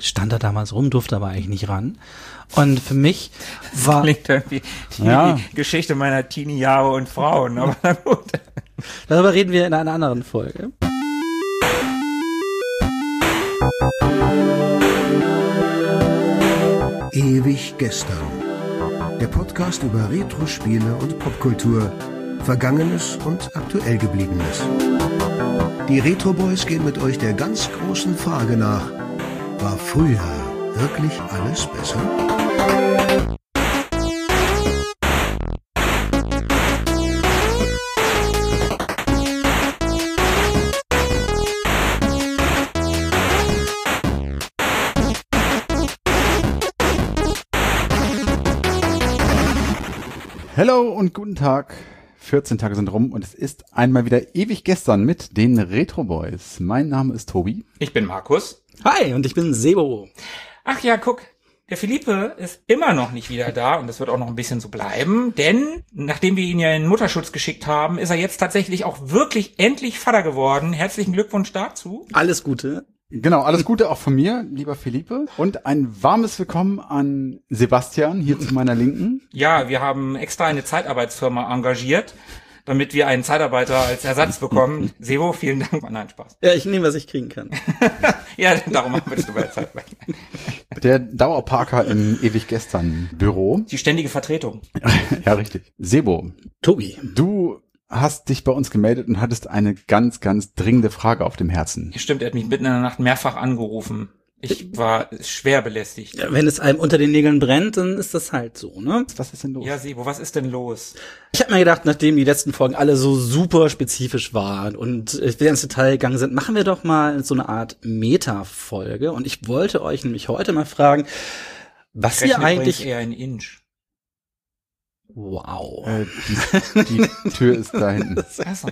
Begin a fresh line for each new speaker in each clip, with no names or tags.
stand da damals rum, durfte aber eigentlich nicht ran. Und für mich war...
Klingt irgendwie die Geschichte meiner Teenie-Jahre und Frauen, aber na gut.
Darüber reden wir in einer anderen Folge.
Ewig gestern. Der Podcast über Retro-Spiele und Popkultur. Vergangenes und aktuell Gebliebenes. Die Retro Boys gehen mit euch der ganz großen Frage nach: War früher wirklich alles besser?
Hallo und guten Tag. 14 Tage sind rum und es ist einmal wieder ewig gestern mit den Retro Boys. Mein Name ist Tobi.
Ich bin Markus.
Hi, und ich bin Sebo.
Ach ja, guck, der Philippe ist immer noch nicht wieder da und das wird auch noch ein bisschen so bleiben, denn nachdem wir ihn ja in Mutterschutz geschickt haben, ist er jetzt tatsächlich auch wirklich endlich Vater geworden. Herzlichen Glückwunsch dazu.
Alles Gute.
Genau, alles Gute auch von mir, lieber Philippe. Und ein warmes Willkommen an Sebastian, hier zu meiner Linken.
Ja, wir haben extra eine Zeitarbeitsfirma engagiert, damit wir einen Zeitarbeiter als Ersatz bekommen. Sebo, vielen Dank. Nein, Spaß.
Ja, ich nehme, was ich kriegen kann.
Ja, darum arbeitest du bei der Zeitarbeit.
Der Dauerparker im ewig gestern Büro.
Die ständige Vertretung.
Ja, richtig. Sebo.
Tobi.
Du hast dich bei uns gemeldet und hattest eine ganz, ganz dringende Frage auf dem Herzen.
Stimmt, er hat mich mitten in der Nacht mehrfach angerufen. Ich war schwer belästigt.
Ja, wenn es einem unter den Nägeln brennt, dann ist das halt so, ne?
Was ist denn los?
Ja, Sebo, was ist denn los?
Ich habe mir gedacht, nachdem die letzten Folgen alle so super spezifisch waren und wir ins Detail gegangen sind, machen wir doch mal so eine Art Meta-Folge. Und ich wollte euch nämlich heute mal fragen, was ihr eigentlich...
eher in Inch.
Wow.
Die Tür ist da hinten.
Also.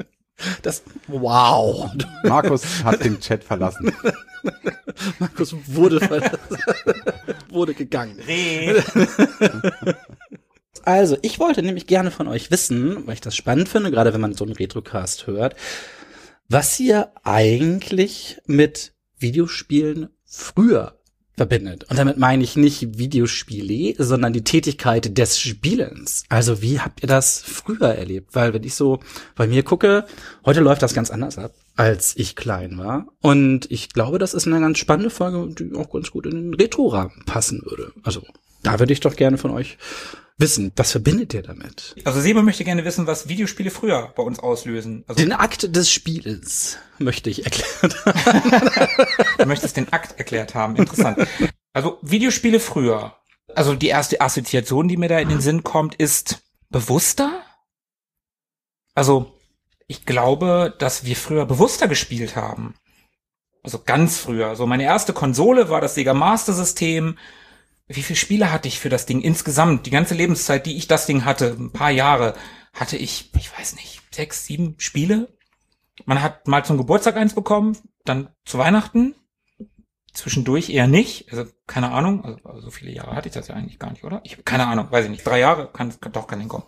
Wow.
Markus hat den Chat verlassen.
Markus wurde gegangen. Also, ich wollte nämlich gerne von euch wissen, weil ich das spannend finde, gerade wenn man so einen Retrocast hört, was ihr eigentlich mit Videospielen früher verbindet. Und damit meine ich nicht Videospiele, sondern die Tätigkeit des Spielens. Also wie habt ihr das früher erlebt? Weil wenn ich so bei mir gucke, heute läuft das ganz anders ab, als ich klein war. Und ich glaube, das ist eine ganz spannende Folge, die auch ganz gut in den Retro-Rahmen passen würde. Also da würde ich doch gerne von euch wissen, was verbindet ihr damit?
Also Sebo möchte gerne wissen, was Videospiele früher bei uns auslösen. Also
den Akt des Spielens möchte ich erklärt haben.
Du möchtest den Akt erklärt haben. Interessant. Also Videospiele früher. Also die erste Assoziation, die mir da in den Sinn kommt, ist bewusster. Also ich glaube, dass wir früher bewusster gespielt haben. Also ganz früher. So meine erste Konsole war das Sega Master System. Wie viele Spiele hatte ich für das Ding insgesamt? Die ganze Lebenszeit, die ich das Ding hatte, ein paar Jahre, hatte ich weiß nicht, 6, 7 Spiele. Man hat mal zum Geburtstag eins bekommen, dann zu Weihnachten, zwischendurch eher nicht. Also keine Ahnung, also so viele Jahre hatte ich das ja eigentlich gar nicht, oder? Keine Ahnung, weiß ich nicht. 3 Jahre kann hinkommen.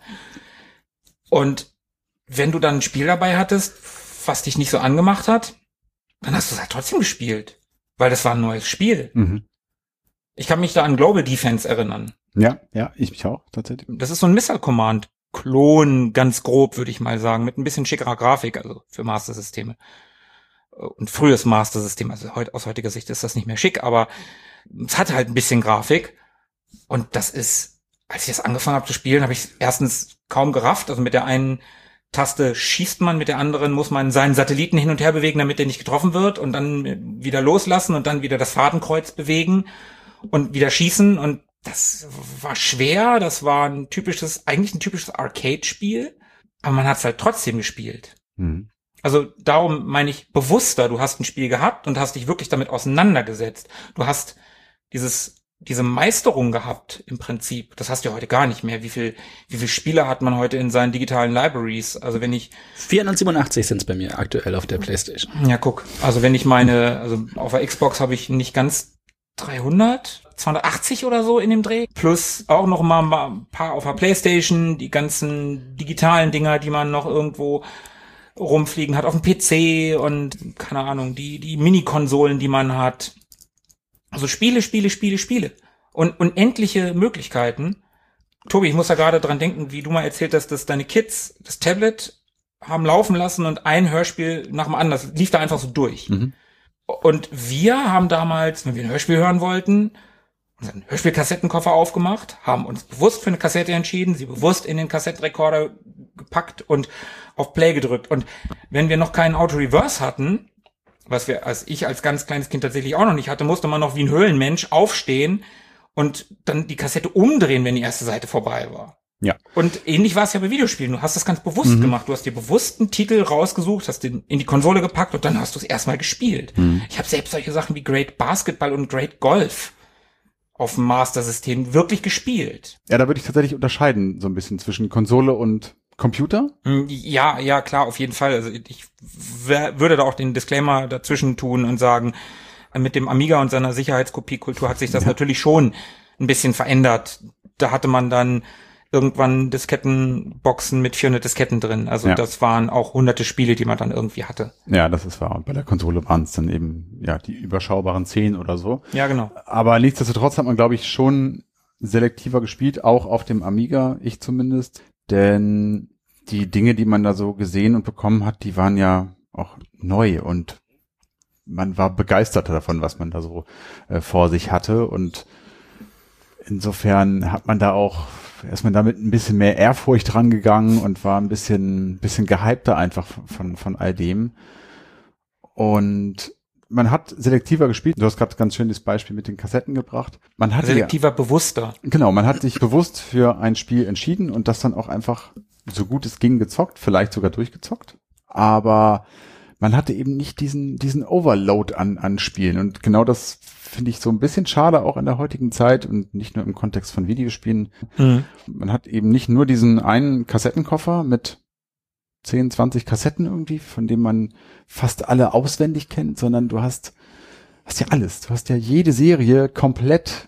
Und wenn du dann ein Spiel dabei hattest, was dich nicht so angemacht hat, dann hast du es halt trotzdem gespielt, weil das war ein neues Spiel.
Mhm.
Ich kann mich da an Global Defense erinnern.
Ja, ich mich auch, tatsächlich.
Das ist so ein Missile Command Klon, ganz grob, würde ich mal sagen, mit ein bisschen schickerer Grafik, also für Master-Systeme. Und frühes Master-System, also aus heutiger Sicht ist das nicht mehr schick, aber es hat halt ein bisschen Grafik. Und das ist, als ich das angefangen habe zu spielen, habe ich erstens kaum gerafft. Also mit der einen Taste schießt man, mit der anderen muss man seinen Satelliten hin und her bewegen, damit der nicht getroffen wird und dann wieder loslassen und dann wieder das Fadenkreuz bewegen und wieder schießen, und das war schwer, das war eigentlich ein typisches Arcade-Spiel, aber man hat es halt trotzdem gespielt.
Mhm.
Also darum meine ich bewusster, du hast ein Spiel gehabt und hast dich wirklich damit auseinandergesetzt. Du hast diese Meisterung gehabt im Prinzip. Das hast du ja heute gar nicht mehr. Wie viel Spiele hat man heute in seinen digitalen Libraries? Also wenn ich
487 sind es bei mir aktuell auf der PlayStation.
Ja, guck. Also wenn ich also auf der Xbox habe ich nicht ganz 300, 280 oder so in dem Dreh. Plus auch noch mal ein paar auf der PlayStation, die ganzen digitalen Dinger, die man noch irgendwo rumfliegen hat auf dem PC und keine Ahnung, die Mini-Konsolen, die man hat. Also Spiele. Und unendliche Möglichkeiten. Tobi, ich muss da gerade dran denken, wie du mal erzählt hast, dass deine Kids das Tablet haben laufen lassen und ein Hörspiel nach dem anderen, das lief da einfach so durch. Und wir haben damals, wenn wir ein Hörspiel hören wollten, unseren Hörspielkassettenkoffer aufgemacht, haben uns bewusst für eine Kassette entschieden, sie bewusst in den Kassettenrekorder gepackt und auf Play gedrückt. Und wenn wir noch keinen Auto-Reverse hatten, was ich als ganz kleines Kind tatsächlich auch noch nicht hatte, musste man noch wie ein Höhlenmensch aufstehen und dann die Kassette umdrehen, wenn die erste Seite vorbei war.
Ja.
Und ähnlich war es ja bei Videospielen. Du hast das ganz bewusst gemacht. Du hast dir bewusst einen Titel rausgesucht, hast den in die Konsole gepackt und dann hast du es erstmal gespielt. Ich habe selbst solche Sachen wie Great Basketball und Great Golf auf dem Master-System wirklich gespielt.
Ja, da würde ich tatsächlich unterscheiden, so ein bisschen zwischen Konsole und Computer.
Ja, klar, auf jeden Fall. Also ich würde da auch den Disclaimer dazwischen tun und sagen, mit dem Amiga und seiner Sicherheitskopiekultur hat sich das natürlich schon ein bisschen verändert. Da hatte man dann irgendwann Diskettenboxen mit 400 Disketten drin. Also das waren auch hunderte Spiele, die man dann irgendwie hatte.
Ja, das ist wahr. Und bei der Konsole waren es dann eben die überschaubaren 10 oder so.
Ja, genau.
Aber nichtsdestotrotz hat man, glaube ich, schon selektiver gespielt, auch auf dem Amiga, ich zumindest. Denn die Dinge, die man da so gesehen und bekommen hat, die waren ja auch neu und man war begeistert davon, was man da so vor sich hatte. Und insofern hat man da auch erstmal damit ein bisschen mehr Ehrfurcht rangegangen und war ein bisschen gehypter einfach von all dem. Und man hat selektiver gespielt. Du hast gerade ganz schön das Beispiel mit den Kassetten gebracht. Man hat
selektiver, bewusster.
Genau, man hat sich bewusst für ein Spiel entschieden und das dann auch einfach so gut es ging gezockt, vielleicht sogar durchgezockt. Aber man hatte eben nicht diesen Overload an Spielen. Und genau das finde ich so ein bisschen schade auch in der heutigen Zeit und nicht nur im Kontext von Videospielen. Man hat eben nicht nur diesen einen Kassettenkoffer mit 10, 20 Kassetten irgendwie, von denen man fast alle auswendig kennt, sondern du hast ja alles. Du hast ja jede Serie komplett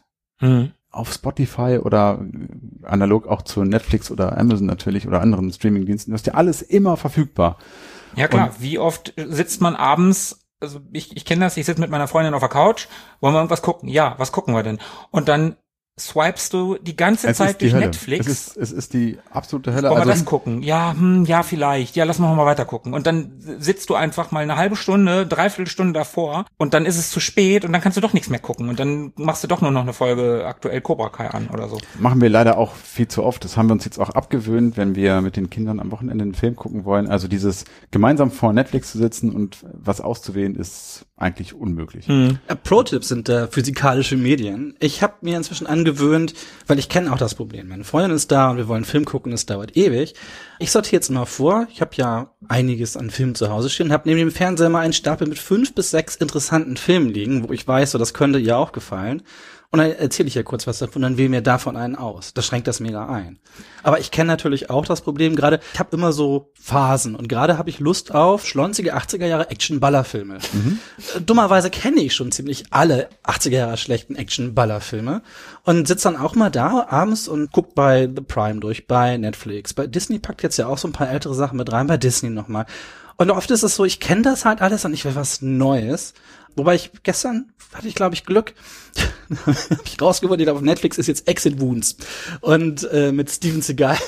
auf Spotify oder analog auch zu Netflix oder Amazon natürlich oder anderen Streamingdiensten. Du hast ja alles immer verfügbar.
Ja klar, wie oft sitzt man abends, also ich kenne das, ich sitze mit meiner Freundin auf der Couch, wollen wir irgendwas gucken? Ja, was gucken wir denn? Und dann swipest du die ganze Zeit durch Netflix.
Es ist die absolute Hölle.
Wollen wir das gucken? Ja, ja, vielleicht. Ja, lass mal weiter gucken. Und dann sitzt du einfach mal eine halbe Stunde, 3/4 Stunde davor und dann ist es zu spät und dann kannst du doch nichts mehr gucken und dann machst du doch nur noch eine Folge aktuell Cobra Kai an oder so.
Machen wir leider auch viel zu oft. Das haben wir uns jetzt auch abgewöhnt, wenn wir mit den Kindern am Wochenende einen Film gucken wollen. Also dieses gemeinsam vor Netflix zu sitzen und was auszuwählen, ist eigentlich unmöglich.
Pro-Tipps sind physikalische Medien. Ich habe mir inzwischen angewöhnt, weil ich kenne auch das Problem. Meine Freundin ist da und wir wollen einen Film gucken, es dauert ewig. Ich sortiere jetzt mal vor, ich habe ja einiges an Filmen zu Hause stehen, habe neben dem Fernseher mal einen Stapel mit 5 bis 6 interessanten Filmen liegen, wo ich weiß, so das könnte ihr auch gefallen. Und dann erzähle ich ja kurz was davon, dann wähle mir davon einen aus. Das schränkt das mega ein. Aber ich kenne natürlich auch das Problem, gerade, ich habe immer so Phasen und gerade habe ich Lust auf schlonzige 80er Jahre Action-Ballerfilme. Dummerweise kenne ich schon ziemlich alle 80er Jahre schlechten Action-Ballerfilme und sitze dann auch mal da abends und guck bei The Prime durch, bei Netflix. Bei Disney packt jetzt ja auch so ein paar ältere Sachen mit rein, bei Disney nochmal. Und oft ist es so, ich kenne das halt alles und ich will was Neues. Wobei gestern hatte ich, glaube ich, Glück. Habe ich rausgefunden, auf Netflix ist jetzt Exit Wounds. Und mit Steven Seagal.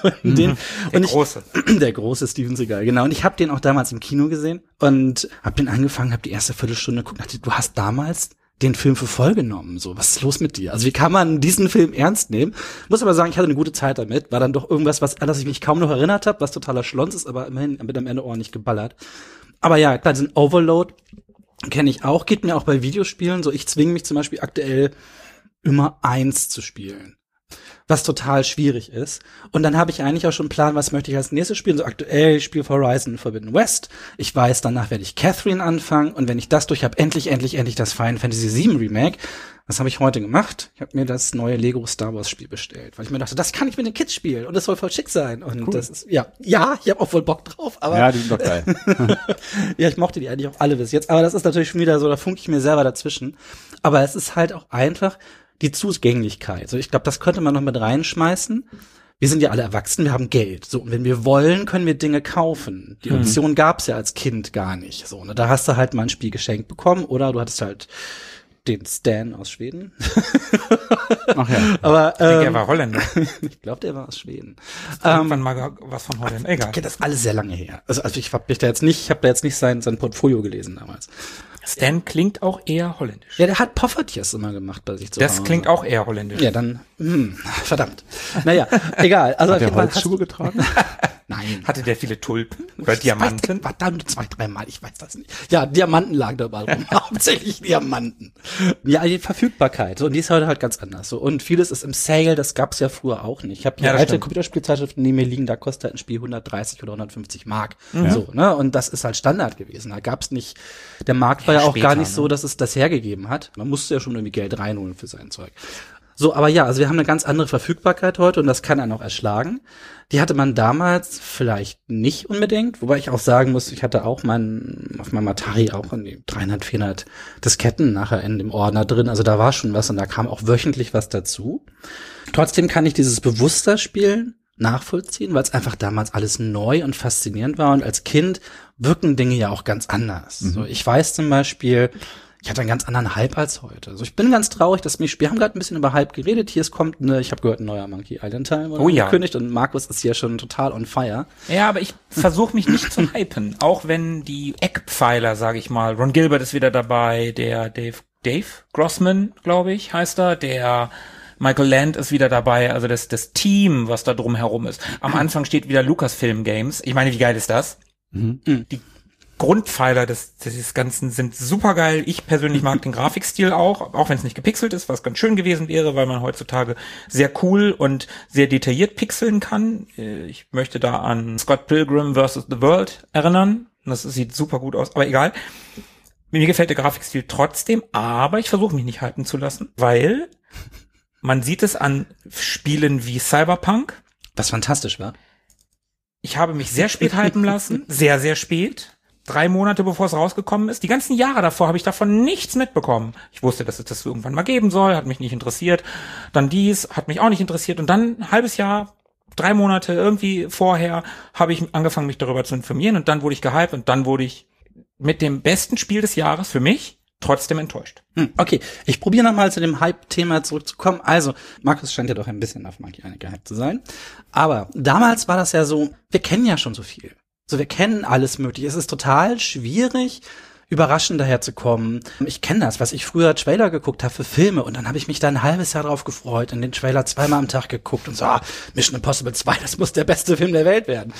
Der große Steven Seagal, genau. Und ich habe den auch damals im Kino gesehen und habe den angefangen, habe die erste Viertelstunde geguckt. Dachte, du hast damals den Film für voll genommen. So, was ist los mit dir? Also wie kann man diesen Film ernst nehmen? Muss aber sagen, ich hatte eine gute Zeit damit. War dann doch irgendwas, an das ich mich kaum noch erinnert habe, was totaler Schlons ist, aber immerhin wird am Ende ordentlich geballert. Aber ja, klar, diesen Overload kenne ich auch, geht mir auch bei Videospielen so. Ich zwinge mich zum Beispiel aktuell immer 1 zu spielen, was total schwierig ist. Und dann habe ich eigentlich auch schon einen Plan, was möchte ich als nächstes spielen. So aktuell, ich spiele Horizon Forbidden West. Ich weiß, danach werde ich Catherine anfangen. Und wenn ich das durch habe, endlich das Final Fantasy VII Remake. Was habe ich heute gemacht? Ich habe mir das neue Lego Star Wars Spiel bestellt, weil ich mir dachte, das kann ich mit den Kids spielen und das soll voll schick sein. Und cool. Das ist, ja, ich habe auch voll Bock drauf. Aber
ja, die sind doch geil.
Ja, ich mochte die eigentlich auch alle bis jetzt. Aber das ist natürlich schon wieder so, da funke ich mir selber dazwischen. Aber es ist halt auch einfach die Zugänglichkeit. So, ich glaube, das könnte man noch mit reinschmeißen. Wir sind ja alle erwachsen, wir haben Geld. So, und wenn wir wollen, können wir Dinge kaufen. Die Option gab's ja als Kind gar nicht. So, ne, da hast du halt mal ein Spiel geschenkt bekommen oder du hattest halt den Stan aus Schweden.
Ach ja.
Aber
Der war Holländer.
ich glaube, der war aus Schweden.
Irgendwann mal was von Holland. Egal.
Okay, das ist alles sehr lange her. Also ich habe da jetzt nicht sein Portfolio gelesen damals.
Stan klingt auch eher holländisch.
Ja, der hat Poffertjes immer gemacht bei sich zu Hause.
Das klingt auch eher holländisch.
Ja, dann, verdammt. Naja, egal. Also
Hat der Holzschuhe getragen?
Nein.
Hatte der viele Tulpen oder Diamanten?
Verdammt, 2-3 Mal, ich weiß das nicht. Ja, Diamanten lagen dabei rum. Hauptsächlich Diamanten. Ja, die Verfügbarkeit. So, und die ist heute halt ganz anders. So, und vieles ist im Sale, das gab's ja früher auch nicht. Ich habe hier alte Computerspielzeitschriften neben mir liegen, da kostet halt ein Spiel 130 oder 150 Mark. So, ne? Und das ist halt Standard gewesen. Da gab's nicht, der Markt war ja auch gar nicht so, dass es das hergegeben hat. Man musste ja schon irgendwie Geld reinholen für sein Zeug. So, aber ja, also wir haben eine ganz andere Verfügbarkeit heute und das kann einen auch erschlagen. Die hatte man damals vielleicht nicht unbedingt, wobei ich auch sagen muss, ich hatte auch auf meinem Atari auch in die 300, 400 Disketten nachher in dem Ordner drin, also da war schon was und da kam auch wöchentlich was dazu. Trotzdem kann ich dieses bewusster Spielen nachvollziehen, weil es einfach damals alles neu und faszinierend war und als Kind wirken Dinge ja auch ganz anders. So, ich weiß zum Beispiel, ich hatte einen ganz anderen Hype als heute. Also ich bin ganz traurig, dass wir haben gerade ein bisschen über Hype geredet. Hier kommt ich habe gehört, ein neuer Monkey Island Teil wurde angekündigt und Markus ist hier schon total on fire.
Ja, aber ich versuche mich nicht zu hypen, auch wenn die Eckpfeiler, sage ich mal, Ron Gilbert ist wieder dabei, der Dave Grossman, glaube ich, heißt er, der Michael Land ist wieder dabei, also das Team, was da drumherum ist. Am Anfang steht wieder Lucasfilm Games. Ich meine, wie geil ist das? Die Grundpfeiler des Ganzen sind super geil. Ich persönlich mag den Grafikstil auch wenn es nicht gepixelt ist, was ganz schön gewesen wäre, weil man heutzutage sehr cool und sehr detailliert pixeln kann. Ich möchte da an Scott Pilgrim vs. The World erinnern. Das sieht super gut aus, aber egal. Mir gefällt der Grafikstil trotzdem, aber ich versuche mich nicht halten zu lassen, weil man sieht es an Spielen wie Cyberpunk.
Was fantastisch war.
Ich habe mich sehr spät hypen lassen, sehr, sehr spät. 3 Monate bevor es rausgekommen ist. Die ganzen Jahre davor habe ich davon nichts mitbekommen. Ich wusste, dass es das irgendwann mal geben soll, hat mich nicht interessiert. Dann dies, hat mich auch nicht interessiert. Und dann ein halbes Jahr, 3 Monate irgendwie vorher habe ich angefangen, mich darüber zu informieren. Und dann wurde ich gehypt und dann wurde ich mit dem besten Spiel des Jahres für mich trotzdem enttäuscht.
Okay, ich probiere nochmal zu dem Hype-Thema zurückzukommen. Also, Markus scheint ja doch ein bisschen auf Monkey Island gehypt zu sein. Aber damals war das ja so, wir kennen ja schon so viel. So, wir kennen alles Mögliche. Es ist total schwierig, überraschend daherzukommen. Ich kenne das, was ich früher Trailer geguckt habe für Filme und dann habe ich mich da ein halbes Jahr drauf gefreut und den Trailer 2-mal am Tag geguckt und so, Mission Impossible 2, das muss der beste Film der Welt werden.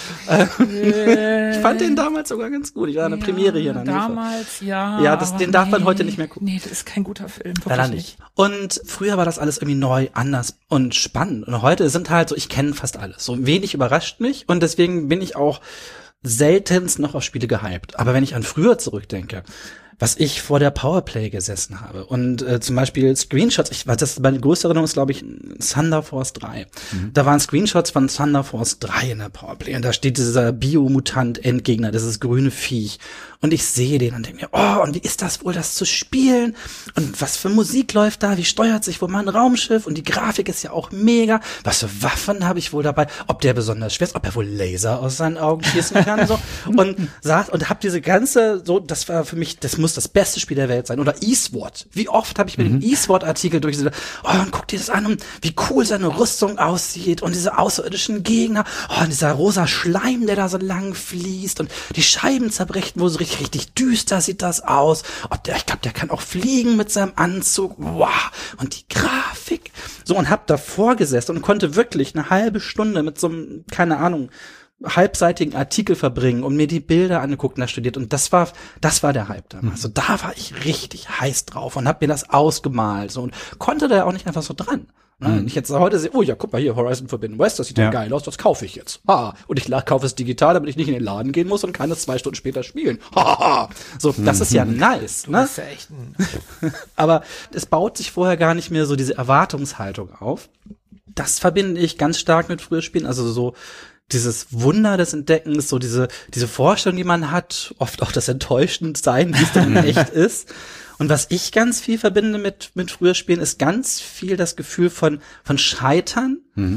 Ich fand den damals sogar ganz gut. Ich war an der Premiere hier in Hannover.
Damals, ja.
Ja, den darf man heute nicht mehr gucken.
Nee, das ist kein guter Film.
Leider nicht. Und früher war das alles irgendwie neu, anders und spannend. Und heute sind halt so, ich kenne fast alles. So wenig überrascht mich und deswegen bin ich auch seltenst noch auf Spiele gehypt. Aber wenn ich an früher zurückdenke, was ich vor der Powerplay gesessen habe und zum Beispiel Screenshots, meine größte Erinnerung ist, glaube ich, Thunder Force 3. Da waren Screenshots von Thunder Force 3 in der Powerplay und da steht dieser Biomutant-Endgegner, dieses grüne Viech. Und ich sehe den und denke mir, und wie ist das wohl, das zu spielen? Und was für Musik läuft da? Wie steuert sich wohl mein Raumschiff? Und die Grafik ist ja auch mega. Was für Waffen habe ich wohl dabei? Ob der besonders schwer ist? Ob er wohl Laser aus seinen Augen schießen kann? So. Und hab diese ganze, so, das war für mich, das muss das beste Spiel der Welt sein. Oder Eastward. Wie oft habe ich mir den Eastward-Artikel durchgesehen? Und guck dir das an, wie cool seine Rüstung aussieht und diese außerirdischen Gegner. Und dieser rosa Schleim, der da so lang fließt und die Scheiben zerbrechen, wo so richtig düster sieht das aus. Ich glaube, der kann auch fliegen mit seinem Anzug. Wow. Und die Grafik. So, und hab davor gesessen und konnte wirklich eine halbe Stunde mit so einem, keine Ahnung, halbseitigen Artikel verbringen und mir die Bilder angeguckt und studiert. Und das war der Hype damals. So, da war ich richtig heiß drauf und hab mir das ausgemalt. So, und konnte da ja auch nicht einfach so dran. Ich jetzt heute sehe, ja, guck mal hier, Horizon Forbidden West, das sieht ja geil aus, das kaufe ich jetzt. Und ich kaufe es digital, damit ich nicht in den Laden gehen muss und kann es 2 Stunden später spielen. So, das ist ja nice, ne?
Das ist ja echt
Aber es baut sich vorher gar nicht mehr so diese Erwartungshaltung auf. Das verbinde ich ganz stark mit früher Spielen, also so dieses Wunder des Entdeckens, so diese Vorstellung, die man hat, oft auch das Enttäuschendsein, wie es dann echt ist. Und was ich ganz viel verbinde mit früher Spielen, ist ganz viel das Gefühl von Scheitern,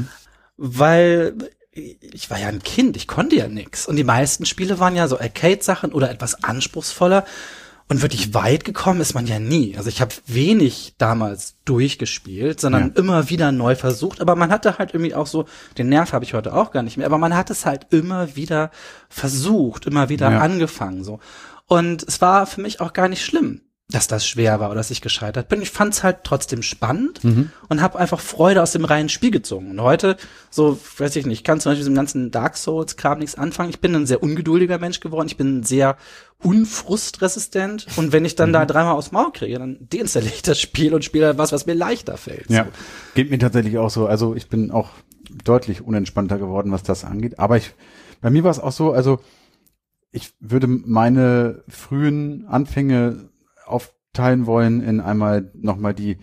weil ich war ja ein Kind, ich konnte ja nix. Und die meisten Spiele waren ja so Arcade-Sachen oder etwas anspruchsvoller. Und wirklich weit gekommen ist man ja nie. Also ich habe wenig damals durchgespielt, sondern immer wieder neu versucht. Aber man hatte halt irgendwie auch so, den Nerv habe ich heute auch gar nicht mehr, aber man hat es halt immer wieder versucht, immer wieder angefangen. So. Und es war für mich auch gar nicht schlimm, dass das schwer war oder dass ich gescheitert bin. Ich fand es halt trotzdem spannend und habe einfach Freude aus dem reinen Spiel gezogen. Und heute, so, weiß ich nicht, ich kann zum Beispiel mit diesem ganzen Dark Souls-Kram nichts anfangen. Ich bin ein sehr ungeduldiger Mensch geworden. Ich bin sehr unfrustresistent. Und wenn ich dann da dreimal aufs Maul kriege, dann deinstalliere ich das Spiel und spiele was mir leichter fällt.
Ja,
so.
geht mir tatsächlich auch so. Also ich bin auch deutlich unentspannter geworden, was das angeht. Aber bei mir war es auch so, also ich würde meine frühen Anfänge aufteilen wollen in einmal nochmal die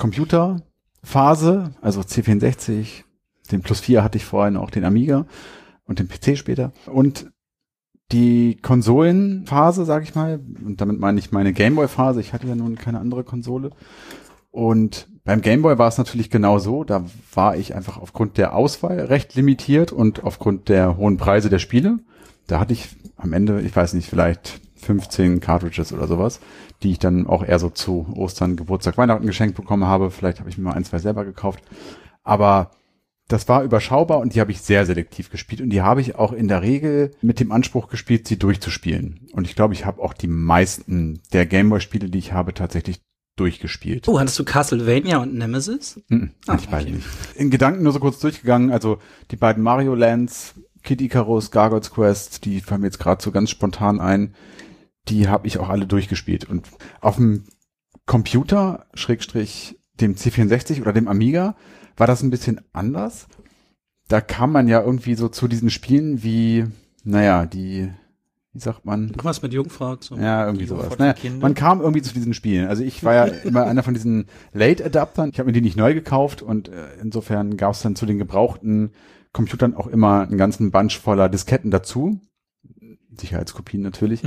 Computerphase, also C64, den Plus/4 hatte ich vorhin auch, den Amiga und den PC später und die Konsolenphase, sag ich mal, und damit meine ich meine Gameboy-Phase, ich hatte ja nun keine andere Konsole und beim Gameboy war es natürlich genau so, da war ich einfach aufgrund der Auswahl recht limitiert und aufgrund der hohen Preise der Spiele, da hatte ich am Ende, ich weiß nicht, vielleicht 15 Cartridges oder sowas, die ich dann auch eher so zu Ostern, Geburtstag, Weihnachten geschenkt bekommen habe. Vielleicht habe ich mir mal 1, 2 selber gekauft. Aber das war überschaubar und die habe ich sehr selektiv gespielt. Und die habe ich auch in der Regel mit dem Anspruch gespielt, sie durchzuspielen. Und ich glaube, ich habe auch die meisten der Gameboy-Spiele, die ich habe, tatsächlich durchgespielt.
Oh, hattest du Castlevania und Nemesis?
Ich beide nicht. In Gedanken nur so kurz durchgegangen. Also die beiden Mario Lands, Kid Icarus, Gargoyles Quest, die fallen mir jetzt gerade so ganz spontan ein. Die habe ich auch alle durchgespielt. Und auf dem Computer, Schrägstrich dem C64 oder dem Amiga, war das ein bisschen anders. Da kam man ja irgendwie so zu diesen Spielen wie, wie sagt man?
Irgendwas mit Jungfrau. So.
Ja, irgendwie sowas. Man kam irgendwie zu diesen Spielen. Also ich war ja immer einer von diesen Late-Adaptern. Ich habe mir die nicht neu gekauft und insofern gab es dann zu den gebrauchten Computern auch immer einen ganzen Bunch voller Disketten dazu. Sicherheitskopien natürlich.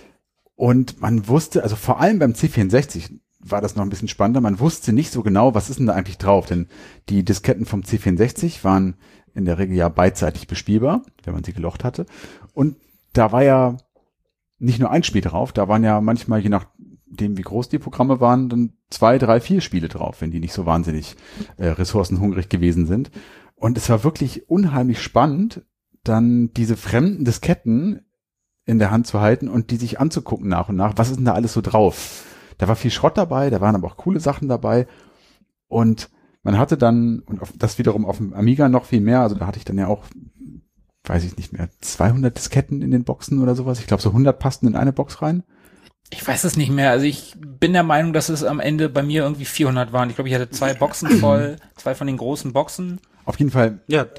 Und man wusste, also vor allem beim C64 war das noch ein bisschen spannender, man wusste nicht so genau, was ist denn da eigentlich drauf, denn die Disketten vom C64 waren in der Regel ja beidseitig bespielbar, wenn man sie gelocht hatte. Und da war ja nicht nur ein Spiel drauf, da waren ja manchmal, je nachdem wie groß die Programme waren, dann 2, 3, 4 Spiele drauf, wenn die nicht so wahnsinnig ressourcenhungrig gewesen sind. Und es war wirklich unheimlich spannend, dann diese fremden Disketten in der Hand zu halten und die sich anzugucken nach und nach. Was ist denn da alles so drauf? Da war viel Schrott dabei, da waren aber auch coole Sachen dabei. Und man hatte dann, und das wiederum auf dem Amiga noch viel mehr, also da hatte ich dann ja auch, weiß ich nicht mehr, 200 Disketten in den Boxen oder sowas. Ich glaube, so 100 passten in eine Box rein.
Ich weiß es nicht mehr. Also ich bin der Meinung, dass es am Ende bei mir irgendwie 400 waren. Ich glaube, ich hatte 2 Boxen voll, 2 von den großen Boxen.
Auf jeden Fall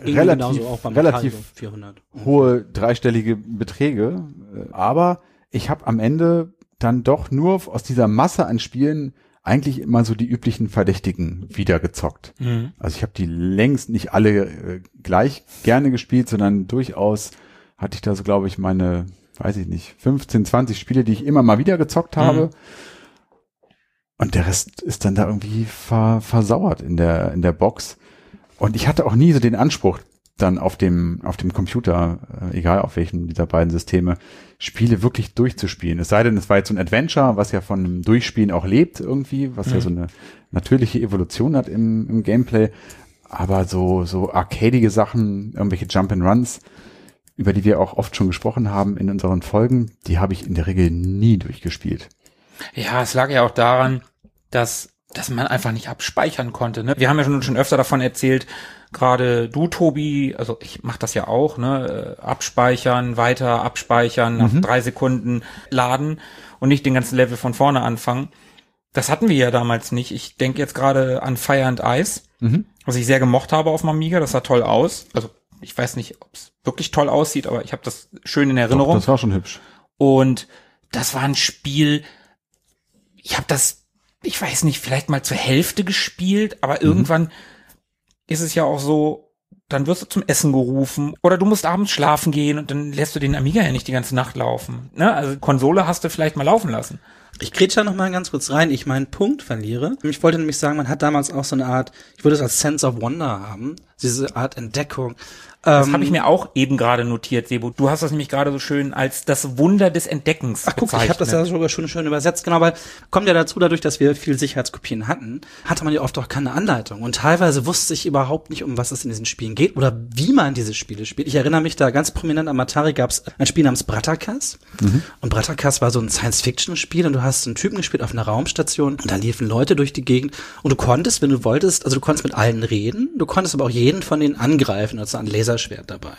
relativ 400. Hohe dreistellige Beträge. Aber ich habe am Ende dann doch nur aus dieser Masse an Spielen eigentlich immer so die üblichen Verdächtigen wieder gezockt. Also ich habe die längst nicht alle gleich gerne gespielt, sondern durchaus hatte ich da so, glaube ich, meine, weiß ich nicht, 15, 20 Spiele, die ich immer mal wieder gezockt habe. Und der Rest ist dann da irgendwie versauert in der Box. Und ich hatte auch nie so den Anspruch, dann auf dem Computer, egal auf welchem dieser beiden Systeme, Spiele wirklich durchzuspielen. Es sei denn, es war jetzt so ein Adventure, was ja von einem Durchspielen auch lebt irgendwie, was ja so eine natürliche Evolution hat im Gameplay. Aber so arcadige Sachen, irgendwelche Jump-and-Runs, über die wir auch oft schon gesprochen haben in unseren Folgen, die habe ich in der Regel nie durchgespielt.
Ja, es lag ja auch daran, dass man einfach nicht abspeichern konnte. Ne? Wir haben ja schon öfter davon erzählt, gerade du, Tobi, also ich mach das ja auch, ne, abspeichern, weiter abspeichern, nach 3 Sekunden laden und nicht den ganzen Level von vorne anfangen. Das hatten wir ja damals nicht. Ich denke jetzt gerade an Fire and Ice, was ich sehr gemocht habe auf dem Amiga. Das sah toll aus. Also ich weiß nicht, ob es wirklich toll aussieht, aber ich habe das schön in Erinnerung.
Doch, das war schon hübsch.
Und das war ein Spiel, ich habe das, ich weiß nicht, vielleicht mal zur Hälfte gespielt, aber irgendwann ist es ja auch so, dann wirst du zum Essen gerufen oder du musst abends schlafen gehen und dann lässt du den Amiga ja nicht die ganze Nacht laufen. Ne? Also Konsole hast du vielleicht mal laufen lassen,
Ich grätsche da noch mal ganz kurz rein, ich meinen Punkt verliere. Ich wollte nämlich sagen, man hat damals auch so eine Art, ich würde es als Sense of Wonder haben, diese Art Entdeckung.
Das habe ich mir auch eben gerade notiert, Sebo. Du hast das nämlich gerade so schön als das Wunder des Entdeckens
bezeichnet. Guck, ich habe das ja sogar schon schön übersetzt, genau, weil kommt ja dazu, dadurch, dass wir viel Sicherheitskopien hatten, hatte man ja oft auch keine Anleitung. Und teilweise wusste ich überhaupt nicht, um was es in diesen Spielen geht oder wie man diese Spiele spielt. Ich erinnere mich da ganz prominent am Atari gab es ein Spiel namens Brattakas. Und Brattakas war so ein Science-Fiction-Spiel und du hast einen Typen gespielt auf einer Raumstation und da liefen Leute durch die Gegend und du konntest, wenn du wolltest, also du konntest mit allen reden, du konntest aber auch jeden von denen angreifen, also ein Laserschwert dabei.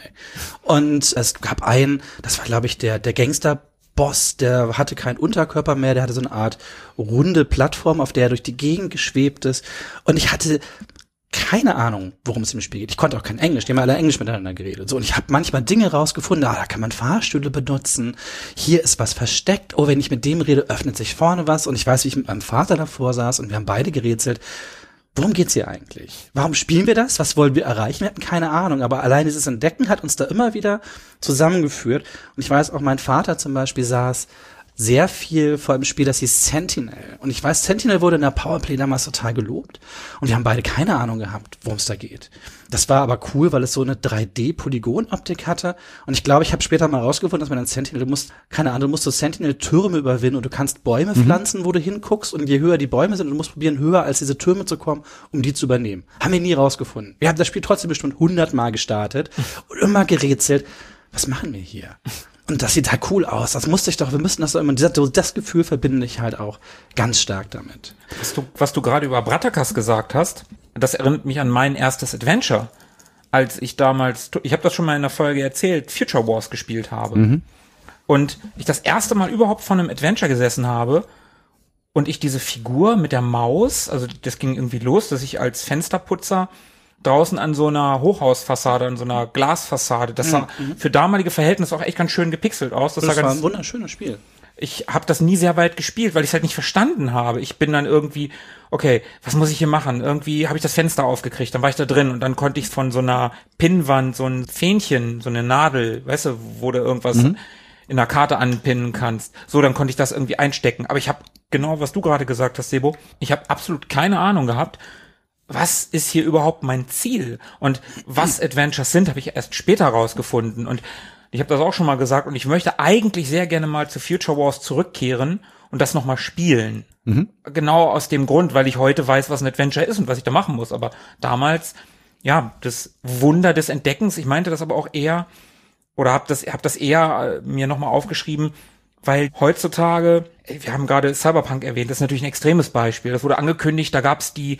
Und es gab einen, das war glaube ich der Gangster-Boss, der hatte keinen Unterkörper mehr, der hatte so eine Art runde Plattform, auf der er durch die Gegend geschwebt ist und ich hatte keine Ahnung, worum es im Spiel geht. Ich konnte auch kein Englisch, die haben alle Englisch miteinander geredet. So, und ich habe manchmal Dinge rausgefunden, da kann man Fahrstühle benutzen, hier ist was versteckt, oh, wenn ich mit dem rede, öffnet sich vorne was und ich weiß, wie ich mit meinem Vater davor saß und wir haben beide gerätselt. Worum geht's hier eigentlich? Warum spielen wir das? Was wollen wir erreichen? Wir hatten keine Ahnung, aber allein dieses Entdecken hat uns da immer wieder zusammengeführt. Und ich weiß auch, mein Vater zum Beispiel saß sehr viel vor einem Spiel, das hieß Sentinel. Und ich weiß, Sentinel wurde in der Powerplay damals total gelobt. Und wir haben beide keine Ahnung gehabt, worum es da geht. Das war aber cool, weil es so eine 3D-Polygon-Optik hatte. Und ich glaube, ich habe später mal rausgefunden, dass man in Sentinel, du musst so Sentinel-Türme überwinden und du kannst Bäume pflanzen, wo du hinguckst. Und je höher die Bäume sind, du musst probieren, höher als diese Türme zu kommen, um die zu übernehmen. Haben wir nie rausgefunden. Wir haben das Spiel trotzdem bestimmt 100 Mal gestartet und immer gerätselt. Was machen wir hier? Und das sieht halt cool aus. Das musste ich doch, wir müssten das doch immer, das Gefühl verbinde ich halt auch ganz stark damit.
Was du gerade über Brattakas gesagt hast, das erinnert mich an mein erstes Adventure. Als ich damals, ich habe das schon mal in der Folge erzählt, Future Wars gespielt habe. Und ich das erste Mal überhaupt von einem Adventure gesessen habe und ich diese Figur mit der Maus, also das ging irgendwie los, dass ich als Fensterputzer draußen an so einer Hochhausfassade, an so einer Glasfassade, das sah für damalige Verhältnisse auch echt ganz schön gepixelt aus.
Das war ein wunderschönes Spiel.
Ich habe das nie sehr weit gespielt, weil ich es halt nicht verstanden habe. Ich bin dann irgendwie, okay, was muss ich hier machen? Irgendwie habe ich das Fenster aufgekriegt, dann war ich da drin und dann konnte ich von so einer Pinnwand, so ein Fähnchen, so eine Nadel, weißt du, wo du irgendwas in der Karte anpinnen kannst. So, dann konnte ich das irgendwie einstecken. Aber ich habe genau, was du gerade gesagt hast, Sebo, ich habe absolut keine Ahnung gehabt, was ist hier überhaupt mein Ziel? Und was Adventures sind, habe ich erst später rausgefunden. Und ich habe das auch schon mal gesagt. Und ich möchte eigentlich sehr gerne mal zu Future Wars zurückkehren und das nochmal spielen. Genau aus dem Grund, weil ich heute weiß, was ein Adventure ist und was ich da machen muss. Aber damals, ja, das Wunder des Entdeckens. Ich meinte das aber auch eher, oder hab das eher mir nochmal aufgeschrieben, weil heutzutage, wir haben gerade Cyberpunk erwähnt, das ist natürlich ein extremes Beispiel. Das wurde angekündigt, da gab's die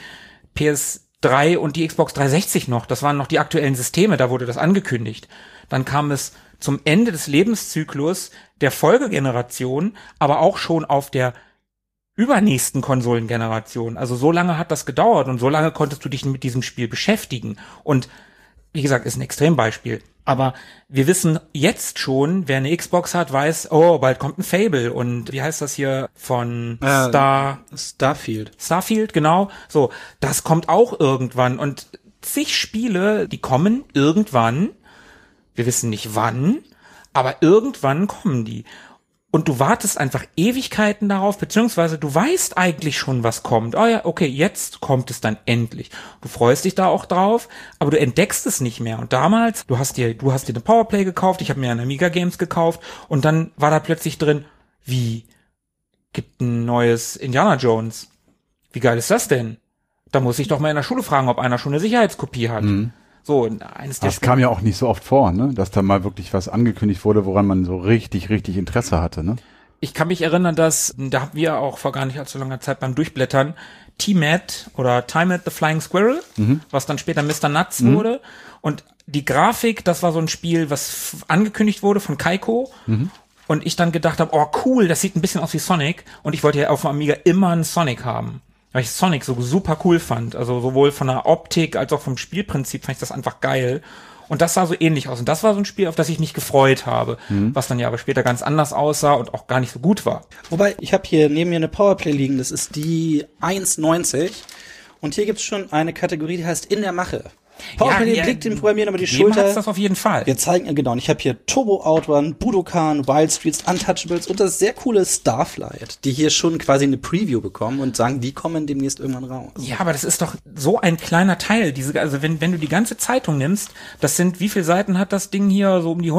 PS3 und die Xbox 360 noch. Das waren noch die aktuellen Systeme, da wurde das angekündigt. Dann kam es zum Ende des Lebenszyklus der Folgegeneration, aber auch schon auf der übernächsten Konsolengeneration. Also so lange hat das gedauert und so lange konntest du dich mit diesem Spiel beschäftigen. Und wie gesagt, ist ein Extrembeispiel. Aber wir wissen jetzt schon, wer eine Xbox hat, weiß, oh, bald kommt ein Fable. Und wie heißt das hier von
Starfield.
Starfield, genau. So, das kommt auch irgendwann. Und zig Spiele, die kommen irgendwann. Wir wissen nicht wann, aber irgendwann kommen die. Und du wartest einfach Ewigkeiten darauf, beziehungsweise du weißt eigentlich schon, was kommt. Oh ja, okay, jetzt kommt es dann endlich. Du freust dich da auch drauf, aber du entdeckst es nicht mehr. Und damals, du hast dir eine Powerplay gekauft, ich habe mir eine Amiga Games gekauft und dann war da plötzlich drin, wie, gibt ein neues Indiana Jones. Wie geil ist das denn? Da muss ich doch mal in der Schule fragen, ob einer schon eine Sicherheitskopie hat. So, eines der
Das kam ja auch nicht so oft vor, ne? Dass da mal wirklich was angekündigt wurde, woran man so richtig Interesse hatte, ne?
Ich kann mich erinnern, dass, da haben wir auch vor gar nicht allzu langer Zeit beim Durchblättern T-Mat oder Time at the Flying Squirrel, was dann später Mr. Nuts wurde. Und die Grafik, das war so ein Spiel, was angekündigt wurde von Kaiko. Und ich dann gedacht habe, oh cool, das sieht ein bisschen aus wie Sonic. Und ich wollte ja auf dem Amiga immer einen Sonic haben. Weil ich Sonic so super cool fand. Also sowohl von der Optik als auch vom Spielprinzip fand ich das einfach geil. Und das sah so ähnlich aus. Und das war so ein Spiel, auf das ich mich gefreut habe. Was dann ja aber später ganz anders aussah und auch gar nicht so gut war.
Wobei, ich habe hier neben mir eine Powerplay liegen. Das ist die 1,90. Und hier gibt's schon eine Kategorie, die heißt In der Mache. Pauken den Blick, den Programmieren über die Schulter.
Das auf jeden Fall.
Wir zeigen, genau, und ich habe hier Turbo Outrun, Budokan, Wild Streets, Untouchables und das sehr coole Starflight, die hier schon quasi eine Preview bekommen und sagen, die kommen demnächst irgendwann raus.
Ja, aber das ist doch so ein kleiner Teil. Also wenn du die ganze Zeitung nimmst, das sind, wie viele Seiten hat das Ding hier? So um die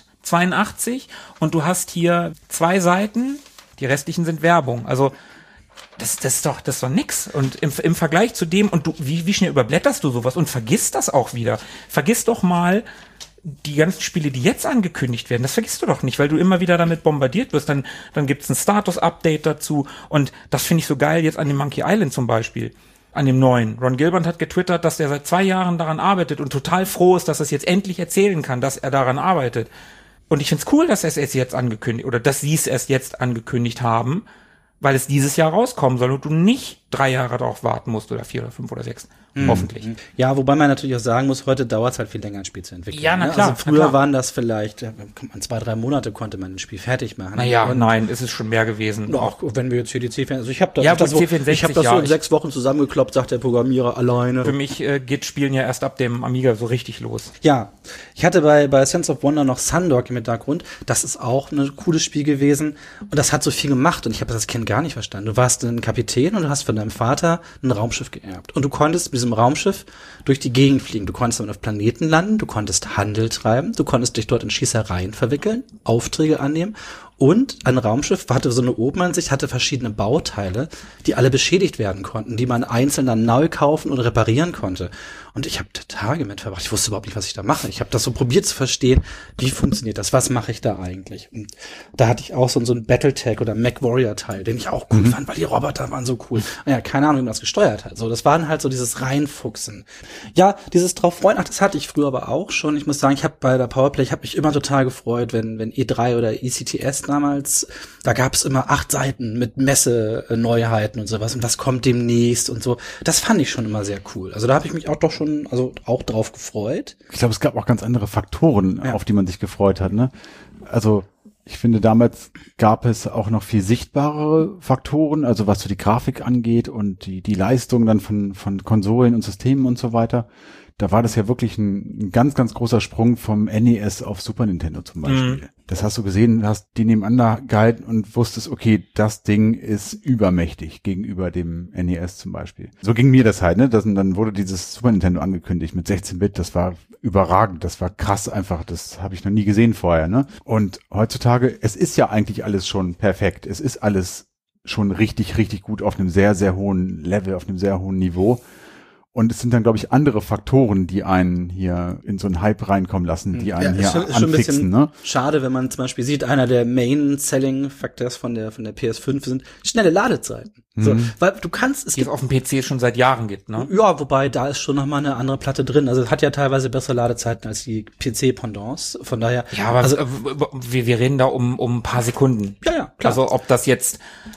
182 und du hast hier 2 Seiten, die restlichen sind Werbung. Also das ist doch nix. Und im Vergleich zu dem, und du, wie schnell überblätterst du sowas und vergisst das auch wieder. Vergiss doch mal die ganzen Spiele, die jetzt angekündigt werden. Das vergisst du doch nicht, weil du immer wieder damit bombardiert wirst. Dann gibt's ein Status-Update dazu. Und das finde ich so geil jetzt an dem Monkey Island zum Beispiel. An dem neuen. Ron Gilbert hat getwittert, dass er seit 2 Jahren daran arbeitet und total froh ist, dass er es jetzt endlich erzählen kann, dass er daran arbeitet. Und ich find's cool, dass er es jetzt angekündigt, oder dass sie es erst jetzt angekündigt haben, weil es dieses Jahr rauskommen soll und du nicht 3 Jahre darauf warten musst oder 4 oder 5 oder 6. Hoffentlich.
Ja, wobei man natürlich auch sagen muss, heute dauert es halt viel länger, ein Spiel zu entwickeln.
Ja, na klar.
Also früher waren das vielleicht, 2-3 Monate konnte man ein Spiel fertig machen.
Naja, nein, es ist schon mehr gewesen.
Auch wenn wir jetzt hier die C64, also ich habe das,
ja,
das, so,
C64,
ich hab das so in 6 Wochen zusammengekloppt, sagt der Programmierer alleine.
Für mich geht Spielen ja erst ab dem Amiga so richtig los.
Ja, ich hatte bei Sense of Wonder noch Sundog im Hintergrund. Das ist auch ein cooles Spiel gewesen und das hat so viel gemacht und ich habe das Kind gar nicht verstanden. Du warst ein Kapitän und du hast von deinem Vater ein Raumschiff geerbt und du konntest mit diesem Raumschiff durch die Gegend fliegen. Du konntest damit auf Planeten landen, du konntest Handel treiben, du konntest dich dort in Schießereien verwickeln, Aufträge annehmen und ein Raumschiff hatte so eine Obenansicht, hatte verschiedene Bauteile, die alle beschädigt werden konnten, die man einzeln dann neu kaufen und reparieren konnte. Und ich habe Tage mit verbracht. Ich wusste überhaupt nicht, was ich da mache. Ich habe das so probiert zu verstehen, wie funktioniert das, was mache ich da eigentlich? Und da hatte ich auch so ein Battletech oder MechWarrior-Teil, den ich auch cool fand, weil die Roboter waren so cool. Ja, keine Ahnung, wie man das gesteuert hat. So, das waren halt so dieses Reinfuchsen. Ja, dieses drauf freuen, das hatte ich früher aber auch schon. Ich muss sagen, ich habe bei der Powerplay, ich habe mich immer total gefreut, wenn E3 oder ECTS damals, da gab es immer 8 Seiten mit Messe-Neuheiten und sowas und was kommt demnächst und so. Das fand ich schon immer sehr cool. Also da habe ich mich auch doch schon, also auch drauf gefreut.
Ich glaube, es gab auch ganz andere Faktoren, auf die man sich gefreut hat, ne? Also ich finde, damals gab es auch noch viel sichtbarere Faktoren, also was so die Grafik angeht und die Leistung dann von Konsolen und Systemen und so weiter. Da war das ja wirklich ein ganz, ganz großer Sprung vom NES auf Super Nintendo zum Beispiel. Das hast du gesehen, hast die nebeneinander gehalten und wusstest, okay, das Ding ist übermächtig gegenüber dem NES zum Beispiel. So ging mir das halt, ne? Dann wurde dieses Super Nintendo angekündigt mit 16-Bit, das war überragend, das war krass einfach, das habe ich noch nie gesehen vorher, ne? Und heutzutage, es ist ja eigentlich alles schon perfekt, es ist alles schon richtig, richtig gut auf einem sehr, sehr hohen Level, auf einem sehr hohen Niveau. Und es sind dann, glaube ich, andere Faktoren, die einen hier in so einen Hype reinkommen lassen, die einen hier anfixen. Schon ein bisschen,
ne? Schade, wenn man zum Beispiel sieht, einer der Main-Selling-Factors von der PS5 sind schnelle Ladezeiten. So, weil du kannst, es
die es auf dem PC schon seit Jahren gibt, ne?
Ja, wobei da ist schon noch mal eine andere Platte drin. Also es hat ja teilweise bessere Ladezeiten als die PC-Pendants. Von daher.
Ja, aber also, wir reden da um ein paar Sekunden.
Ja, klar.
Also ob das jetzt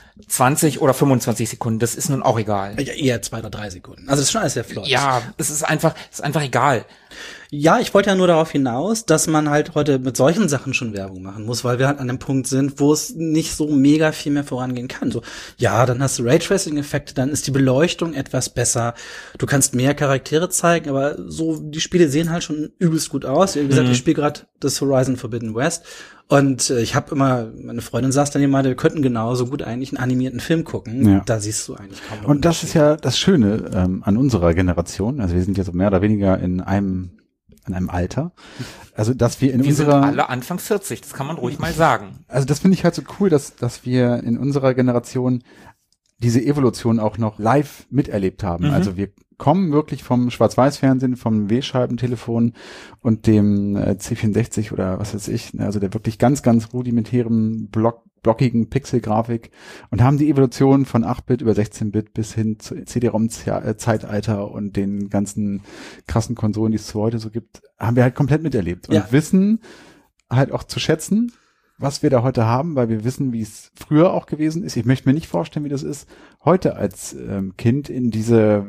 20 oder 25 Sekunden, das ist nun auch egal.
Ja, eher 2 oder 3 Sekunden. Also es ist schon alles sehr flott.
Ja, es ist einfach egal.
Ja, ich wollte ja nur darauf hinaus, dass man halt heute mit solchen Sachen schon Werbung machen muss, weil wir halt an dem Punkt sind, wo es nicht so mega viel mehr vorangehen kann. So, ja, dann hast du Raytracing-Effekte, dann ist die Beleuchtung etwas besser, du kannst mehr Charaktere zeigen, aber so, die Spiele sehen halt schon übelst gut aus. Wie gesagt, ich spiele gerade das Horizon Forbidden West und ich habe immer, meine Freundin saß dann immer, wir könnten genauso gut eigentlich einen animierten Film gucken. Ja. Da siehst du eigentlich kaum.
Und das ist ja das Schöne an unserer Generation, also wir sind jetzt mehr oder weniger in einem Alter. Also, dass wir
sind alle Anfang 40, das kann man ruhig mal sagen.
Also, das finde ich halt so cool, dass wir in unserer Generation diese Evolution auch noch live miterlebt haben. Also, wir kommen wirklich vom Schwarz-Weiß-Fernsehen, vom W-Scheibentelefon und dem C64 oder was weiß ich, also der wirklich ganz, ganz rudimentären blockigen Pixelgrafik und haben die Evolution von 8-Bit über 16-Bit bis hin zu CD-ROM-Zeitalter und den ganzen krassen Konsolen, die es heute so gibt, haben wir halt komplett miterlebt und wissen halt auch zu schätzen, was wir da heute haben, weil wir wissen, wie es früher auch gewesen ist. Ich möchte mir nicht vorstellen, wie das ist, heute als Kind in diese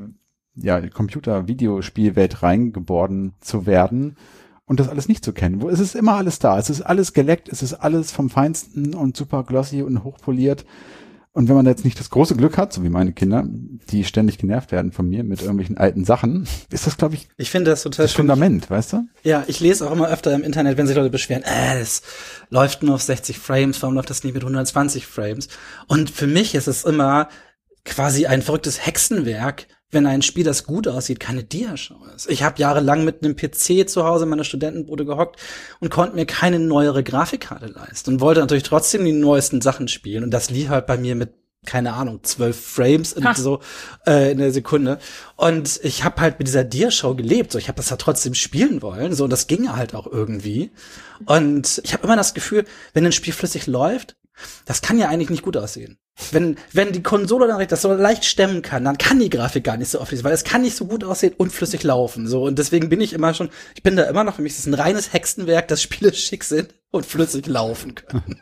Computer-Videospielwelt reingeboren zu werden und das alles nicht zu kennen. Es ist immer alles da. Es ist alles geleckt, es ist alles vom Feinsten und super glossy und hochpoliert. Und wenn man jetzt nicht das große Glück hat, so wie meine Kinder, die ständig genervt werden von mir mit irgendwelchen alten Sachen, ist das, glaube ich,
finde das total
das Fundament, weißt du?
Ja, ich lese auch immer öfter im Internet, wenn sich Leute beschweren, das läuft nur auf 60 Frames, warum läuft das nicht mit 120 Frames? Und für mich ist es immer quasi ein verrücktes Hexenwerk, wenn ein Spiel, das gut aussieht, keine Diashow ist. Ich habe jahrelang mit einem PC zu Hause in meiner Studentenbude gehockt und konnte mir keine neuere Grafikkarte leisten und wollte natürlich trotzdem die neuesten Sachen spielen. Und das lief halt bei mir mit, keine Ahnung, 12 Frames in der Sekunde. Und ich habe halt mit dieser Diashow gelebt. So, ich habe das ja trotzdem spielen wollen. So, und das ging halt auch irgendwie. Und ich habe immer das Gefühl, wenn ein Spiel flüssig läuft, das kann ja eigentlich nicht gut aussehen. Wenn die Konsole dann das so leicht stemmen kann, dann kann die Grafik gar nicht so auflösen, weil es kann nicht so gut aussehen und flüssig laufen. So, und deswegen bin ich bin da immer noch, für mich ist es ein reines Hexenwerk, dass Spiele schick sind und flüssig laufen können.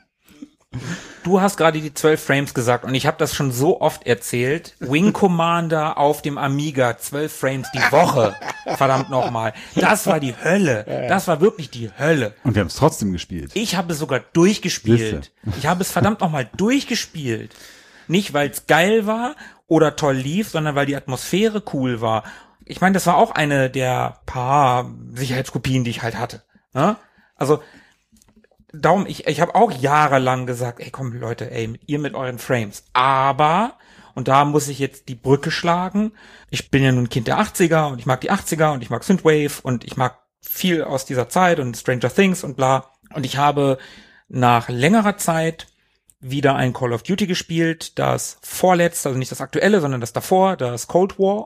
Du hast gerade die 12 Frames gesagt und ich habe das schon so oft erzählt. Wing Commander auf dem Amiga, 12 Frames die Woche. Verdammt nochmal. Das war die Hölle. Das war wirklich die Hölle.
Und wir haben es trotzdem gespielt.
Ich habe es sogar durchgespielt. Ich habe es verdammt nochmal durchgespielt. Nicht, weil es geil war oder toll lief, sondern weil die Atmosphäre cool war. Ich meine, das war auch eine der paar Sicherheitskopien, die ich halt hatte. Ja? Also darum, ich habe auch jahrelang gesagt, ey komm Leute, ihr mit euren Frames. Aber, und da muss ich jetzt die Brücke schlagen, ich bin ja nun Kind der 80er und ich mag die 80er und ich mag Synthwave und ich mag viel aus dieser Zeit und Stranger Things und bla. Und ich habe nach längerer Zeit wieder ein Call of Duty gespielt, das vorletzte, also nicht das aktuelle, sondern das davor, das Cold War.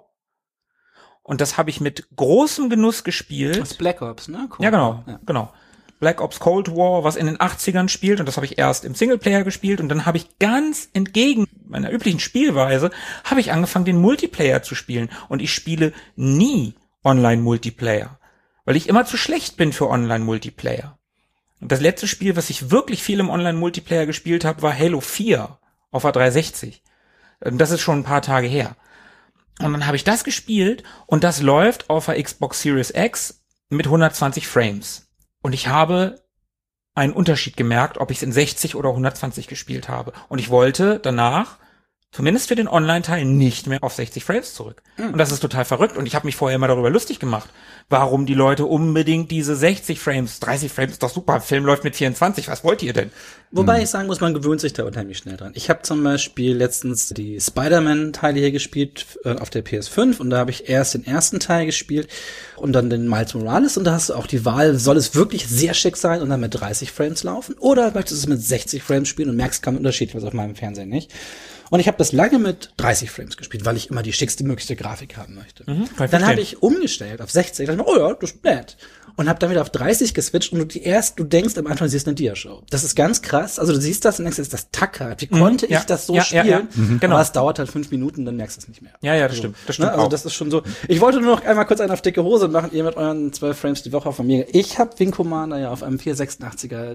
Und das habe ich mit großem Genuss gespielt.
Das Black Ops, ne?
Cold War. Genau. Black Ops Cold War, was in den 80ern spielt, und das habe ich erst im Singleplayer gespielt, und dann habe ich ganz entgegen meiner üblichen Spielweise, habe ich angefangen, den Multiplayer zu spielen, und ich spiele nie Online-Multiplayer, weil ich immer zu schlecht bin für Online-Multiplayer. Und das letzte Spiel, was ich wirklich viel im Online-Multiplayer gespielt habe, war Halo 4 auf der 360. Das ist schon ein paar Tage her. Und dann habe ich das gespielt, und das läuft auf der Xbox Series X mit 120 Frames. Und ich habe einen Unterschied gemerkt, ob ich es in 60 oder 120 gespielt habe. Und ich wollte danach, zumindest für den Online-Teil, nicht mehr auf 60 Frames zurück. Und das ist total verrückt. Und ich habe mich vorher immer darüber lustig gemacht, warum die Leute unbedingt diese 60 Frames, 30 Frames ist doch super, Film läuft mit 24, was wollt ihr denn?
Wobei ich sagen muss, man gewöhnt sich da unheimlich schnell dran. Ich habe zum Beispiel letztens die Spider-Man-Teile hier gespielt auf der PS5, und da habe ich erst den ersten Teil gespielt und dann den Miles Morales, und da hast du auch die Wahl, soll es wirklich sehr schick sein und dann mit 30 Frames laufen, oder möchtest du es mit 60 Frames spielen und merkst keinen Unterschied, was auf meinem Fernseher nicht. Und ich habe das lange mit 30 Frames gespielt, weil ich immer die schickste möglichste Grafik haben möchte. Dann habe ich umgestellt auf 60. Dachte ich mir, oh ja, das ist nett. Und habe dann wieder auf 30 geswitcht, und du denkst am Anfang, du siehst eine Diashow. Das ist ganz krass. Also du siehst das und denkst, das ist das Tacker. Wie konnte ich das so spielen? Ja. Genau. Aber es dauert halt 5 Minuten, dann merkst du es nicht mehr.
Ja, das stimmt. Das stimmt
also das ist schon so. Ich wollte nur noch einmal kurz einen auf dicke Hose machen, ihr mit euren 12 Frames die Woche von mir. Ich habe Wing Commander ja auf einem 486er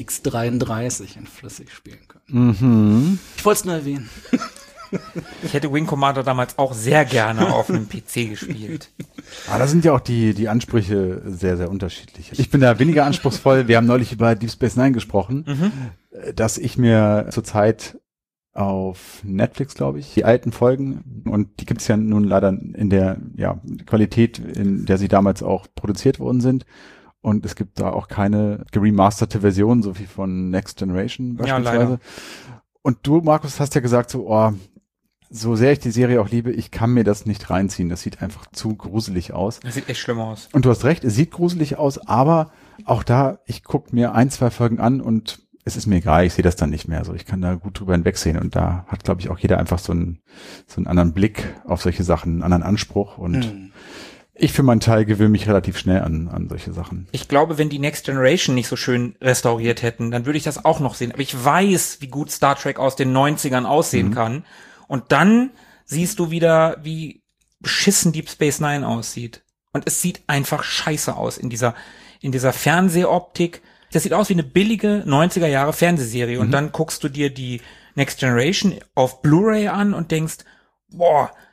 DX33 in flüssig spielen können. Ich wollte es nur erwähnen.
Ich hätte Wing Commander damals auch sehr gerne auf einem PC gespielt.
Aber da sind ja auch die Ansprüche sehr, sehr unterschiedlich. Ich bin da weniger anspruchsvoll. Wir haben neulich über Deep Space Nine gesprochen, dass ich mir zurzeit auf Netflix, glaube ich, die alten Folgen, und die gibt's ja nun leider in der Qualität, in der sie damals auch produziert worden sind. Und es gibt da auch keine geremasterte Version, so wie von Next Generation beispielsweise. Ja, leider. Und du, Markus, hast ja gesagt, so sehr ich die Serie auch liebe, ich kann mir das nicht reinziehen. Das sieht einfach zu gruselig aus.
Das sieht echt schlimm aus.
Und du hast recht, es sieht gruselig aus, aber auch da, ich gucke mir 1, 2 Folgen an und es ist mir egal, ich sehe das dann nicht mehr. So, ich kann da gut drüber hinwegsehen, und da hat, glaube ich, auch jeder einfach so einen anderen Blick auf solche Sachen, einen anderen Anspruch, und ich für meinen Teil gewöhne mich relativ schnell an solche Sachen.
Ich glaube, wenn die Next Generation nicht so schön restauriert hätten, dann würde ich das auch noch sehen. Aber ich weiß, wie gut Star Trek aus den 90ern aussehen kann. Und dann siehst du wieder, wie beschissen Deep Space Nine aussieht. Und es sieht einfach scheiße aus in dieser Fernsehoptik. Das sieht aus wie eine billige 90er Jahre Fernsehserie. Und dann guckst du dir die Next Generation auf Blu-ray an und denkst, boah,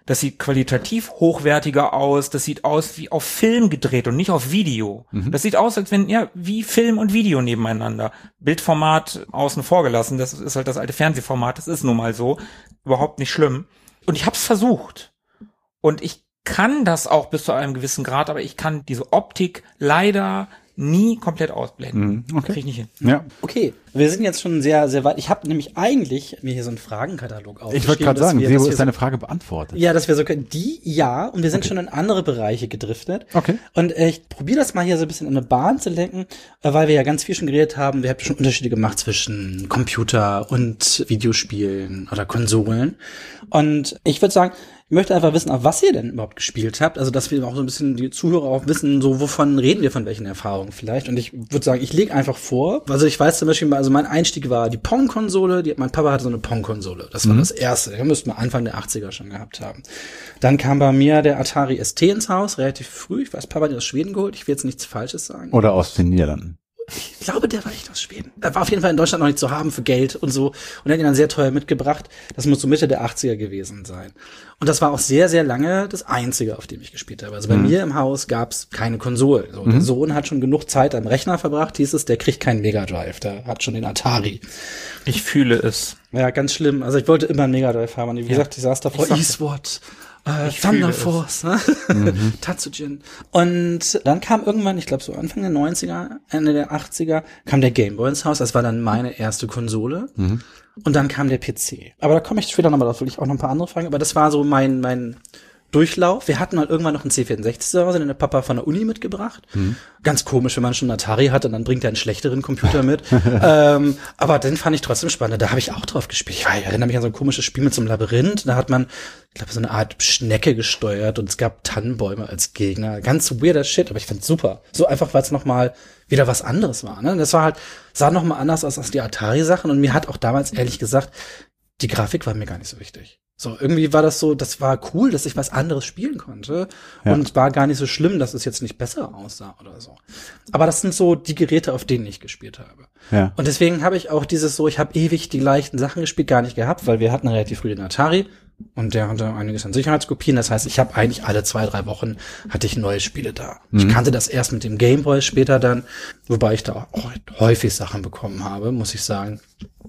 Das sieht qualitativ hochwertiger aus. Das sieht aus wie auf Film gedreht und nicht auf Video. Das sieht aus, als wenn, ja, wie Film und Video nebeneinander. Bildformat außen vor gelassen. Das ist halt das alte Fernsehformat. Das ist nun mal so. Überhaupt nicht schlimm. Und ich hab's versucht. Und ich kann das auch bis zu einem gewissen Grad, aber ich kann diese Optik leider nie komplett ausblenden.
Okay.
Krieg ich nicht hin.
Ja.
Okay, wir sind jetzt schon sehr, sehr weit. Ich habe nämlich eigentlich mir hier so einen Fragenkatalog aufgeschrieben.
Ich wollte gerade sagen,
dass
Sebo
wir
ist deine Frage beantwortet.
Ja, dass wir so können. Und wir sind schon in andere Bereiche gedriftet.
Okay.
Und ich probiere das mal hier so ein bisschen in eine Bahn zu lenken, weil wir ja ganz viel schon geredet haben. Wir haben schon Unterschiede gemacht zwischen Computer und Videospielen oder Konsolen. Und ich würde sagen, ich möchte einfach wissen, auf was ihr denn überhaupt gespielt habt. Also, dass wir auch so ein bisschen die Zuhörer auch wissen, so wovon reden wir, von welchen Erfahrungen vielleicht. Und ich würde sagen, ich lege einfach vor. Also, ich weiß zum Beispiel, also mein Einstieg war die Pong-Konsole. Mein Papa hatte so eine Pong-Konsole. Das war das erste. Den müssten wir Anfang der 80er schon gehabt haben. Dann kam bei mir der Atari ST ins Aus, relativ früh. Ich weiß, Papa hat den aus Schweden geholt. Ich will jetzt nichts Falsches sagen.
Oder aus den Niederlanden.
Ich glaube, der war echt aus Schweden. Er war auf jeden Fall in Deutschland noch nicht zu haben für Geld und so. Und er hat ihn dann sehr teuer mitgebracht. Das muss so Mitte der 80er gewesen sein. Und das war auch sehr, sehr lange das Einzige, auf dem ich gespielt habe. Also bei mir im Haus gab's keine Konsolen. So, der Sohn hat schon genug Zeit am Rechner verbracht, hieß es, der kriegt keinen Mega Drive. Der hat schon den Atari.
Ich fühle es.
Ja, ganz schlimm. Also ich wollte immer einen Mega Drive haben. Und wie gesagt, ich saß davor,
Ich sagte-
eSword, Thunder Force, ne? Tatsujin. Und dann kam irgendwann, ich glaube so Anfang der 90er, Ende der 80er, kam der Game Boy ins Haus. Das war dann meine erste Konsole. Und dann kam der PC. Aber da komme ich später nochmal drauf, will ich auch noch ein paar andere Fragen. Aber das war so mein Durchlauf. Wir hatten mal irgendwann noch einen C64 zu Hause, den der Papa von der Uni mitgebracht. Ganz komisch, wenn man schon einen Atari hat und dann bringt er einen schlechteren Computer mit. Aber den fand ich trotzdem spannend. Da habe ich auch drauf gespielt. Ich erinnere mich an so ein komisches Spiel mit so einem Labyrinth. Da hat man, ich glaube, so eine Art Schnecke gesteuert und es gab Tannenbäume als Gegner. Ganz weirder Shit, aber ich fand's super. So einfach, weil es nochmal wieder was anderes war. Ne? Das war halt, sah nochmal anders aus als die Atari-Sachen. Und mir hat auch damals, ehrlich gesagt, die Grafik war mir gar nicht so wichtig. So, irgendwie war das so, das war cool, dass ich was anderes spielen konnte.
Ja.
Und war gar nicht so schlimm, dass es jetzt nicht besser aussah oder so. Aber das sind so die Geräte, auf denen ich gespielt habe.
Ja.
Und deswegen habe ich auch dieses so, ich habe ewig die leichten Sachen gespielt, gar nicht gehabt, weil wir hatten relativ früh den Atari. Und der hatte einiges an Sicherheitskopien. Das heißt, ich habe eigentlich alle 2-3 Wochen hatte ich neue Spiele da. Ich kannte das erst mit dem Game Boy später dann, wobei ich da auch häufig Sachen bekommen habe, muss ich sagen.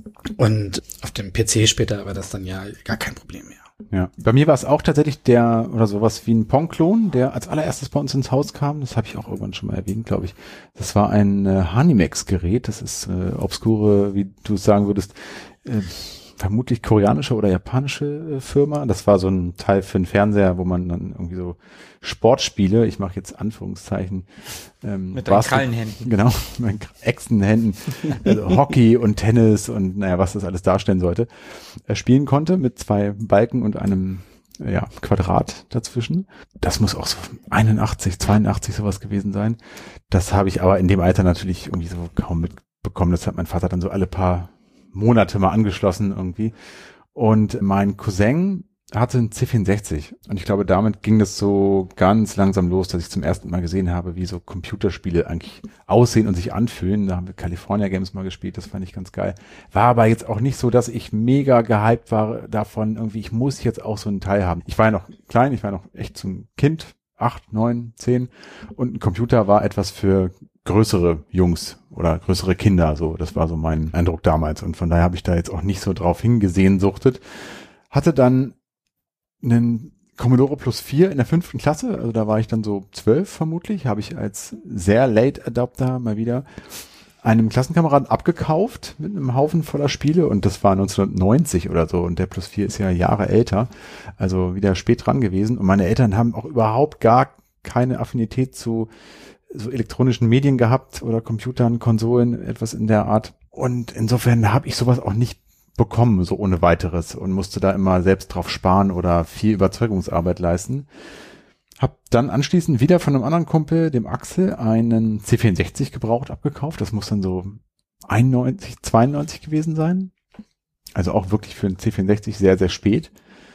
Und auf dem PC später war das dann ja gar kein Problem mehr.
Ja. Bei mir war es auch tatsächlich oder sowas wie ein Pong-Klon, der als allererstes bei uns ins Haus kam. Das habe ich auch irgendwann schon mal erwähnt, glaube ich. Das war ein Hanimex-Gerät. Das ist obskure, wie du es sagen würdest, vermutlich koreanische oder japanische Firma. Das war so ein Teil für einen Fernseher, wo man dann irgendwie so Sportspiele, ich mache jetzt Anführungszeichen,
Mit deinen kahlen Händen.
Genau, mit Echsenhänden, also Hockey und Tennis und naja, was das alles darstellen sollte, spielen konnte mit 2 Balken und einem Quadrat dazwischen. Das muss auch so 81, 82 sowas gewesen sein. Das habe ich aber in dem Alter natürlich irgendwie so kaum mitbekommen. Das hat mein Vater dann so alle paar Monate mal angeschlossen irgendwie. Und mein Cousin hatte einen C64. Und ich glaube, damit ging das so ganz langsam los, dass ich zum ersten Mal gesehen habe, wie so Computerspiele eigentlich aussehen und sich anfühlen. Da haben wir California Games mal gespielt, das fand ich ganz geil. War aber jetzt auch nicht so, dass ich mega gehypt war davon, irgendwie, ich muss jetzt auch so einen Teil haben. Ich war ja noch klein, ich war noch echt zum Kind, 8, 9, 10. Und ein Computer war etwas für größere Jungs oder größere Kinder, so. Das war so mein Eindruck damals. Und von daher habe ich da jetzt auch nicht so drauf hingesehnsuchtet. Hatte dann einen Commodore Plus 4 in der 5. Klasse, also da war ich dann so 12 vermutlich, habe ich als sehr Late Adopter mal wieder einem Klassenkameraden abgekauft mit einem Haufen voller Spiele und das war 1990 oder so und der Plus 4 ist ja Jahre älter, also wieder spät dran gewesen und meine Eltern haben auch überhaupt gar keine Affinität zu so elektronischen Medien gehabt oder Computern, Konsolen, etwas in der Art und insofern habe ich sowas auch nicht bekommen, so ohne weiteres und musste da immer selbst drauf sparen oder viel Überzeugungsarbeit leisten. Hab dann anschließend wieder von einem anderen Kumpel, dem Axel, einen C64 gebraucht abgekauft. Das muss dann so 91, 92 gewesen sein. Also auch wirklich für einen C64 sehr, sehr spät.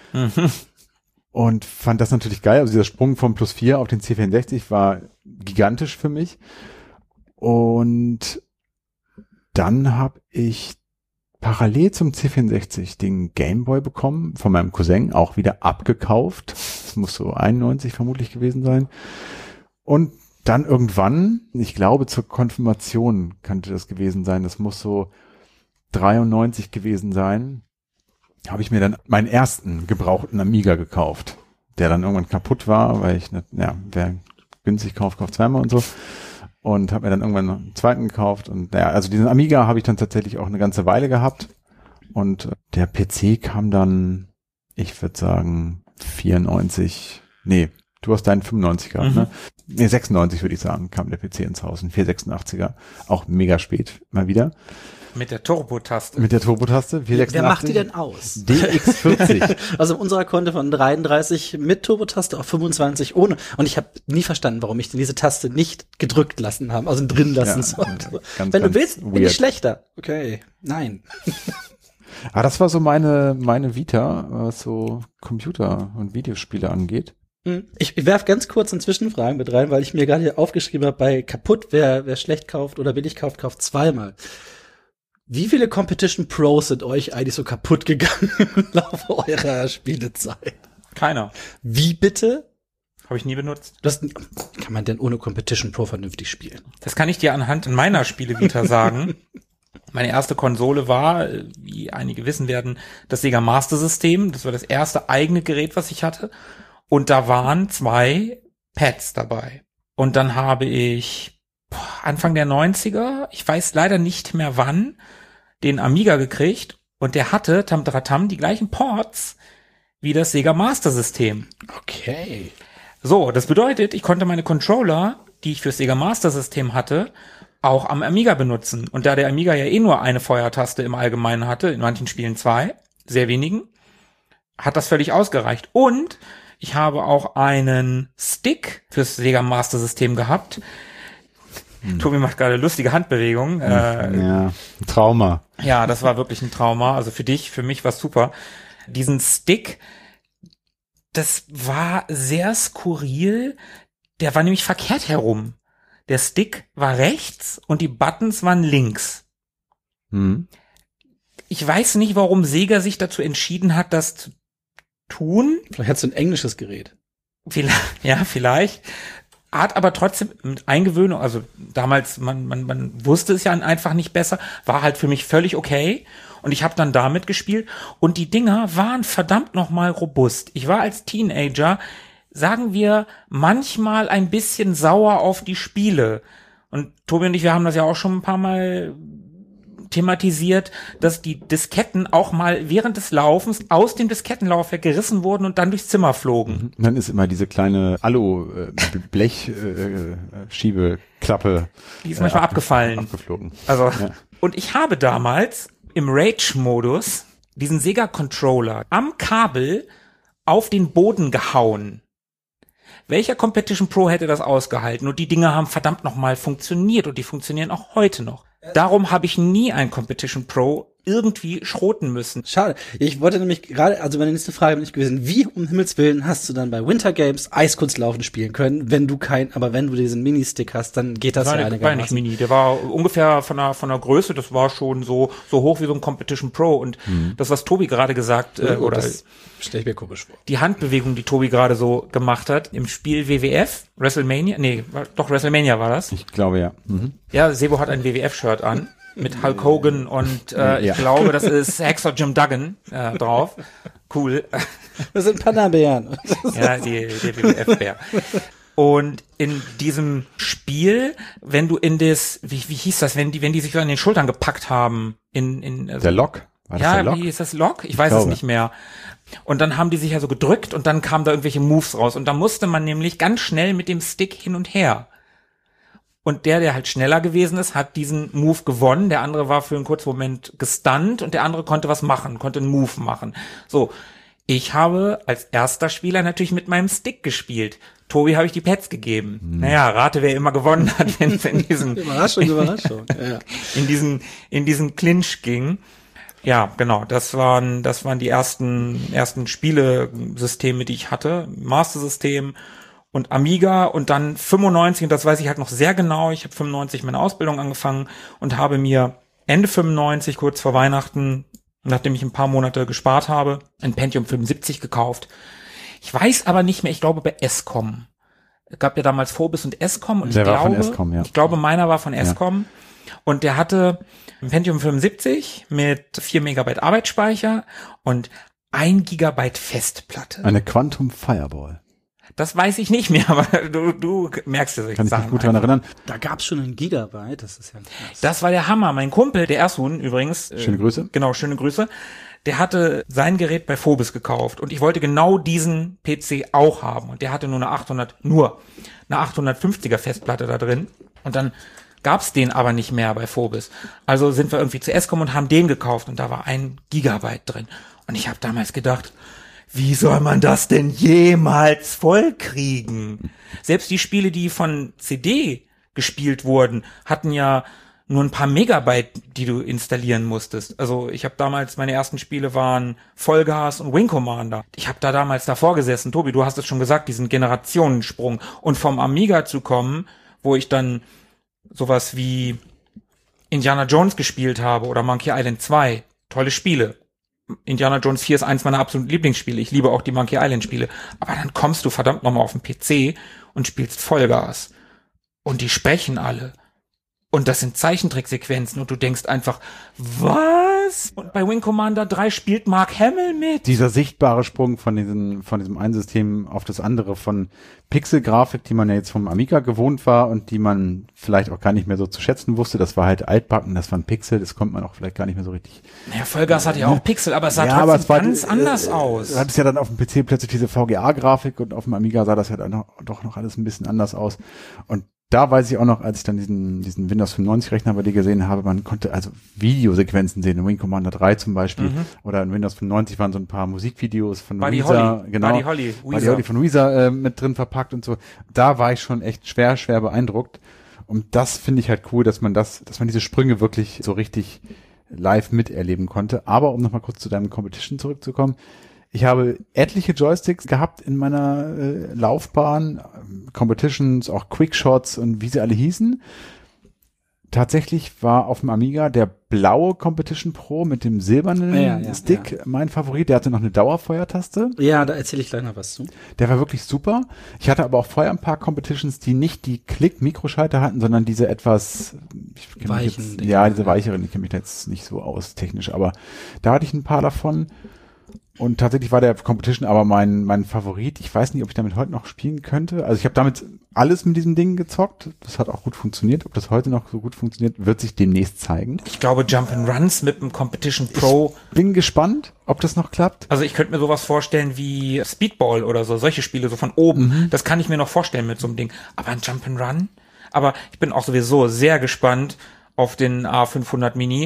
Und fand das natürlich geil. Also dieser Sprung vom Plus 4 auf den C64 war gigantisch für mich. Und dann habe ich parallel zum C64 den Gameboy bekommen, von meinem Cousin, auch wieder abgekauft. Das muss so 91 vermutlich gewesen sein. Und dann irgendwann, ich glaube zur Konfirmation könnte das gewesen sein, das muss so 93 gewesen sein, habe ich mir dann meinen ersten gebrauchten Amiga gekauft, der dann irgendwann kaputt war, weil ich, wer günstig kauft zweimal und so. Und habe mir dann irgendwann noch einen zweiten gekauft. Und also diesen Amiga habe ich dann tatsächlich auch eine ganze Weile gehabt. Und der PC kam dann, ich würde sagen, 94, du hast deinen 95 gehabt, ne? 96 würde ich sagen, kam der PC ins Haus, ein 486er. Auch mega spät, mal wieder.
Mit der Turbo-Taste.
486.
Wer macht die denn aus?
DX40.
Also unserer konnte von 33 mit Turbo-Taste auf 25 ohne. Und ich habe nie verstanden, warum ich denn diese Taste nicht gedrückt lassen habe, also drin lassen sollte. Wenn du willst, bin ich schlechter. Okay, nein.
Das war so meine Vita, was so Computer- und Videospiele angeht.
Ich werf ganz kurz eine Zwischenfrage mit rein, weil ich mir gerade hier aufgeschrieben habe, bei kaputt, wer schlecht kauft oder billig kauft, kauft zweimal. Wie viele Competition Pros sind euch eigentlich so kaputt gegangen im Laufe eurer Spielezeit?
Keiner.
Wie bitte?
Habe ich nie benutzt.
Kann man denn ohne Competition Pro vernünftig spielen?
Das kann ich dir anhand meiner Spiele-Vita sagen. Meine erste Konsole war, wie einige wissen werden, das Sega Master System. Das war das erste eigene Gerät, was ich hatte. Und da waren 2 Pads dabei. Und dann habe ich Anfang der 90er, ich weiß leider nicht mehr wann, den Amiga gekriegt. Und der hatte, Tamtratam, die gleichen Ports wie das Sega Master System.
Okay.
So, das bedeutet, ich konnte meine Controller, die ich fürs Sega Master System hatte, auch am Amiga benutzen. Und da der Amiga ja nur eine Feuertaste im Allgemeinen hatte, in manchen Spielen 2, sehr wenigen, hat das völlig ausgereicht. Und ich habe auch einen Stick fürs Sega Master System gehabt. Tobi macht gerade lustige Handbewegungen.
Ja, Trauma.
Ja, das war wirklich ein Trauma. Also für dich, für mich war es super. Diesen Stick, das war sehr skurril. Der war nämlich verkehrt herum. Der Stick war rechts und die Buttons waren links. Ich weiß nicht, warum Sega sich dazu entschieden hat, das zu tun.
Vielleicht hast du ein englisches Gerät.
Vielleicht. Hat aber trotzdem mit Eingewöhnung, also damals, man wusste es ja einfach nicht besser, war halt für mich völlig okay. Und ich habe dann damit gespielt. Und die Dinger waren verdammt nochmal robust. Ich war als Teenager, sagen wir, manchmal ein bisschen sauer auf die Spiele. Und Tobi und ich, wir haben das ja auch schon ein paar Mal thematisiert, dass die Disketten auch mal während des Laufens aus dem Diskettenlaufwerk gerissen wurden und dann durchs Zimmer flogen.
Und dann ist immer diese kleine Blech-Schiebeklappe.
Die ist manchmal
abgeflogen.
Also, ja. Und ich habe damals im Rage-Modus diesen Sega-Controller am Kabel auf den Boden gehauen. Welcher Competition Pro hätte das ausgehalten? Und die Dinger haben verdammt nochmal funktioniert und die funktionieren auch heute noch. Darum habe ich nie ein Competition Pro irgendwie schroten müssen.
Schade. Ich wollte nämlich gerade, also meine nächste Frage bin nicht gewesen, wie um Himmels Willen hast du dann bei Winter Games Eiskunstlaufen spielen können, wenn du diesen Mini-Stick hast, dann geht das ja einigermaßen.
War nicht Mini, der war ungefähr von der Größe, das war schon so hoch wie so ein Competition Pro und das, was Tobi gerade gesagt, oder
das stelle ich mir komisch vor.
Die Handbewegung, die Tobi gerade so gemacht hat, im Spiel WWF, WrestleMania war das.
Ich glaube, ja.
Ja, Sebo hat ein WWF-Shirt an. Mit Hulk Hogan und ich glaube, das ist Hacksaw Jim Duggan drauf. Cool.
Das sind Panda-Bären.
Ja, der WWF-Bär. Und in diesem Spiel, wenn du in das, wie hieß das, wenn die sich so an den Schultern gepackt haben, also,
der Lock? War das der Lock?
Wie ist das Lock? Ich weiß es nicht mehr. Und dann haben die sich ja so gedrückt und dann kamen da irgendwelche Moves raus. Und da musste man nämlich ganz schnell mit dem Stick hin und her. Und der halt schneller gewesen ist, hat diesen Move gewonnen. Der andere war für einen kurzen Moment gestunt und der andere konnte was machen, konnte einen Move machen. So, ich habe als erster Spieler natürlich mit meinem Stick gespielt. Tobi habe ich die Pads gegeben. Naja, rate, wer immer gewonnen hat, wenn es in diesen
Überraschung. Ja.
in diesen Clinch ging. Ja, genau, das waren die ersten Spielesysteme, die ich hatte. Master System und Amiga und dann 95, und das weiß ich halt noch sehr genau, ich habe 95 meine Ausbildung angefangen und habe mir Ende 95, kurz vor Weihnachten, nachdem ich ein paar Monate gespart habe, ein Pentium 75 gekauft. Ich weiß aber nicht mehr, ich glaube bei Escom. Es gab ja damals Phobos und Escom und
Der war von Escom, ja.
Ich glaube, meiner war von Escom. Und der hatte ein Pentium 75 mit 4 Megabyte Arbeitsspeicher und 1 Gigabyte Festplatte.
Eine Quantum Fireball.
Das weiß ich nicht mehr, aber du merkst es.
Kann ich mich gut daran erinnern.
Da gab's schon 1 Gigabyte, das ist ja krass.
Das war der Hammer. Mein Kumpel, der Ersun übrigens.
Schöne Grüße.
Genau, schöne Grüße. Der hatte sein Gerät bei Phobos gekauft und ich wollte genau diesen PC auch haben. Und der hatte nur eine 850er Festplatte da drin. Und dann gab's den aber nicht mehr bei Phobos. Also sind wir irgendwie zu Escom und haben den gekauft und da war 1 Gigabyte drin. Und ich habe damals gedacht, wie soll man das denn jemals vollkriegen? Selbst die Spiele, die von CD gespielt wurden, hatten ja nur ein paar Megabyte, die du installieren musstest. Also ich habe damals, meine ersten Spiele waren Vollgas und Wing Commander. Ich habe da damals davor gesessen. Tobi, du hast es schon gesagt, diesen Generationensprung. Und vom Amiga zu kommen, wo ich dann sowas wie Indiana Jones gespielt habe oder Monkey Island 2. Tolle Spiele. Indiana Jones 4 ist eins meiner absoluten Lieblingsspiele. Ich liebe auch die Monkey Island Spiele. Aber dann kommst du verdammt nochmal auf den PC und spielst Vollgas. Und die sprechen alle. Und das sind Zeichentricksequenzen und du denkst einfach, was? Und bei Wing Commander 3 spielt Mark Hamill mit.
Dieser sichtbare Sprung von diesem einen System auf das andere, von Pixelgrafik, die man ja jetzt vom Amiga gewohnt war und die man vielleicht auch gar nicht mehr so zu schätzen wusste. Das war halt altbacken, das waren Pixel, das konnte man auch vielleicht gar nicht mehr so richtig.
Naja, Vollgas hatte ja auch Pixel, aber es sah
aber
trotzdem ganz anders aus.
Du hattest ja dann auf dem PC plötzlich diese VGA-Grafik und auf dem Amiga sah das ja dann doch noch alles ein bisschen anders aus. Und da weiß ich auch noch, als ich dann diesen Windows 95 Rechner bei dir gesehen habe, man konnte also Videosequenzen sehen, in Wing Commander 3 zum Beispiel, oder in Windows 95 waren so ein paar Musikvideos von
Buddy
Weezer, genau,
Buddy Holly
von Weezer mit drin verpackt und so. Da war ich schon echt schwer beeindruckt. Und das finde ich halt cool, dass man diese Sprünge wirklich so richtig live miterleben konnte. Aber um nochmal kurz zu deinem Competition zurückzukommen, ich habe etliche Joysticks gehabt in meiner Laufbahn, Competitions, auch Quickshots und wie sie alle hießen. Tatsächlich war auf dem Amiga der blaue Competition Pro mit dem silbernen Stick mein Favorit. Der hatte noch eine Dauerfeuertaste.
Ja, da erzähle ich gleich noch was zu.
Der war wirklich super. Ich hatte aber auch vorher ein paar Competitions, die nicht die Klick-Mikroschalter hatten, sondern diese etwas
weichen.
Diese weicheren. Ich kenne mich da jetzt nicht so aus technisch, aber da hatte ich ein paar davon. Und tatsächlich war der Competition aber mein Favorit. Ich weiß nicht, ob ich damit heute noch spielen könnte. Also ich habe damit alles mit diesem Ding gezockt. Das hat auch gut funktioniert. Ob das heute noch so gut funktioniert, wird sich demnächst zeigen.
Ich glaube, Jump'n'Runs mit dem Competition Pro.
Ich bin gespannt, ob das noch klappt.
Also ich könnte mir sowas vorstellen wie Speedball oder so. Solche Spiele so von oben. Das kann ich mir noch vorstellen mit so einem Ding. Aber ein Jump'n'Run? Aber ich bin auch sowieso sehr gespannt auf den A500 Mini.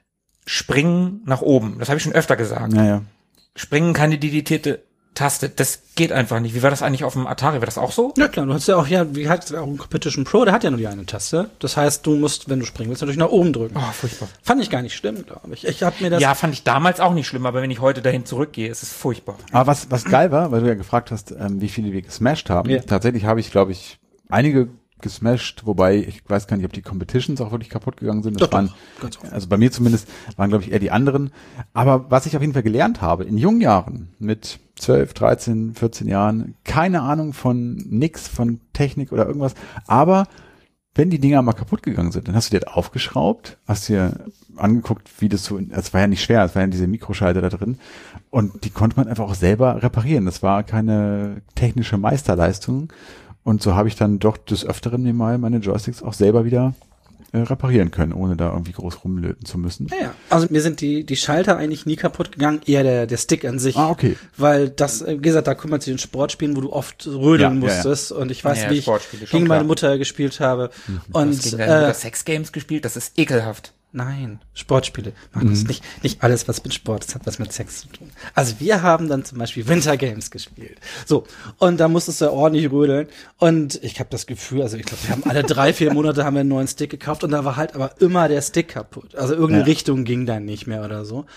Springen nach oben. Das habe ich schon öfter gesagt.
Naja.
Springen keine dedizierte Taste, das geht einfach nicht. Wie war das eigentlich auf dem Atari? War das auch so?
Ja klar, du hast ja auch, wie heißt auch ein Competition Pro, der hat ja nur die eine Taste. Das heißt, du musst, wenn du springen willst, natürlich nach oben drücken.
Oh, furchtbar.
Fand ich gar nicht schlimm, glaube ich. Ich hab mir das.
Ja, fand ich damals auch nicht schlimm, aber wenn ich heute dahin zurückgehe, ist es furchtbar.
Aber was geil war, weil du ja gefragt hast, wie viele wir gesmashed haben.
Ja.
Tatsächlich habe ich, glaube ich, einige gesmashed, wobei ich weiß gar nicht, ob die Competitions auch wirklich kaputt gegangen sind. Das waren, also bei mir zumindest, waren glaube ich eher die anderen. Aber was ich auf jeden Fall gelernt habe, in jungen Jahren, mit 12, 13, 14 Jahren, keine Ahnung von nix, von Technik oder irgendwas, aber wenn die Dinger mal kaputt gegangen sind, dann hast du dir das aufgeschraubt, hast dir angeguckt, wie das so, es war ja nicht schwer, es waren ja diese Mikroschalter da drin und die konnte man einfach auch selber reparieren. Das war keine technische Meisterleistung. Und so habe ich dann doch des Öfteren mir mal meine Joysticks auch selber wieder reparieren können, ohne da irgendwie groß rumlöten zu müssen.
Ja, also mir sind die Schalter eigentlich nie kaputt gegangen, eher der Stick an sich.
Ah, okay.
Weil das, wie gesagt, da kümmert sich in Sportspielen, wo du oft rödeln musstest. Und ich weiß, wie ich gegen meine Mutter gespielt habe. Und
hast du gegen deine Mutter Sexgames gespielt? Das ist ekelhaft.
Nein, Sportspiele. Machen das nicht alles, was mit Sport, das hat was mit Sex zu tun. Also wir haben dann zum Beispiel Winter Games gespielt. So, und da musstest du ordentlich rödeln. Und ich habe das Gefühl, also ich glaube, wir haben alle 3-4 Monate haben wir einen neuen Stick gekauft und da war halt aber immer der Stick kaputt. Also irgendeine Richtung ging dann nicht mehr oder so.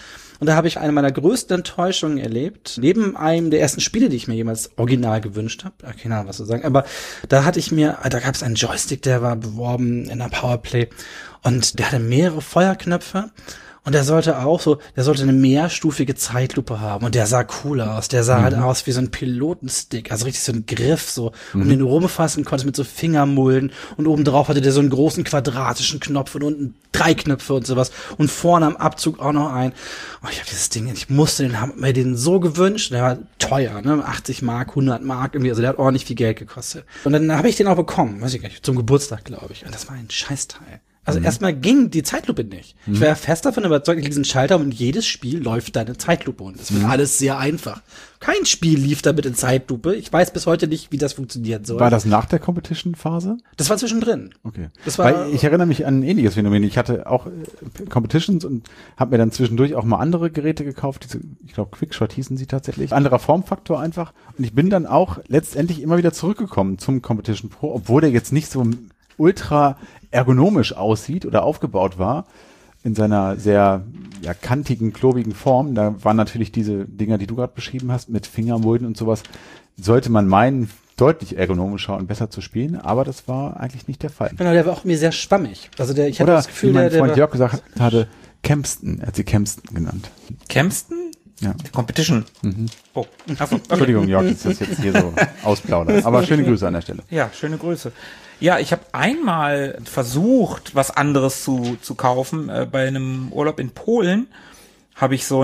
Und da habe ich eine meiner größten Enttäuschungen erlebt. Neben einem der ersten Spiele, die ich mir jemals original gewünscht habe. Keine Ahnung, was zu sagen. Aber da gab es einen Joystick, der war beworben in der Powerplay. Und der hatte mehrere Feuerknöpfe. Und der sollte eine mehrstufige Zeitlupe haben. Und der sah cool aus. Der sah halt aus wie so ein Pilotenstick. Also richtig so ein Griff, so, um den du rumfassen konntest mit so Fingermulden. Und obendrauf hatte der so einen großen quadratischen Knopf und unten 3 Knöpfe und sowas. Und vorne am Abzug auch noch ein. Oh, ich habe dieses Ding, hab mir den so gewünscht. Der war teuer, ne? 80 Mark, 100 Mark irgendwie. Also der hat ordentlich viel Geld gekostet. Und dann habe ich den auch bekommen, weiß ich gar nicht, zum Geburtstag, glaube ich. Und das war ein Scheißteil. Also erstmal ging die Zeitlupe nicht. Ich war ja fest davon überzeugt, ich diesen Schalter und jedes Spiel läuft da in Zeitlupe und das wird alles sehr einfach. Kein Spiel lief damit in Zeitlupe. Ich weiß bis heute nicht, wie das funktionieren soll.
War das nach der Competition-Phase?
Das war zwischendrin.
Okay.
Weil
ich erinnere mich an ein ähnliches Phänomen. Ich hatte auch Competitions und habe mir dann zwischendurch auch mal andere Geräte gekauft. Ich glaube, Quickshot hießen sie tatsächlich. Anderer Formfaktor einfach. Und ich bin dann auch letztendlich immer wieder zurückgekommen zum Competition Pro, obwohl der jetzt nicht so ultra ergonomisch aussieht oder aufgebaut war in seiner sehr kantigen, klobigen Form. Da waren natürlich diese Dinger, die du gerade beschrieben hast, mit Fingermulden und sowas, sollte man meinen, deutlich ergonomischer und besser zu spielen, aber das war eigentlich nicht der Fall.
Genau, der war auch mir sehr schwammig. Also ich hatte das Gefühl,
wie mein Freund Jörg gesagt hatte, Kempston, er hat sie Kempston genannt.
Kempston?
Ja.
Competition. Oh, achso, okay.
Entschuldigung, Jörg, dass das jetzt hier so ausplaudert. Aber schöne Grüße an der Stelle.
Ja, schöne Grüße. Ja, ich habe einmal versucht, was anderes zu kaufen. Bei einem Urlaub in Polen habe ich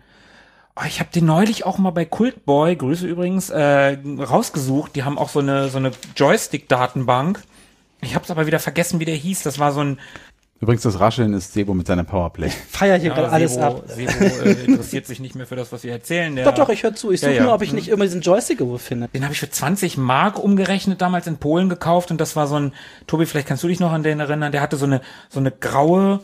ich habe den neulich auch mal bei Cultboy, Grüße übrigens, rausgesucht. Die haben auch so eine Joystick-Datenbank. Ich habe es aber wieder vergessen, wie der hieß. Das war so ein...
Übrigens, das Rascheln ist Sebo mit seiner Powerplay.
Feier hier gerade alles ab.
Sebo interessiert sich nicht mehr für das, was wir erzählen.
Doch, ich höre zu. Ich suche nur, ob ich nicht immer diesen Joystick irgendwo finde.
Den habe ich für 20 Mark umgerechnet damals in Polen gekauft und das war so ein, Tobi, vielleicht kannst du dich noch an den erinnern, der hatte so eine graue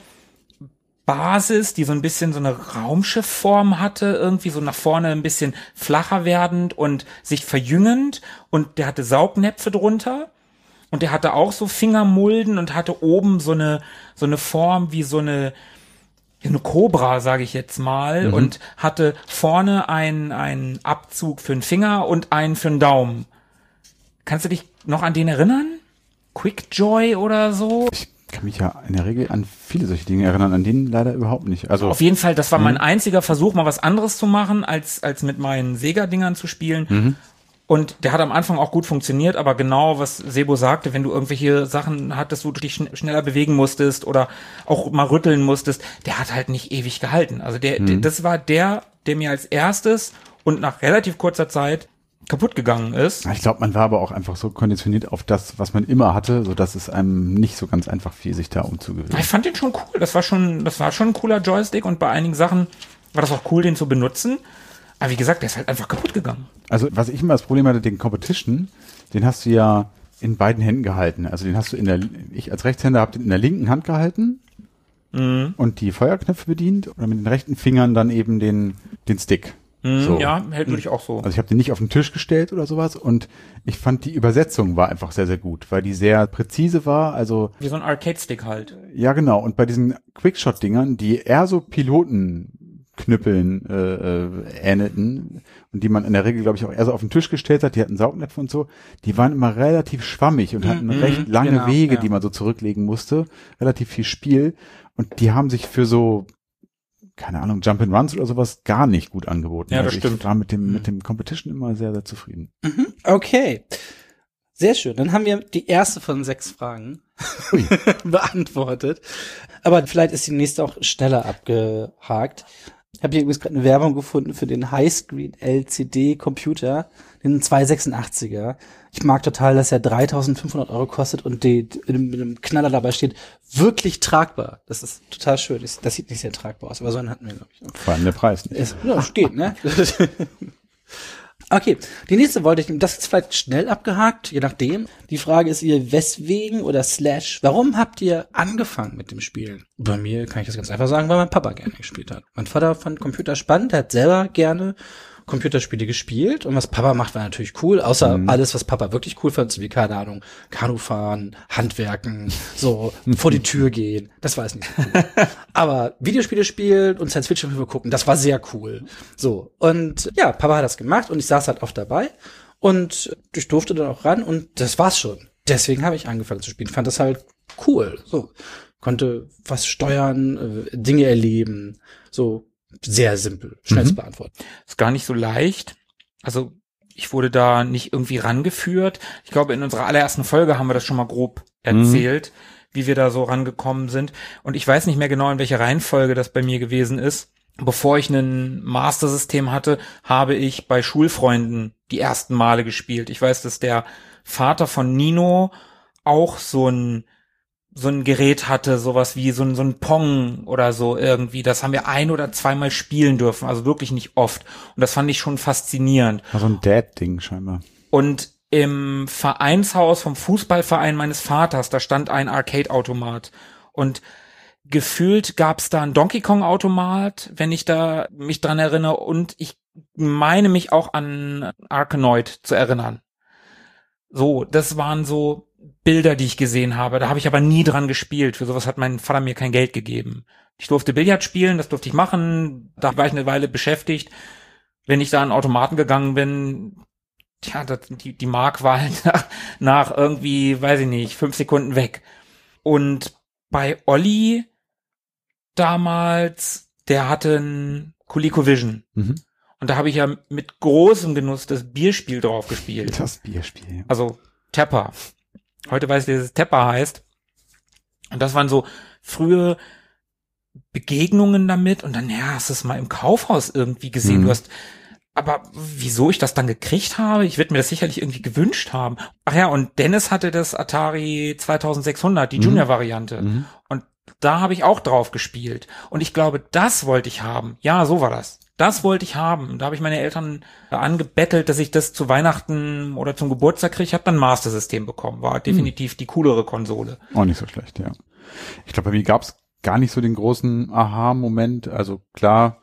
Basis, die so ein bisschen so eine Raumschiffform hatte, irgendwie so nach vorne ein bisschen flacher werdend und sich verjüngend und der hatte Saugnäpfe drunter. Und der hatte auch so Fingermulden und hatte oben so eine Form wie so eine Cobra, sage ich jetzt mal, und hatte vorne einen Abzug für einen Finger und einen für einen Daumen. Kannst du dich noch an den erinnern? Quickjoy oder so?
Ich kann mich ja in der Regel an viele solche Dinge erinnern, an denen leider überhaupt nicht. Also
auf jeden Fall, das war mein einziger Versuch, mal was anderes zu machen, als mit meinen Sega-Dingern zu spielen. Und der hat am Anfang auch gut funktioniert, aber genau, was Sebo sagte, wenn du irgendwelche Sachen hattest, wo du dich schneller bewegen musstest oder auch mal rütteln musstest, der hat halt nicht ewig gehalten. Also das war der mir als erstes und nach relativ kurzer Zeit kaputt gegangen ist.
Ich glaube, man war aber auch einfach so konditioniert auf das, was man immer hatte, so dass es einem nicht so ganz einfach fiel, sich da umzugewöhnen.
Ich fand den schon cool. Das war schon ein cooler Joystick und bei einigen Sachen war das auch cool, den zu benutzen. Aber wie gesagt, der ist halt einfach kaputt gegangen.
Also was ich immer das Problem hatte, den Competition, den hast du ja in beiden Händen gehalten. Also den hast du ich als Rechtshänder habe den in der linken Hand gehalten und die Feuerknöpfe bedient oder mit den rechten Fingern dann eben den Stick. So.
Ja, würde ich auch so.
Also ich habe den nicht auf den Tisch gestellt oder sowas und ich fand die Übersetzung war einfach sehr, sehr gut, weil die sehr präzise war. Also
wie so ein Arcade-Stick halt.
Ja, genau. Und bei diesen Quickshot-Dingern, die eher so Pilotenknüppeln ähnelten und die man in der Regel, glaube ich, auch eher so auf den Tisch gestellt hat, die hatten Saugnäpfe und so, die waren immer relativ schwammig und hatten recht lange Wege, die man so zurücklegen musste, relativ viel Spiel und die haben sich für so, keine Ahnung, Jump-and-Runs oder sowas gar nicht gut angeboten.
Ja, das
also
stimmt.
Ich war mit dem Competition immer sehr, sehr zufrieden.
Okay. Sehr schön. Dann haben wir die erste von 6 Fragen beantwortet. Aber vielleicht ist die nächste auch schneller abgehakt. Ich habe hier übrigens gerade eine Werbung gefunden für den Highscreen LCD Computer, den 286er. Ich mag total, dass er 3.500 € kostet und mit einem Knaller dabei steht, wirklich tragbar. Das ist total schön. Das sieht nicht sehr tragbar aus, aber so einen hatten wir, glaube ich.
Vor allem der Preis nicht.
Ja, steht, ne? Okay, die nächste das ist vielleicht schnell abgehakt, je nachdem. Die Frage ist ihr, weswegen oder / warum habt ihr angefangen mit dem Spielen? Bei mir kann ich das ganz einfach sagen, weil mein Papa gerne gespielt hat. Mein Vater fand Computer spannend, er hat selber gerne Computerspiele gespielt und was Papa macht, war natürlich cool, außer alles, was Papa wirklich cool fand, so wie, keine Ahnung, Kanufahren, Handwerken, so vor die Tür gehen, das war es nicht so cool. Aber Videospiele spielen und Science-Fiction-Filme gucken, das war sehr cool. So, und ja, Papa hat das gemacht und ich saß halt oft dabei und ich durfte dann auch ran und das war's schon. Deswegen habe ich angefangen zu spielen, fand das halt cool, so. Konnte was steuern, Dinge erleben, so sehr simpel, schnell zu beantworten.
Ist gar nicht so leicht. Also ich wurde da nicht irgendwie rangeführt. Ich glaube, in unserer allerersten Folge haben wir das schon mal grob erzählt, wie wir da so rangekommen sind. Und ich weiß nicht mehr genau, in welcher Reihenfolge das bei mir gewesen ist. Bevor ich ein Master-System hatte, habe ich bei Schulfreunden die ersten Male gespielt. Ich weiß, dass der Vater von Nino auch so ein Gerät hatte, sowas wie so ein Pong oder so irgendwie. Das haben wir 1- oder 2-mal spielen dürfen, also wirklich nicht oft. Und das fand ich schon faszinierend.
War so ein Dad-Ding scheinbar.
Und im Vereinshaus vom Fußballverein meines Vaters, da stand ein Arcade-Automat. Und gefühlt gab's da einen Donkey Kong-Automat, wenn ich da mich dran erinnere. Und ich meine mich auch an Arkanoid zu erinnern. So, das waren so Bilder, die ich gesehen habe. Da habe ich aber nie dran gespielt. Für sowas hat mein Vater mir kein Geld gegeben. Ich durfte Billard spielen, das durfte ich machen. Da war ich eine Weile beschäftigt. Wenn ich da an Automaten gegangen bin, die Mark war halt nach irgendwie, weiß ich nicht, 5 Sekunden weg. Und bei Olli damals, der hatte ein ColecoVision. Und da habe ich ja mit großem Genuss das Bierspiel drauf gespielt.
Das Bierspiel.
Also Tepper. Heute weiß ich, dass es Tepper heißt. Und das waren so frühe Begegnungen damit. Und dann, ja, hast du es mal im Kaufhaus irgendwie gesehen. Du hast, aber wieso ich das dann gekriegt habe? Ich werde mir das sicherlich irgendwie gewünscht haben. Ach ja, und Dennis hatte das Atari 2600, die Junior-Variante. Und da habe ich auch drauf gespielt. Und ich glaube, das wollte ich haben. Ja, so war das. Das wollte ich haben. Da habe ich meine Eltern angebettelt, dass ich das zu Weihnachten oder zum Geburtstag kriege. Ich habe dann ein Master-System bekommen. War definitiv die coolere Konsole.
Auch nicht so schlecht, ja. Ich glaube, bei mir gab es gar nicht so den großen Aha-Moment. Also klar,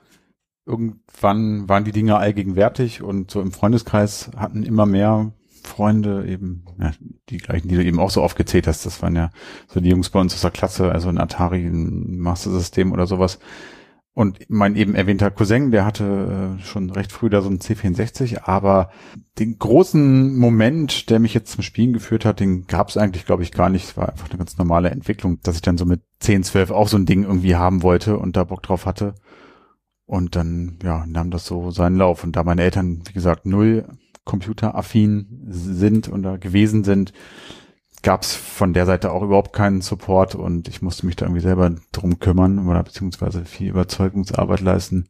irgendwann waren die Dinge allgegenwärtig und so im Freundeskreis hatten immer mehr Freunde eben, ja, die gleichen, die du eben auch so aufgezählt hast. Das waren ja so die Jungs bei uns aus der Klasse, also ein Atari, ein Master-System oder sowas. Und mein eben erwähnter Cousin, der hatte schon recht früh da so ein C64, aber den großen Moment, der mich jetzt zum Spielen geführt hat, den gab es eigentlich, glaube ich, gar nicht. Es war einfach eine ganz normale Entwicklung, dass ich dann so mit 10, 12 auch so ein Ding irgendwie haben wollte und da Bock drauf hatte. Und dann, ja, nahm das so seinen Lauf. Und da meine Eltern, wie gesagt, null computeraffin sind oder gewesen sind, gab es von der Seite auch überhaupt keinen Support und ich musste mich da irgendwie selber drum kümmern oder beziehungsweise viel Überzeugungsarbeit leisten.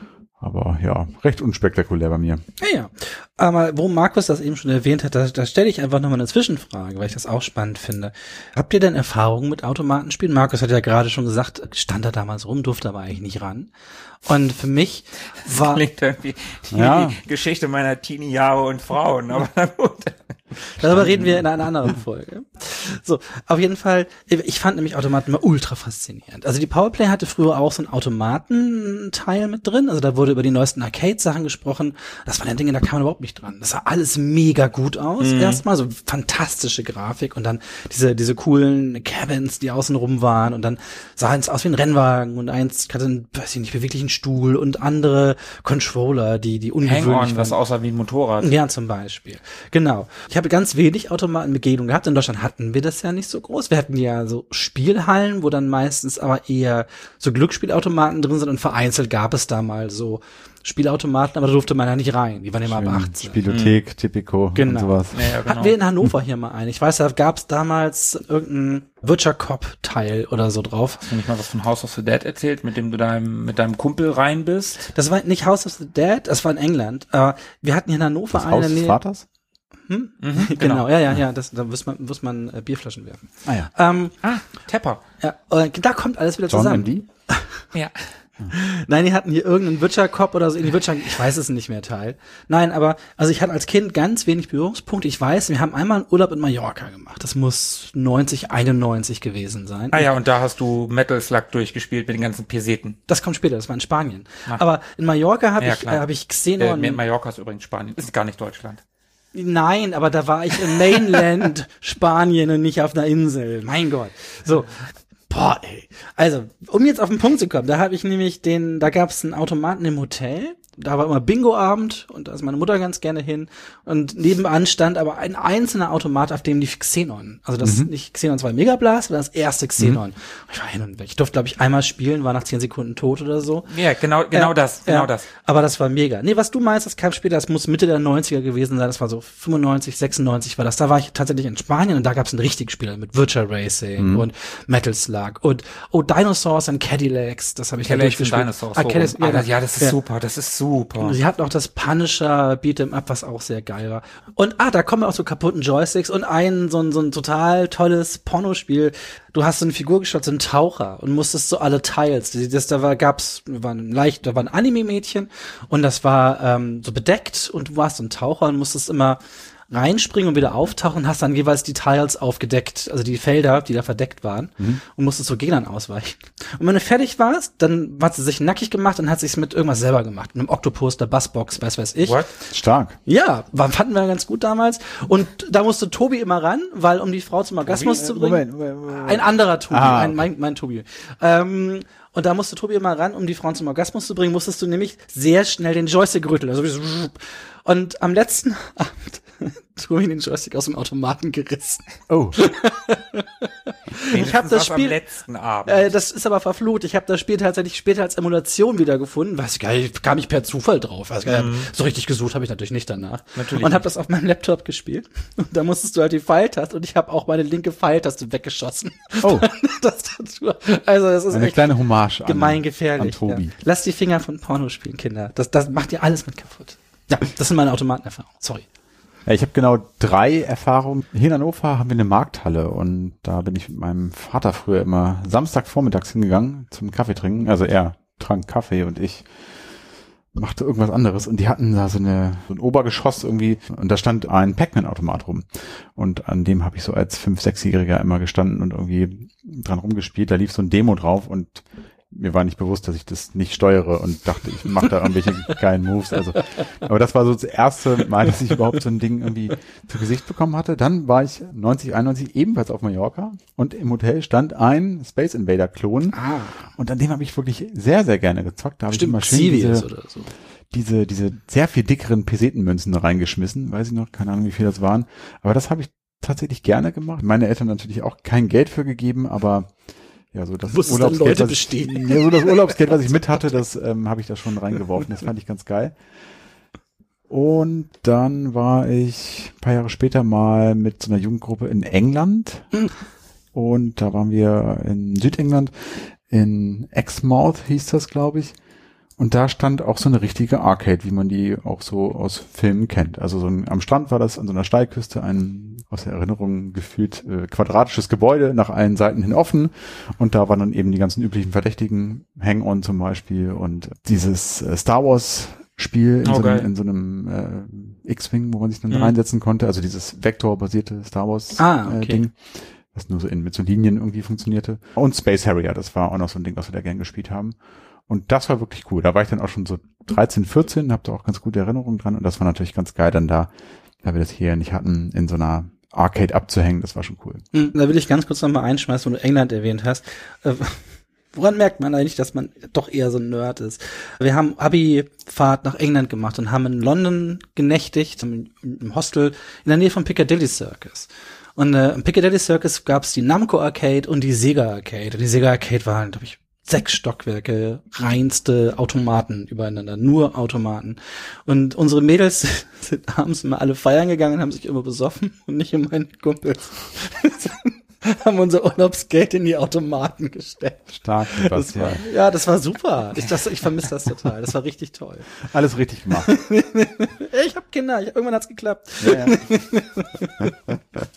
Aber ja, recht unspektakulär bei mir.
Ja. Aber wo Markus das eben schon erwähnt hat, da stelle ich einfach nochmal eine Zwischenfrage, weil ich das auch spannend finde. Habt ihr denn Erfahrungen mit Automatenspielen? Markus hat ja gerade schon gesagt, stand da damals rum, durfte aber eigentlich nicht ran. Und für mich war...
Das klingt irgendwie die Geschichte meiner Teenie-Jahre und Frauen, aber na gut.
Darüber reden wir in einer anderen Folge. So, auf jeden Fall, ich fand nämlich Automaten immer ultra faszinierend. Also die Powerplay hatte früher auch so einen Automatenteil mit drin. Also da wurde über die neuesten Arcade-Sachen gesprochen. Das waren ja Dinge, da kam man überhaupt nicht dran. Das sah alles mega gut aus. Erstmal so fantastische Grafik und dann diese coolen Cabins, die außenrum waren und dann sah es aus wie ein Rennwagen und eins hatte einen, weiß ich nicht, beweglichen Stuhl und andere Controller, die ungewöhnlich
waren. Was aussah wie ein Motorrad.
Ja, zum Beispiel. Genau. Ich habe ganz wenig Automatenbegegnungen gehabt. In Deutschland hatten wir das ja nicht so groß. Wir hatten ja so Spielhallen, wo dann meistens aber eher so Glücksspielautomaten drin sind und vereinzelt gab es da mal so Spielautomaten, aber da durfte man ja nicht rein. Die waren immer ab 18.
Spielothek, Tipico und sowas.
Ja, genau.
Hatten wir in Hannover hier mal einen. Ich weiß, da gab es damals irgendein Virtual Cop-Teil oder so drauf.
Hast du nicht mal was von House of the Dead erzählt, mit dem du mit deinem Kumpel rein bist?
Das war nicht House of the Dead, das war in England. Wir hatten hier in Hannover
das Haus des Vaters?
Genau, ja, da muss man Bierflaschen werfen.
Ah ja.
Tepper.
Ja, und da kommt alles wieder zusammen.
John M.D.?
Ja.
Nein, die hatten hier irgendeinen Witcher-Cop oder so, in die Witcher, ich weiß es nicht mehr, Teil. Nein, aber, also ich hatte als Kind ganz wenig Berührungspunkte. Ich weiß, wir haben einmal einen Urlaub in Mallorca gemacht. Das muss 90, 91 gewesen sein.
Ah ja, und da hast du Metal Slug durchgespielt mit den ganzen Peseten.
Das kommt später, das war in Spanien. Aber in Mallorca habe ich Xenon.
Mallorca ist übrigens Spanien, ist gar nicht Deutschland.
Nein, aber da war ich im Mainland Spanien und nicht auf einer Insel. Mein Gott. So. Boah, ey. Also, um jetzt auf den Punkt zu kommen, da habe ich nämlich da gab es einen Automaten im Hotel. Da war immer Bingo-Abend und da ist meine Mutter ganz gerne hin. Und nebenan stand aber ein einzelner Automat, auf dem lief Xenon. Also das nicht Xenon 2 Megablast, sondern das erste Xenon. Ich war hin und weg. Ich durfte, glaube ich, einmal spielen, war nach 10 Sekunden tot oder so.
Ja, genau das.
Aber das war mega. Nee, was du meinst, das kam später, das muss Mitte der 90er gewesen sein. Das war so 95, 96 war das. Da war ich tatsächlich in Spanien und da gab es ein richtiges Spiel mit Virtua Racing und Metal Slug und Dinosaurs and Cadillacs. Das habe ich da durchgespielt.
Dinosaurs. Das ist super. Das ist super.
Und sie hatten auch das Punisher Beat'em Up, was auch sehr geil war. Und da kommen auch so kaputten Joysticks und so ein total tolles Pornospiel. Du hast so eine Figur geschaut, so einen Taucher und musstest so alle Teils. Da war ein Anime-Mädchen und das war so bedeckt und du warst so ein Taucher und musstest immer reinspringen und wieder auftauchen und hast dann jeweils die Tiles aufgedeckt, also die Felder, die da verdeckt waren und musstest so Gegnern ausweichen. Und wenn du fertig warst, dann hat sie sich nackig gemacht und hat sich's mit irgendwas selber gemacht. Mit einem Oktopus, der Buzzbox, weiß ich.
What? Stark.
Ja, fanden wir ganz gut damals. Und da musste Tobi immer ran, weil um die Frau zum Orgasmus zu bringen. Moment. Ein anderer Tobi, mein Tobi. Und da musste Tobi immer ran, um die Frauen zum Orgasmus zu bringen, musstest du nämlich sehr schnell den Joystick rütteln. Also und am letzten Abend Tobi den Joystick aus dem Automaten gerissen.
Oh.
Ich habe das Spiel am letzten Abend.
Das ist aber verflucht. Ich habe das Spiel tatsächlich später als Emulation wiedergefunden. Weiß ich gar nicht, kam ich per Zufall drauf. So richtig gesucht habe ich natürlich nicht danach. Und habe das auf meinem Laptop gespielt. Und da musstest du halt die Pfeiltaste und ich habe auch meine linke Pfeiltaste weggeschossen.
Oh.
Also das ist
eine kleine Hommage
gemeingefährlich.
An Tobi.
Ja. Lasst die Finger von Porno spielen, Kinder. Das macht ihr alles mit kaputt. Ja, das sind meine Automatenerfahrungen. Sorry.
Ja, ich habe genau 3 Erfahrungen. Hier in Hannover haben wir eine Markthalle und da bin ich mit meinem Vater früher immer Samstagvormittags hingegangen zum Kaffee trinken. Also er trank Kaffee und ich machte irgendwas anderes und die hatten da so ein Obergeschoss irgendwie und da stand ein Pac-Man-Automat rum und an dem habe ich so als 5-, 6-Jähriger immer gestanden und irgendwie dran rumgespielt. Da lief so ein Demo drauf und mir war nicht bewusst, dass ich das nicht steuere und dachte, ich mache da irgendwelche geilen Moves. Also, aber das war so das erste Mal, dass ich überhaupt so ein Ding irgendwie zu Gesicht bekommen hatte. Dann war ich 90, 91 ebenfalls auf Mallorca und im Hotel stand ein Space Invader Klon. Und an dem habe ich wirklich sehr, sehr gerne gezockt. Da habe ich immer schön diese sehr viel dickeren Pesetenmünzen reingeschmissen. Weiß ich noch, keine Ahnung, wie viel das waren. Aber das habe ich tatsächlich gerne gemacht. Meine Eltern natürlich auch kein Geld für gegeben, aber ja, so das Urlaubsgeld, das Urlaubsgeld, was ich mit hatte, das habe ich da schon reingeworfen. Das fand ich ganz geil. Und dann war ich ein paar Jahre später mal mit so einer Jugendgruppe in England. Und da waren wir in Südengland, in Exmouth hieß das, glaube ich. Und da stand auch so eine richtige Arcade, wie man die auch so aus Filmen kennt. Also am Strand war das an so einer Steilküste ein aus der Erinnerung gefühlt quadratisches Gebäude, nach allen Seiten hin offen. Und da waren dann eben die ganzen üblichen Verdächtigen, Hang-On zum Beispiel und dieses Star Wars Spiel in so einem X-Wing, wo man sich dann reinsetzen konnte. Also dieses vektorbasierte Star Wars Ding, was nur so mit so Linien irgendwie funktionierte. Und Space Harrier, das war auch noch so ein Ding, was wir da gern gespielt haben. Und das war wirklich cool. Da war ich dann auch schon so 13, 14, hab da auch ganz gute Erinnerungen dran. Und das war natürlich ganz geil, dann da wir das hier nicht hatten, in so einer Arcade abzuhängen. Das war schon cool.
Da will ich ganz kurz nochmal einschmeißen, wo du England erwähnt hast. Woran merkt man eigentlich, dass man doch eher so ein Nerd ist? Wir haben Abi-Fahrt nach England gemacht und haben in London genächtigt, im Hostel in der Nähe vom Piccadilly Circus. Und im Piccadilly Circus gab es die Namco Arcade und die Sega Arcade. Und die Sega Arcade waren, glaube ich, 6 Stockwerke, reinste Automaten übereinander, nur Automaten. Und unsere Mädels sind abends immer alle feiern gegangen, haben sich immer besoffen und nicht immer meine Kumpels. Haben unser Urlaubsgeld in die Automaten gesteckt.
Stark, Sebastian.
Das war super. Ich vermisse das total. Das war richtig toll.
Alles richtig gemacht.
Ich habe Kinder. Irgendwann hat's geklappt.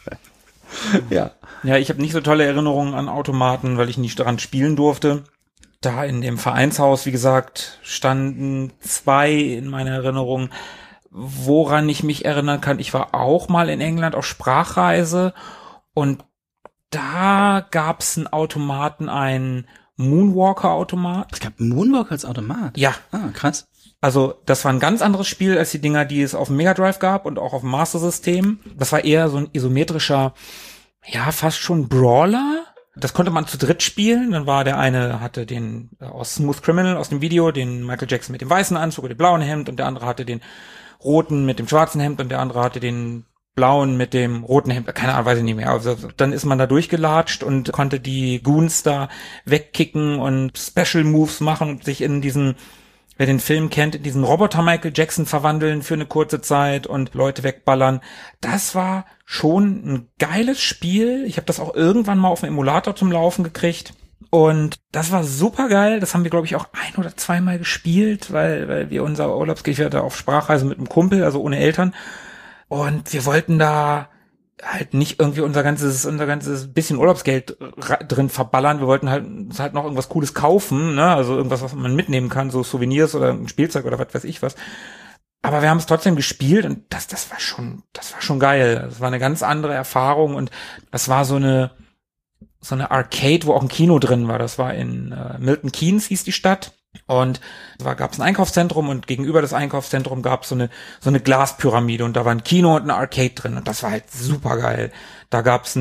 Ja, ich habe nicht so tolle Erinnerungen an Automaten, weil ich nicht daran spielen durfte. da in dem Vereinshaus, wie gesagt, standen 2 in meiner Erinnerung. Woran ich mich erinnern kann, ich war auch mal in England auf Sprachreise und da gab's einen Automaten, einen Moonwalker-Automat.
Es gab Moonwalker als Automat?
Ja.
Ah, krass.
Also das war ein ganz anderes Spiel als die Dinger, die es auf dem Mega Drive gab und auch auf dem Master System. Das war eher so ein isometrischer, ja, fast schon Brawler. Das konnte man zu dritt spielen. Dann war der eine, hatte den aus Smooth Criminal aus dem Video, den Michael Jackson mit dem weißen Anzug und dem blauen Hemd, und der andere hatte den roten mit dem schwarzen Hemd und der andere hatte den blauen mit dem roten Hemd. Keine Ahnung, weiß ich nicht mehr. Also dann ist man da durchgelatscht und konnte die Goons da wegkicken und Special Moves machen und sich in diesen, wer den Film kennt, in diesen Roboter Michael Jackson verwandeln für eine kurze Zeit und Leute wegballern. Das war schon ein geiles Spiel. Ich habe das auch irgendwann mal auf dem Emulator zum Laufen gekriegt. Und das war super geil. Das haben wir, glaube ich, auch 1 oder 2 Mal gespielt, weil wir unser Urlaubsgeld hatte auf Sprachreise mit einem Kumpel, also ohne Eltern. Und wir wollten da halt nicht irgendwie unser ganzes bisschen Urlaubsgeld drin verballern. Wir wollten halt noch irgendwas Cooles kaufen, ne? Also irgendwas, was man mitnehmen kann, so Souvenirs oder ein Spielzeug oder was weiß ich was. Aber wir haben es trotzdem gespielt und das war schon geil. Das war eine ganz andere Erfahrung und das war so eine Arcade, wo auch ein Kino drin war. Das war in Milton Keynes hieß die Stadt. Und da gab es ein Einkaufszentrum und gegenüber das Einkaufszentrum gab es so eine Glaspyramide und da war ein Kino und ein Arcade drin und das war halt super geil. Da gab es so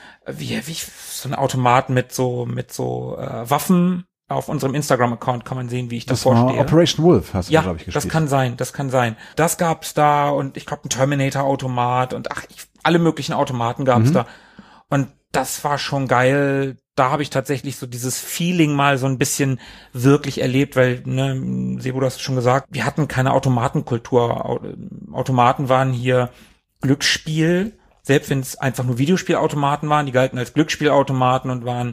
einen Automaten mit so Waffen. Auf unserem Instagram-Account kann man sehen, wie ich das vorstehe.
Operation Wolf hast du, glaube ich, gespielt.
Das kann sein. Das gab's da und ich glaube ein Terminator-Automat und alle möglichen Automaten gab's da. Und das war schon geil. Da habe ich tatsächlich so dieses Feeling mal so ein bisschen wirklich erlebt, weil, ne, Sebo, du hast schon gesagt, wir hatten keine Automatenkultur. Automaten waren hier Glücksspiel, selbst wenn es einfach nur Videospielautomaten waren, die galten als Glücksspielautomaten und waren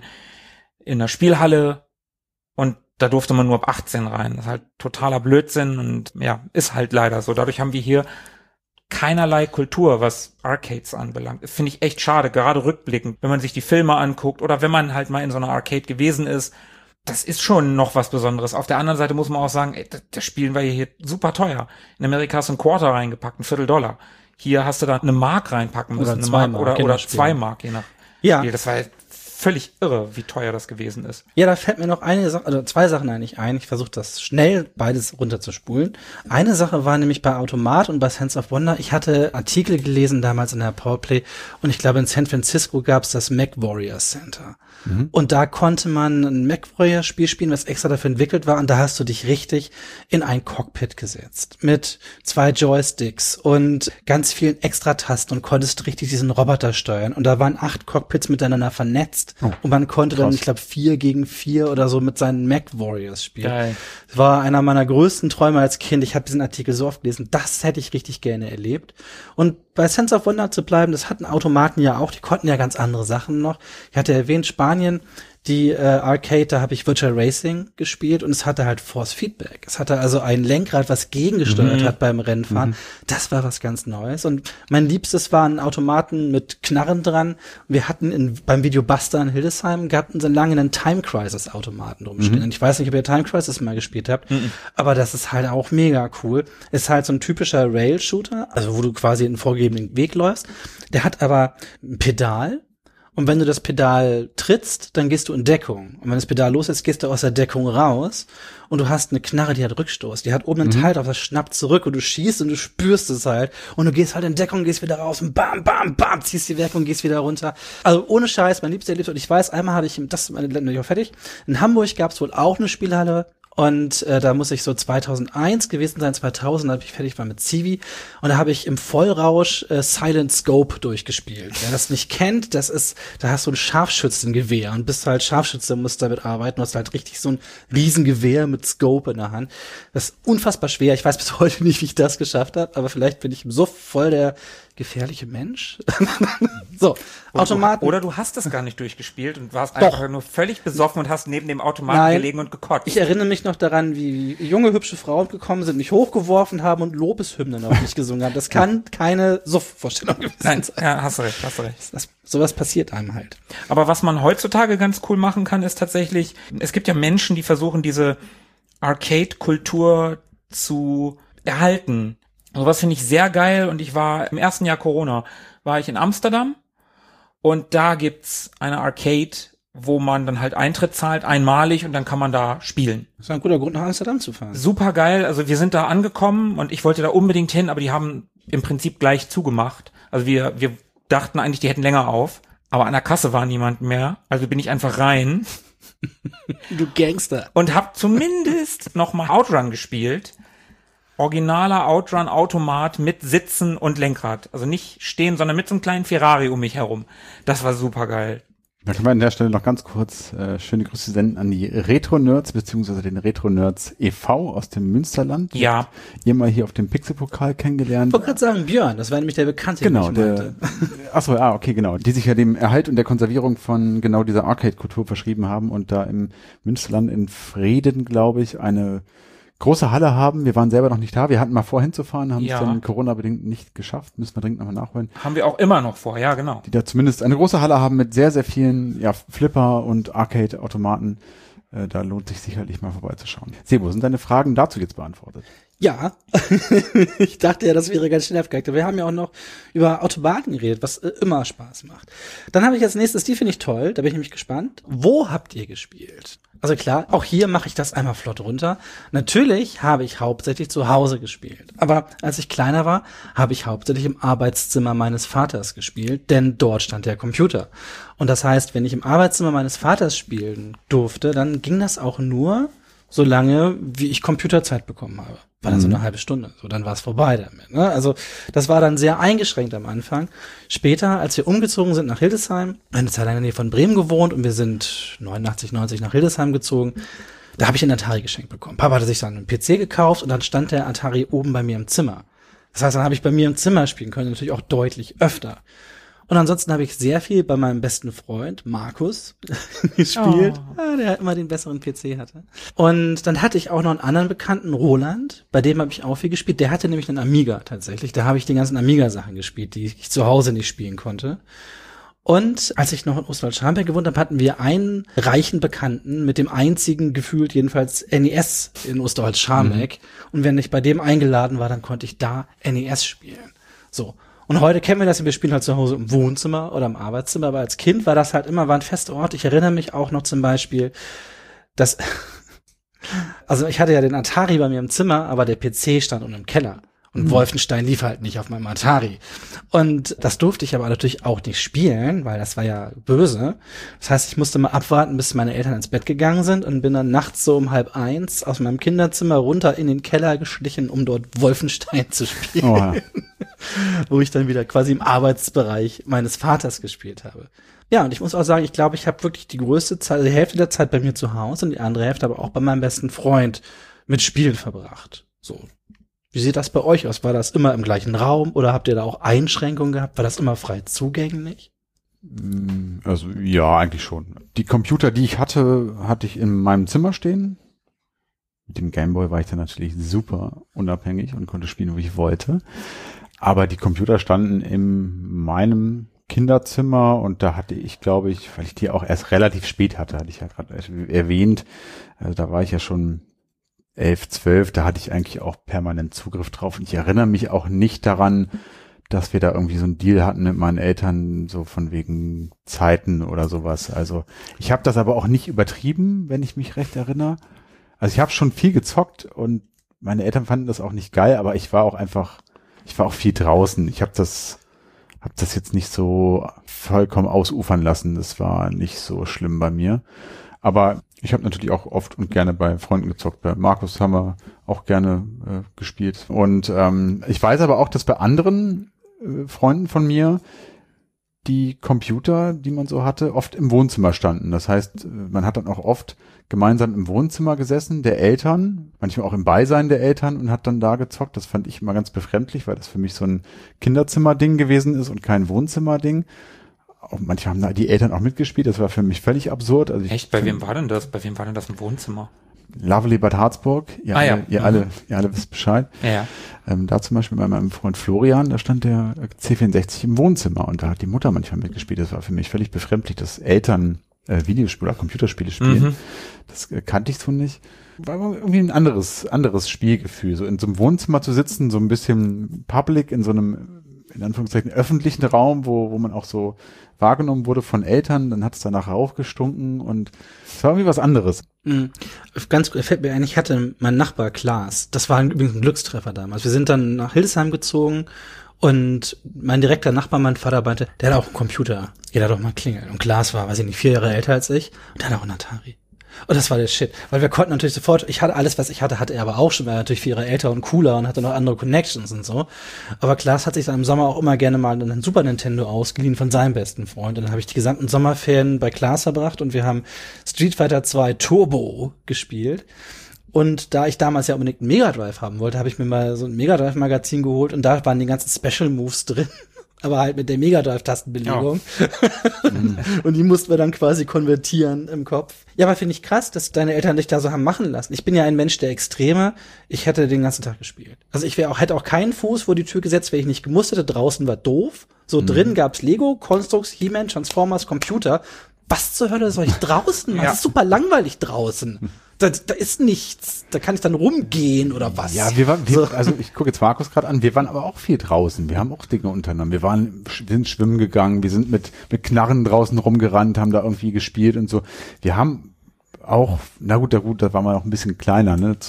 in der Spielhalle und da durfte man nur ab 18 rein. Das ist halt totaler Blödsinn und ja, ist halt leider so. Dadurch haben wir hier keinerlei Kultur, was Arcades anbelangt. Das finde ich echt schade, gerade rückblickend, wenn man sich die Filme anguckt oder wenn man halt mal in so einer Arcade gewesen ist. Das ist schon noch was Besonderes. Auf der anderen Seite muss man auch sagen, das spielen wir hier super teuer. In Amerika hast du ein Quarter reingepackt, $0,25. Hier hast du da eine Mark reinpacken müssen.
Oder 2 Mark.
Oder 2 Mark, je nach Spiel. Das war völlig irre, wie teuer das gewesen ist.
Ja, da fällt mir noch eine Sache, also 2 Sachen eigentlich ein. Ich versuche das schnell beides runterzuspulen. Eine Sache war nämlich bei Automat und bei Sense of Wonder. Ich hatte Artikel gelesen damals in der Powerplay und ich glaube in San Francisco gab es das MechWarrior Center. Und da konnte man ein MechWarrior-Spiel spielen, was extra dafür entwickelt war und da hast du dich richtig in ein Cockpit gesetzt. Mit 2 Joysticks und ganz vielen Extra-Tasten und konntest richtig diesen Roboter steuern. Und da waren 8 Cockpits miteinander vernetzt. Und man konnte dann, ich glaube, 4 gegen 4 oder so mit seinen Mech-Warriors spielen.
Geil.
Das war einer meiner größten Träume als Kind. Ich habe diesen Artikel so oft gelesen. Das hätte ich richtig gerne erlebt. Und bei Sense of Wonder zu bleiben, das hatten Automaten ja auch. Die konnten ja ganz andere Sachen noch. Ich hatte erwähnt, Spanien, die Arcade, da habe ich Virtual Racing gespielt und es hatte halt Force Feedback. Es hatte also ein Lenkrad, was gegengesteuert hat beim Rennfahren. Das war was ganz Neues. Und mein Liebstes waren Automaten mit Knarren dran. Wir hatten beim Videobuster in Hildesheim, hatten sie lange einen Time Crisis Automaten rumstehen. Und ich weiß nicht, ob ihr Time Crisis mal gespielt habt, aber das ist halt auch mega cool. Ist halt so ein typischer Rail-Shooter, also wo du quasi einen vorgegebenen Weg läufst. Der hat aber ein Pedal. Und wenn du das Pedal trittst, dann gehst du in Deckung. Und wenn das Pedal los ist, gehst du aus der Deckung raus. Und du hast eine Knarre, die hat Rückstoß. Die hat oben einen Teil drauf, das schnappt zurück und du schießt und du spürst es halt. Und du gehst halt in Deckung, gehst wieder raus und bam, bam, bam, ziehst die weg und gehst wieder runter. Also ohne Scheiß, mein liebster Erlebnis. Und ich weiß, einmal habe ich, das ist meine Länder fertig. In Hamburg gab es wohl auch eine Spielhalle. Und da muss ich so 2001 gewesen sein, 2000, als ich fertig war mit Civi. Und da habe ich im Vollrausch Silent Scope durchgespielt. Wer das nicht kennt, da hast du ein Scharfschützengewehr und bist halt Scharfschütze, musst damit arbeiten. Du hast halt richtig so ein Riesengewehr mit Scope in der Hand. Das ist unfassbar schwer. Ich weiß bis heute nicht, wie ich das geschafft habe, aber vielleicht bin ich so voll der gefährliche Mensch. So, Automaten.
Oder du hast es gar nicht durchgespielt und warst einfach nur völlig besoffen und hast neben dem Automaten gelegen und gekotzt.
Ich erinnere mich noch daran, wie junge, hübsche Frauen gekommen sind, mich hochgeworfen haben und Lobeshymnen auf mich gesungen haben. Das kann keine Suff-Vorstellung gewesen sein.
Ja, hast du recht.
Sowas passiert einem halt.
Aber was man heutzutage ganz cool machen kann, ist tatsächlich, es gibt ja Menschen, die versuchen, diese Arcade-Kultur zu erhalten. Sowas finde ich sehr geil und ich war im ersten Jahr Corona, war ich in Amsterdam und da gibt's eine Arcade, wo man dann halt Eintritt zahlt, einmalig und dann kann man da spielen.
Das ist ein guter Grund, nach Amsterdam zu fahren.
Super geil, also wir sind da angekommen und ich wollte da unbedingt hin, aber die haben im Prinzip gleich zugemacht. Also wir dachten eigentlich, die hätten länger auf, aber an der Kasse war niemand mehr, also bin ich einfach rein.
Du Gangster.
Und hab zumindest noch mal Outrun gespielt. Originaler Outrun-Automat mit Sitzen und Lenkrad. Also nicht stehen, sondern mit so einem kleinen Ferrari um mich herum. Das war super geil.
Da können wir an der Stelle noch ganz kurz schöne Grüße senden an die Retro-Nerds, beziehungsweise den Retro-Nerds e.V. aus dem Münsterland.
Ja.
Ihr mal hier auf dem Pixelpokal kennengelernt.
Ich wollte gerade sagen, Björn, das war nämlich der Bekannte,
genau,
den ich meinte.
Okay, genau. Die sich ja dem Erhalt und der Konservierung von genau dieser Arcade-Kultur verschrieben haben und da im Münsterland in Vreden, glaube ich, eine große Halle haben. Wir waren selber noch nicht da. Wir hatten mal vor hinzufahren, haben es dann Corona-bedingt nicht geschafft. Müssen wir dringend nochmal nachholen.
Haben wir auch immer noch vor, ja, genau.
Die da zumindest eine große Halle haben mit sehr, sehr vielen Flipper und Arcade-Automaten. Da lohnt sich sicherlich mal vorbeizuschauen. Sebo, sind deine Fragen dazu jetzt beantwortet?
Ja, ich dachte ja, das wäre ganz schnell abgehakt. Wir haben ja auch noch über Automaten geredet, was immer Spaß macht. Dann habe ich als nächstes, die finde ich toll, da bin ich nämlich gespannt. Wo habt ihr gespielt? Also klar, auch hier mache ich das einmal flott runter. Natürlich habe ich hauptsächlich zu Hause gespielt. Aber als ich kleiner war, habe ich hauptsächlich im Arbeitszimmer meines Vaters gespielt, denn dort stand der Computer. Und das heißt, wenn ich im Arbeitszimmer meines Vaters spielen durfte, dann ging das auch nur so lange, wie ich Computerzeit bekommen habe. War dann so eine halbe Stunde. So, dann war es vorbei damit. Ne? Also das war dann sehr eingeschränkt am Anfang. Später, als wir umgezogen sind nach Hildesheim, eine Zeit lang in der Nähe von Bremen gewohnt und wir sind 89, 90 nach Hildesheim gezogen, da habe ich einen Atari geschenkt bekommen. Papa hatte sich dann einen PC gekauft und dann stand der Atari oben bei mir im Zimmer. Das heißt, dann habe ich bei mir im Zimmer spielen können, natürlich auch deutlich öfter. Und ansonsten habe ich sehr viel bei meinem besten Freund Markus gespielt, der halt immer den besseren PC hatte. Und dann hatte ich auch noch einen anderen Bekannten, Roland, bei dem habe ich auch viel gespielt. Der hatte nämlich einen Amiga tatsächlich. Da habe ich die ganzen Amiga-Sachen gespielt, die ich zu Hause nicht spielen konnte. Und als ich noch in Ostwald-Scharmbeck gewohnt habe, hatten wir einen reichen Bekannten mit dem einzigen, gefühlt jedenfalls, NES in Ostwald-Scharmbeck. Und wenn ich bei dem eingeladen war, dann konnte ich da NES spielen. So. Und heute kennen wir das, wir spielen halt zu Hause im Wohnzimmer oder im Arbeitszimmer, aber als Kind war das halt immer, war ein fester Ort. Ich erinnere mich auch noch zum Beispiel, dass, also ich hatte ja den Atari bei mir im Zimmer, aber der PC stand unten im Keller. Und Wolfenstein lief halt nicht auf meinem Atari. Und das durfte ich aber natürlich auch nicht spielen, weil das war ja böse. Das heißt, ich musste mal abwarten, bis meine Eltern ins Bett gegangen sind und bin dann nachts so um 12:30 aus meinem Kinderzimmer runter in den Keller geschlichen, um dort Wolfenstein zu spielen. Oh ja. Wo ich dann wieder quasi im Arbeitsbereich meines Vaters gespielt habe. Ja, und ich muss auch sagen, ich glaube, ich habe wirklich die größte Zeit, die Hälfte der Zeit bei mir zu Hause und die andere Hälfte aber auch bei meinem besten Freund mit Spielen verbracht. So. Wie sieht das bei euch aus? War das immer im gleichen Raum oder habt ihr da auch Einschränkungen gehabt? War das immer frei zugänglich?
Also ja, eigentlich schon. Die Computer, die ich hatte, hatte ich in meinem Zimmer stehen. Mit dem Gameboy war ich dann natürlich super unabhängig und konnte spielen, wo ich wollte. Aber die Computer standen in meinem Kinderzimmer und da hatte ich, glaube ich, weil ich die auch erst relativ spät hatte ich ja gerade erwähnt, also da war ich ja schon 11, 12, da hatte ich eigentlich auch permanent Zugriff drauf. Und ich erinnere mich auch nicht daran, dass wir da irgendwie so einen Deal hatten mit meinen Eltern, so von wegen Zeiten oder sowas. Also ich habe das aber auch nicht übertrieben, wenn ich mich recht erinnere. Also ich habe schon viel gezockt und meine Eltern fanden das auch nicht geil, aber ich war auch viel draußen. Ich habe das jetzt nicht so vollkommen ausufern lassen. Das war nicht so schlimm bei mir. Aber ich habe natürlich auch oft und gerne bei Freunden gezockt. Bei Markus haben wir auch gerne gespielt. Und ich weiß aber auch, dass bei anderen Freunden von mir, die Computer, die man so hatte, oft im Wohnzimmer standen. Das heißt, man hat dann auch oft gemeinsam im Wohnzimmer gesessen, der Eltern, manchmal auch im Beisein der Eltern und hat dann da gezockt. Das fand ich immer ganz befremdlich, weil das für mich so ein Kinderzimmerding gewesen ist und kein Wohnzimmerding. Auch manchmal haben da die Eltern auch mitgespielt. Das war für mich völlig absurd. Also
Echt? Bei wem war denn das? Bei wem war denn das im Wohnzimmer?
Lovely Bad Harzburg. Ihr alle wisst Bescheid.
Ja.
Da zum Beispiel bei meinem Freund Florian, da stand der C64 im Wohnzimmer und da hat die Mutter manchmal mitgespielt. Das war für mich völlig befremdlich, dass Eltern Videospiele oder Computerspiele spielen. Mhm. Das kannte ich so nicht. War irgendwie ein anderes Spielgefühl. So in so einem Wohnzimmer zu sitzen, so ein bisschen public, in so einem, in Anführungszeichen, öffentlichen Raum, wo man auch so wahrgenommen wurde von Eltern, dann hat es danach aufgestunken und es war irgendwie was anderes.
Ganz gut, fällt mir ein, ich hatte meinen Nachbar Klaas, das war übrigens ein Glückstreffer damals. Wir sind dann nach Hildesheim gezogen und mein direkter Nachbar, mein Vater meinte, der hat auch einen Computer, jeder hat doch mal klingelt. Und Klaas war, weiß ich nicht, 4 Jahre älter als ich und der hat auch einen Atari. Und das war der Shit, weil wir konnten natürlich sofort, ich hatte alles, was ich hatte, hatte er aber auch schon, war natürlich 4 Jahre älter und cooler und hatte noch andere Connections und so. Aber Klaas hat sich dann im Sommer auch immer gerne mal einen Super Nintendo ausgeliehen von seinem besten Freund. Und dann habe ich die gesamten Sommerferien bei Klaas verbracht und wir haben Street Fighter 2 Turbo gespielt. Und da ich damals ja unbedingt einen Mega Drive haben wollte, habe ich mir mal so ein Mega Drive Magazin geholt und da waren die ganzen Special Moves drin. Aber halt mit der Mega Drive-Tastenbelegung. Ja. Und die mussten wir dann quasi konvertieren im Kopf. Ja, aber finde ich krass, dass deine Eltern dich da so haben machen lassen. Ich bin ja ein Mensch der Extreme. Ich hätte den ganzen Tag gespielt. Also ich hätte auch keinen Fuß vor die Tür gesetzt, wenn ich nicht gemusst hätte. Draußen war doof. So drin gab's Lego, Constructs, He-Man, Transformers, Computer. Was zur Hölle soll ich draußen machen?
Ja.
Das ist super langweilig draußen. Da ist nichts. Da kann ich dann rumgehen oder was.
Ja, also ich gucke jetzt Markus gerade an, wir waren aber auch viel draußen. Wir haben auch Dinge unternommen. Wir sind schwimmen gegangen, wir sind mit Knarren draußen rumgerannt, haben da irgendwie gespielt und so. Wir haben auch, da waren wir noch ein bisschen kleiner, ne?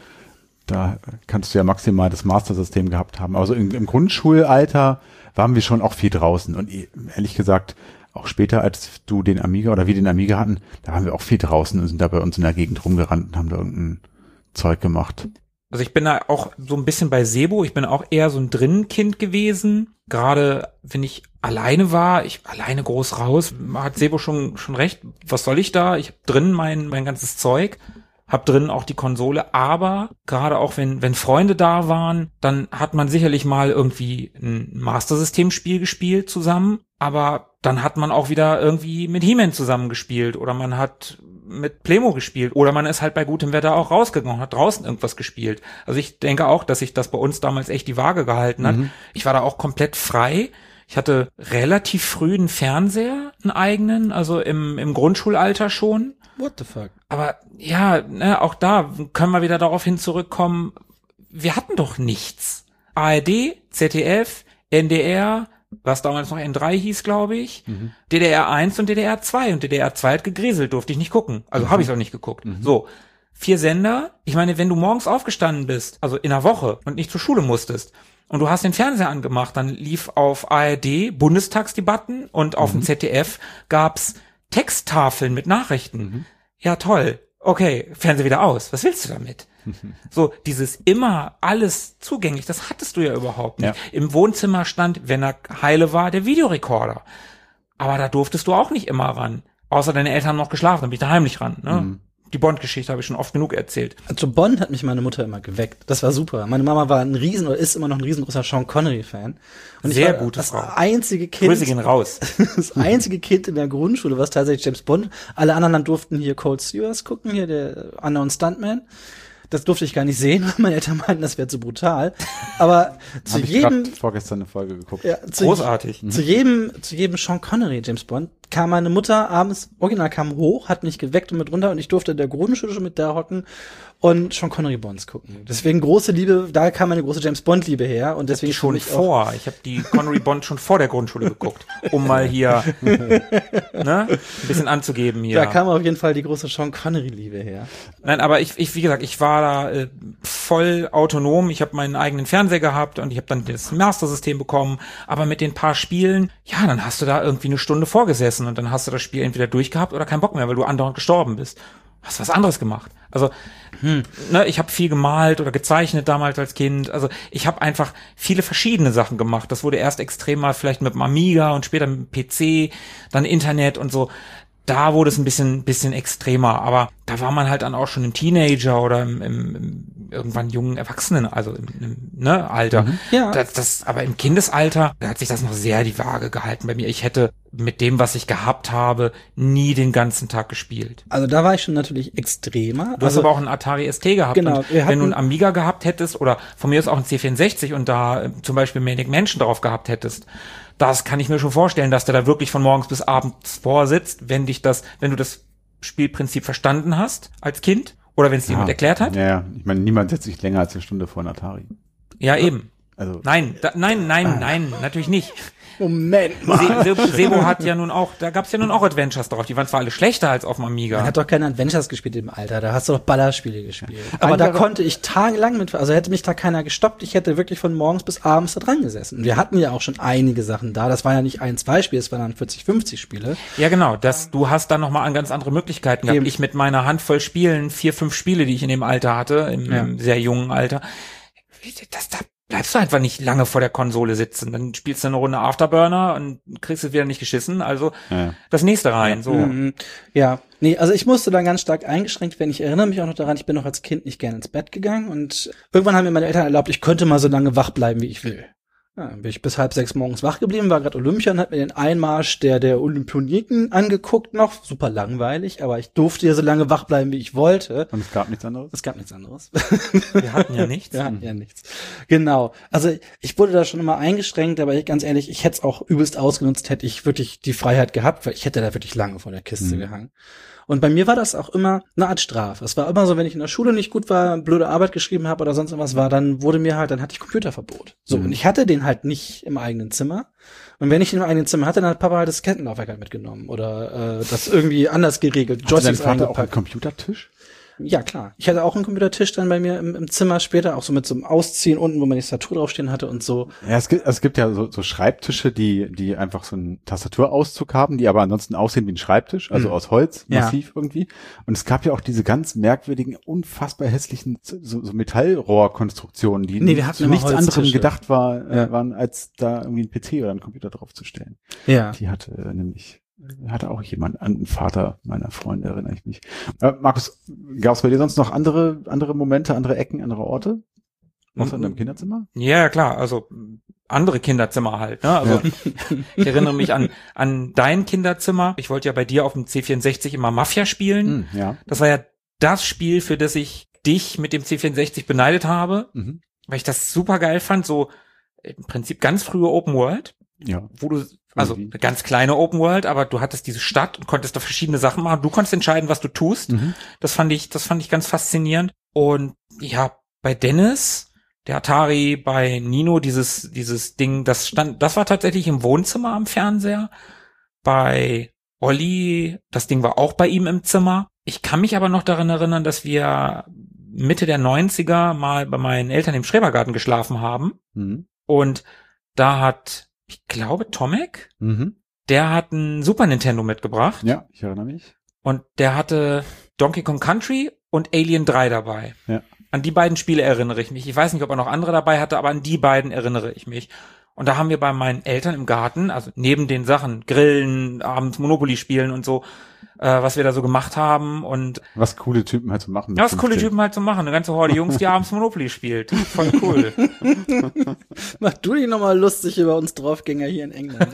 Da kannst du ja maximal das Master-System gehabt haben. Aber so im Grundschulalter waren wir schon auch viel draußen. Und ehrlich gesagt, auch später, als du den Amiga oder wir den Amiga hatten, da waren wir auch viel draußen und sind da bei uns in der Gegend rumgerannt und haben da irgendein Zeug gemacht.
Also ich bin da auch so ein bisschen bei Sebo. Ich bin auch eher so ein Drinnenkind gewesen. Gerade wenn ich alleine war, alleine groß raus, hat Sebo schon recht. Was soll ich da? Ich habe drin mein ganzes Zeug. Hab drin auch die Konsole, aber gerade auch wenn Freunde da waren, dann hat man sicherlich mal irgendwie ein Master-System-Spiel gespielt zusammen, aber dann hat man auch wieder irgendwie mit He-Man zusammengespielt oder man hat mit Playmo gespielt oder man ist halt bei gutem Wetter auch rausgegangen und hat draußen irgendwas gespielt. Also ich denke auch, dass sich das bei uns damals echt die Waage gehalten hat. Ich war da auch komplett frei. Ich hatte relativ früh einen Fernseher, einen eigenen, also im Grundschulalter schon.
What the fuck?
Aber ja, ne, auch da können wir wieder darauf hin zurückkommen, wir hatten doch nichts. ARD, ZDF, NDR, was damals noch N3 hieß, glaube ich, DDR 1 und DDR 2 und DDR 2 hat gegräselt, durfte ich nicht gucken. Also habe ich auch nicht geguckt. So, 4 Sender. Ich meine, wenn du morgens aufgestanden bist, also in der Woche und nicht zur Schule musstest und du hast den Fernseher angemacht, dann lief auf ARD Bundestagsdebatten und auf dem ZDF gab's Texttafeln mit Nachrichten. Ja, toll. Okay, Fernseher wieder aus. Was willst du damit? So, dieses immer alles zugänglich, das hattest du ja überhaupt nicht. Ja. Im Wohnzimmer stand, wenn er heile war, der Videorekorder. Aber da durftest du auch nicht immer ran. Außer deine Eltern haben noch geschlafen, dann bin ich da heimlich ran. Ne? Die Bond-Geschichte habe ich schon oft genug erzählt.
Zu Bond hat mich meine Mutter immer geweckt. Das war super. Meine Mama war ist immer noch ein riesengroßer Sean Connery-Fan. Und
sehr
ich war
gute
das
Frau.
Einzige Kind.
Grüße gehen raus.
Das einzige Kind in der Grundschule, was tatsächlich James Bond. Alle anderen dann durften hier Cold Steers gucken, hier der Unknown Stuntman. Das durfte ich gar nicht sehen, weil meine Eltern meinten, das wäre zu brutal. Aber zu jedem
vorgestern eine Folge geguckt.
Ja,
großartig.
Zu jedem Sean Connery James Bond kam meine Mutter abends, original kam hoch, hat mich geweckt und mit runter und ich durfte in der Grundschule schon mit da hocken und Sean Connery Bonds gucken. Deswegen große Liebe, da kam meine große James Bond Liebe her und deswegen
schon vor. Ich habe die Connery Bond schon vor der Grundschule geguckt, um mal hier ein bisschen anzugeben hier.
Da kam auf jeden Fall die große Sean Connery Liebe her.
Nein, aber ich wie gesagt, ich war da voll autonom. Ich habe meinen eigenen Fernseher gehabt und ich habe dann das Master-System bekommen. Aber mit den paar Spielen, ja, dann hast du da irgendwie eine Stunde vorgesessen und dann hast du das Spiel entweder durchgehabt oder keinen Bock mehr, weil du andauernd gestorben bist. Hast was anderes gemacht. Also ne, ich habe viel gemalt oder gezeichnet damals als Kind. Also ich habe einfach viele verschiedene Sachen gemacht. Das wurde erst extrem mal vielleicht mit dem Amiga und später mit dem PC, dann Internet und so. Da wurde es ein bisschen extremer, aber da war man halt dann auch schon im Teenager oder im irgendwann jungen Erwachsenen, also im Alter.
Ja.
Aber im Kindesalter, da hat sich das noch sehr die Waage gehalten bei mir. Ich hätte mit dem, was ich gehabt habe, nie den ganzen Tag gespielt.
Also da war ich schon natürlich extremer.
Du hast aber auch einen Atari ST gehabt.
Genau.
Und wenn du einen Amiga gehabt hättest oder von mir aus auch einen C64 und da zum Beispiel Maniac Mansion drauf gehabt hättest, das kann ich mir schon vorstellen, dass der da wirklich von morgens bis abends vorsitzt, wenn du das Spielprinzip verstanden hast als Kind oder wenn es dir jemand erklärt hat.
Ja, ich meine, niemand setzt sich länger als eine Stunde vor einen Atari.
Ja, eben.
Also
Nein, natürlich nicht.
Moment mal.
Sebo hat ja nun auch, da gab's ja nun auch Adventures drauf. Die waren zwar alle schlechter als auf dem Amiga.
Man hat doch keine Adventures gespielt im Alter, da hast du doch Ballerspiele gespielt. Aber da konnte ich tagelang also hätte mich da keiner gestoppt, ich hätte wirklich von morgens bis abends da dran gesessen. Und wir hatten ja auch schon einige Sachen da, das war ja nicht 1, 2 Spiele, es waren dann 40, 50 Spiele.
Ja du hast dann nochmal ganz andere Möglichkeiten gehabt.
Eben.
Ich mit meiner Handvoll Spielen, 4, 5 Spiele, die ich in dem Alter hatte, im sehr jungen Alter, da bleibst du einfach nicht lange vor der Konsole sitzen. Dann spielst du eine Runde Afterburner und kriegst es wieder nicht geschissen. Also das nächste rein. So.
Ja, nee, also ich musste dann ganz stark eingeschränkt werden. Ich erinnere mich auch noch daran, ich bin noch als Kind nicht gerne ins Bett gegangen und irgendwann haben mir meine Eltern erlaubt, ich könnte mal so lange wach bleiben, wie ich will. Ja, dann bin ich bis 5:30 morgens wach geblieben, war gerade Olympia und hab mir den Einmarsch der Olympioniken angeguckt noch. Super langweilig, aber ich durfte ja so lange wach bleiben, wie ich wollte.
und es gab nichts anderes?
Es gab nichts anderes.
Wir hatten ja nichts.
Wir hatten ja nichts. Genau. Also ich wurde da schon immer eingeschränkt, aber ganz ehrlich, ich hätte es auch übelst ausgenutzt, hätte ich wirklich die Freiheit gehabt, weil ich hätte da wirklich lange vor der Kiste gehangen. Und bei mir war das auch immer eine Art Strafe. Es war immer so, wenn ich in der Schule nicht gut war, blöde Arbeit geschrieben habe oder sonst irgendwas war, dann hatte ich Computerverbot. So, und ich hatte den halt nicht im eigenen Zimmer. Und wenn ich den im eigenen Zimmer hatte, dann hat Papa halt das Kettenlaufwerk halt mitgenommen oder das irgendwie anders geregelt.
Hatte dein Vater auch einen Computertisch?
Ja, klar. Ich hatte auch einen Computertisch dann bei mir im Zimmer später, auch so mit so einem Ausziehen unten, wo man die Tastatur draufstehen hatte und so.
Ja, es gibt ja so Schreibtische, die einfach so einen Tastaturauszug haben, die aber ansonsten aussehen wie ein Schreibtisch, also aus Holz, massiv irgendwie. Und es gab ja auch diese ganz merkwürdigen, unfassbar hässlichen so Metallrohrkonstruktionen, die
wir
nichts anderem gedacht waren, als da irgendwie ein PC oder einen Computer draufzustellen.
Ja.
Die hatte auch jemand, einen Vater meiner Freunde, erinnere ich mich. Markus, gab es bei dir sonst noch andere Momente, andere Ecken, andere Orte? Außer in deinem Kinderzimmer?
Ja, klar, also andere Kinderzimmer halt. Ne? Also ich erinnere mich an dein Kinderzimmer. Ich wollte ja bei dir auf dem C64 immer Mafia spielen.
Ja.
Das war ja das Spiel, für das ich dich mit dem C64 beneidet habe, weil ich das super geil fand. So im Prinzip ganz frühe Open World.
Ja.
Wo du Also eine ganz kleine Open World, aber du hattest diese Stadt und konntest da verschiedene Sachen machen. Du konntest entscheiden, was du tust. Das fand ich ganz faszinierend. Und ja, bei Dennis, der Atari, bei Nino, dieses Ding, das war tatsächlich im Wohnzimmer am Fernseher. Bei Olli, das Ding war auch bei ihm im Zimmer. Ich kann mich aber noch daran erinnern, dass wir Mitte der 90er mal bei meinen Eltern im Schrebergarten geschlafen haben. Und da hat, ich glaube, Tomek, der hat ein Super Nintendo mitgebracht.
Ja, ich erinnere mich.
Und der hatte Donkey Kong Country und Alien 3 dabei.
Ja.
An die beiden Spiele erinnere ich mich. Ich weiß nicht, ob er noch andere dabei hatte, aber an die beiden erinnere ich mich. Und da haben wir bei meinen Eltern im Garten, also neben den Sachen, Grillen, abends Monopoly spielen und so, was wir da so gemacht haben und
was coole Typen halt so machen.
Ja, was coole Typen halt so machen. Eine ganze Horde Jungs, die abends Monopoly spielt. Voll cool.
Mach du dich nochmal lustig über uns Draufgänger hier in England.